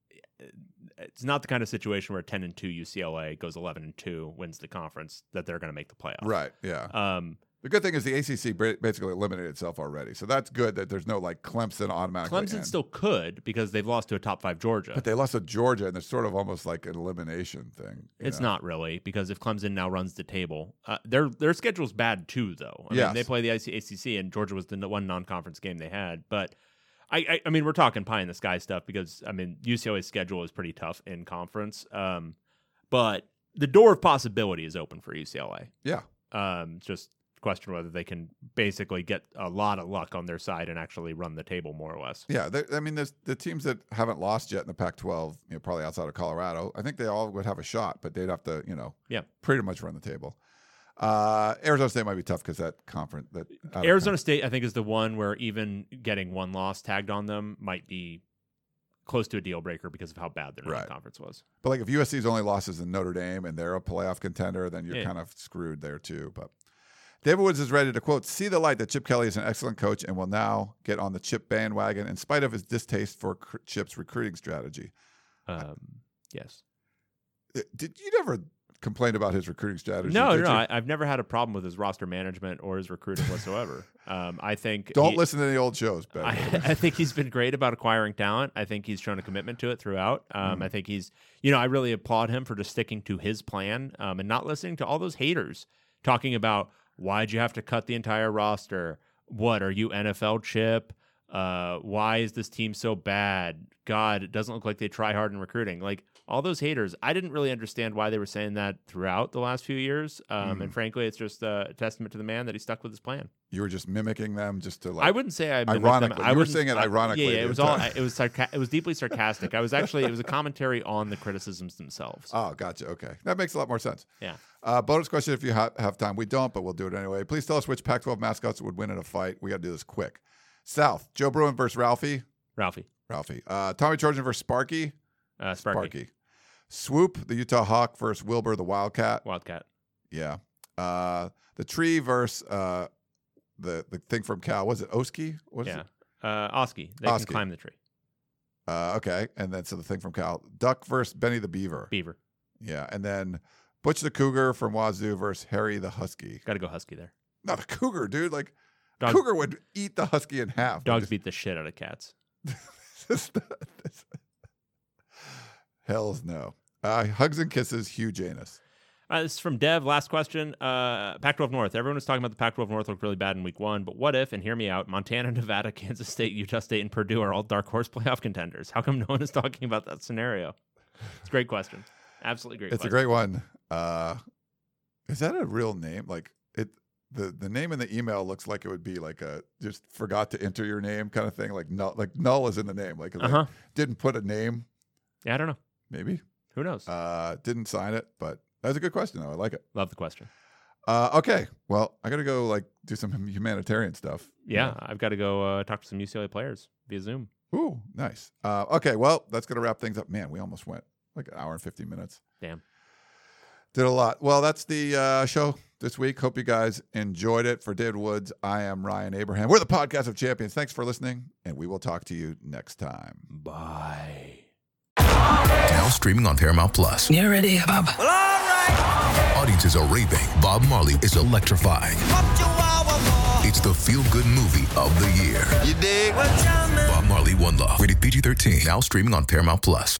it's not the kind of situation where ten and two U C L A goes eleven and two, wins the conference, that they're going to make the playoff. Right, yeah. Um, The good thing is the A C C ba- basically eliminated itself already. So that's good that there's no like Clemson automatically Clemson in. still could because they've lost to a top five Georgia. But they lost to Georgia, and it's sort of almost like an elimination thing. you It's know? not really, because if Clemson now runs the table, uh, their their schedule's bad too, though. I Yes. mean, they play the A C C, and Georgia was the n- one non-conference game they had. But I, I, I mean, we're talking pie in the sky stuff because I mean, U C L A's schedule is pretty tough in conference. Um, but the door of possibility is open for U C L A. Yeah. Um, just question whether they can basically get a lot of luck on their side and actually run the table more or less. Yeah, they- I mean, there's the teams that haven't lost yet in the Pac twelve, you know, probably outside of Colorado. I think they all would have a shot, but they'd have to, you know, Yeah. pretty much run the table. Uh, Arizona State might be tough because that conference that out of Arizona State, I think, is the one where even getting one loss tagged on them might be close to a deal breaker because of how bad their Right. non-conference was. But like if U S C's only losses in Notre Dame and they're a playoff contender, then you're Yeah. kind of screwed there too. But David Woods is ready to, quote, see the light that Chip Kelly is an excellent coach and will now get on the Chip bandwagon in spite of his distaste for cr- Chip's recruiting strategy. Um, yes. Uh, Did you never complain about his recruiting strategy? No, did no, you? I, I've never had a problem with his roster management or his recruiting whatsoever. um, I think Don't he- listen to the old shows, Ben. I, I think he's been great about acquiring talent. I think he's shown a commitment to it throughout. Um, Mm. I think he's, you know, I really applaud him for just sticking to his plan um, and not listening to all those haters talking about why'd you have to cut the entire roster? What are you, N F L Chip? Uh, why is this team so bad? God, it doesn't look like they try hard in recruiting. Like all those haters, I didn't really understand why they were saying that throughout the last few years. Um, Mm. And frankly, it's just a testament to the man that he stuck with his plan. You were just mimicking them just to like. I wouldn't say I mimicked Ironically. them. I You were wouldn't- saying it I- ironically Yeah, yeah, the it was entire all. time. It was sarca- It was deeply sarcastic. I was actually. It was a commentary on the criticisms themselves. Oh, gotcha. Okay. That makes a lot more sense. Yeah. Uh, bonus question if you ha- have time. We don't, but we'll do it anyway. Please tell us which Pac twelve mascots would win in a fight. We got to do this quick. South, Joe Bruin versus Ralphie. Ralphie, Ralphie. Uh, Tommy Trojan versus Sparky. uh, Sparky, Swoop, the Utah Hawk versus Wilbur, the Wildcat. Wildcat, Yeah. Uh, the Tree versus uh, the, the thing from Cal. Was it Oski? What is yeah, it? uh, Oski. They Oski. can climb the tree. Uh, okay. And then so the thing from Cal. Duck versus Benny the Beaver. Beaver, Yeah. And then Butch the Cougar from Wazoo versus Harry the Husky. got to go Husky there. Not a cougar, dude. Like Dogs, cougar would eat the husky in half. dogs beat the shit out of cats. Just- Hells no. Uh, hugs and kisses, Hugh Janus. Uh, this is from Dev. Last question. Uh, Pac twelve North. Everyone was talking about the Pac twelve North looked really bad in week one, but what if, and hear me out, Montana, Nevada, Kansas State, Utah State, and Purdue are all dark horse playoff contenders? How come no one is talking about that scenario? It's a great question. Absolutely great It's question. a great one. Uh, is that a real name? Like it, the, the name in the email looks like it would be like a just forgot to enter your name kind of thing. Like null, like null is in the name. Like, Uh-huh. like didn't put a name. Yeah, I don't know. Maybe. Who knows? Uh, didn't sign it, but that's a good question though. I like it. Love the question. Uh, okay. Well, I got to go like do some humanitarian stuff. Yeah, I've got to go uh, talk to some U C L A players via Zoom. Ooh, nice. Uh, okay. Well, that's going to wrap things up. Man, we almost went like an hour and fifteen minutes. Damn. Did a lot. Well, that's the uh, show this week. Hope you guys enjoyed it. For David Woods, I am Ryan Abraham. We're the Podcast of Champions. Thanks for listening, and we will talk to you next time. Bye. Now streaming on Paramount Plus. You ready, Bob? Well, all right. Audiences are raving. Bob Marley is electrifying. It's the feel-good movie of the year. You dig? Well, Bob Marley, One Love. Rated P G thirteen. Now streaming on Paramount Plus.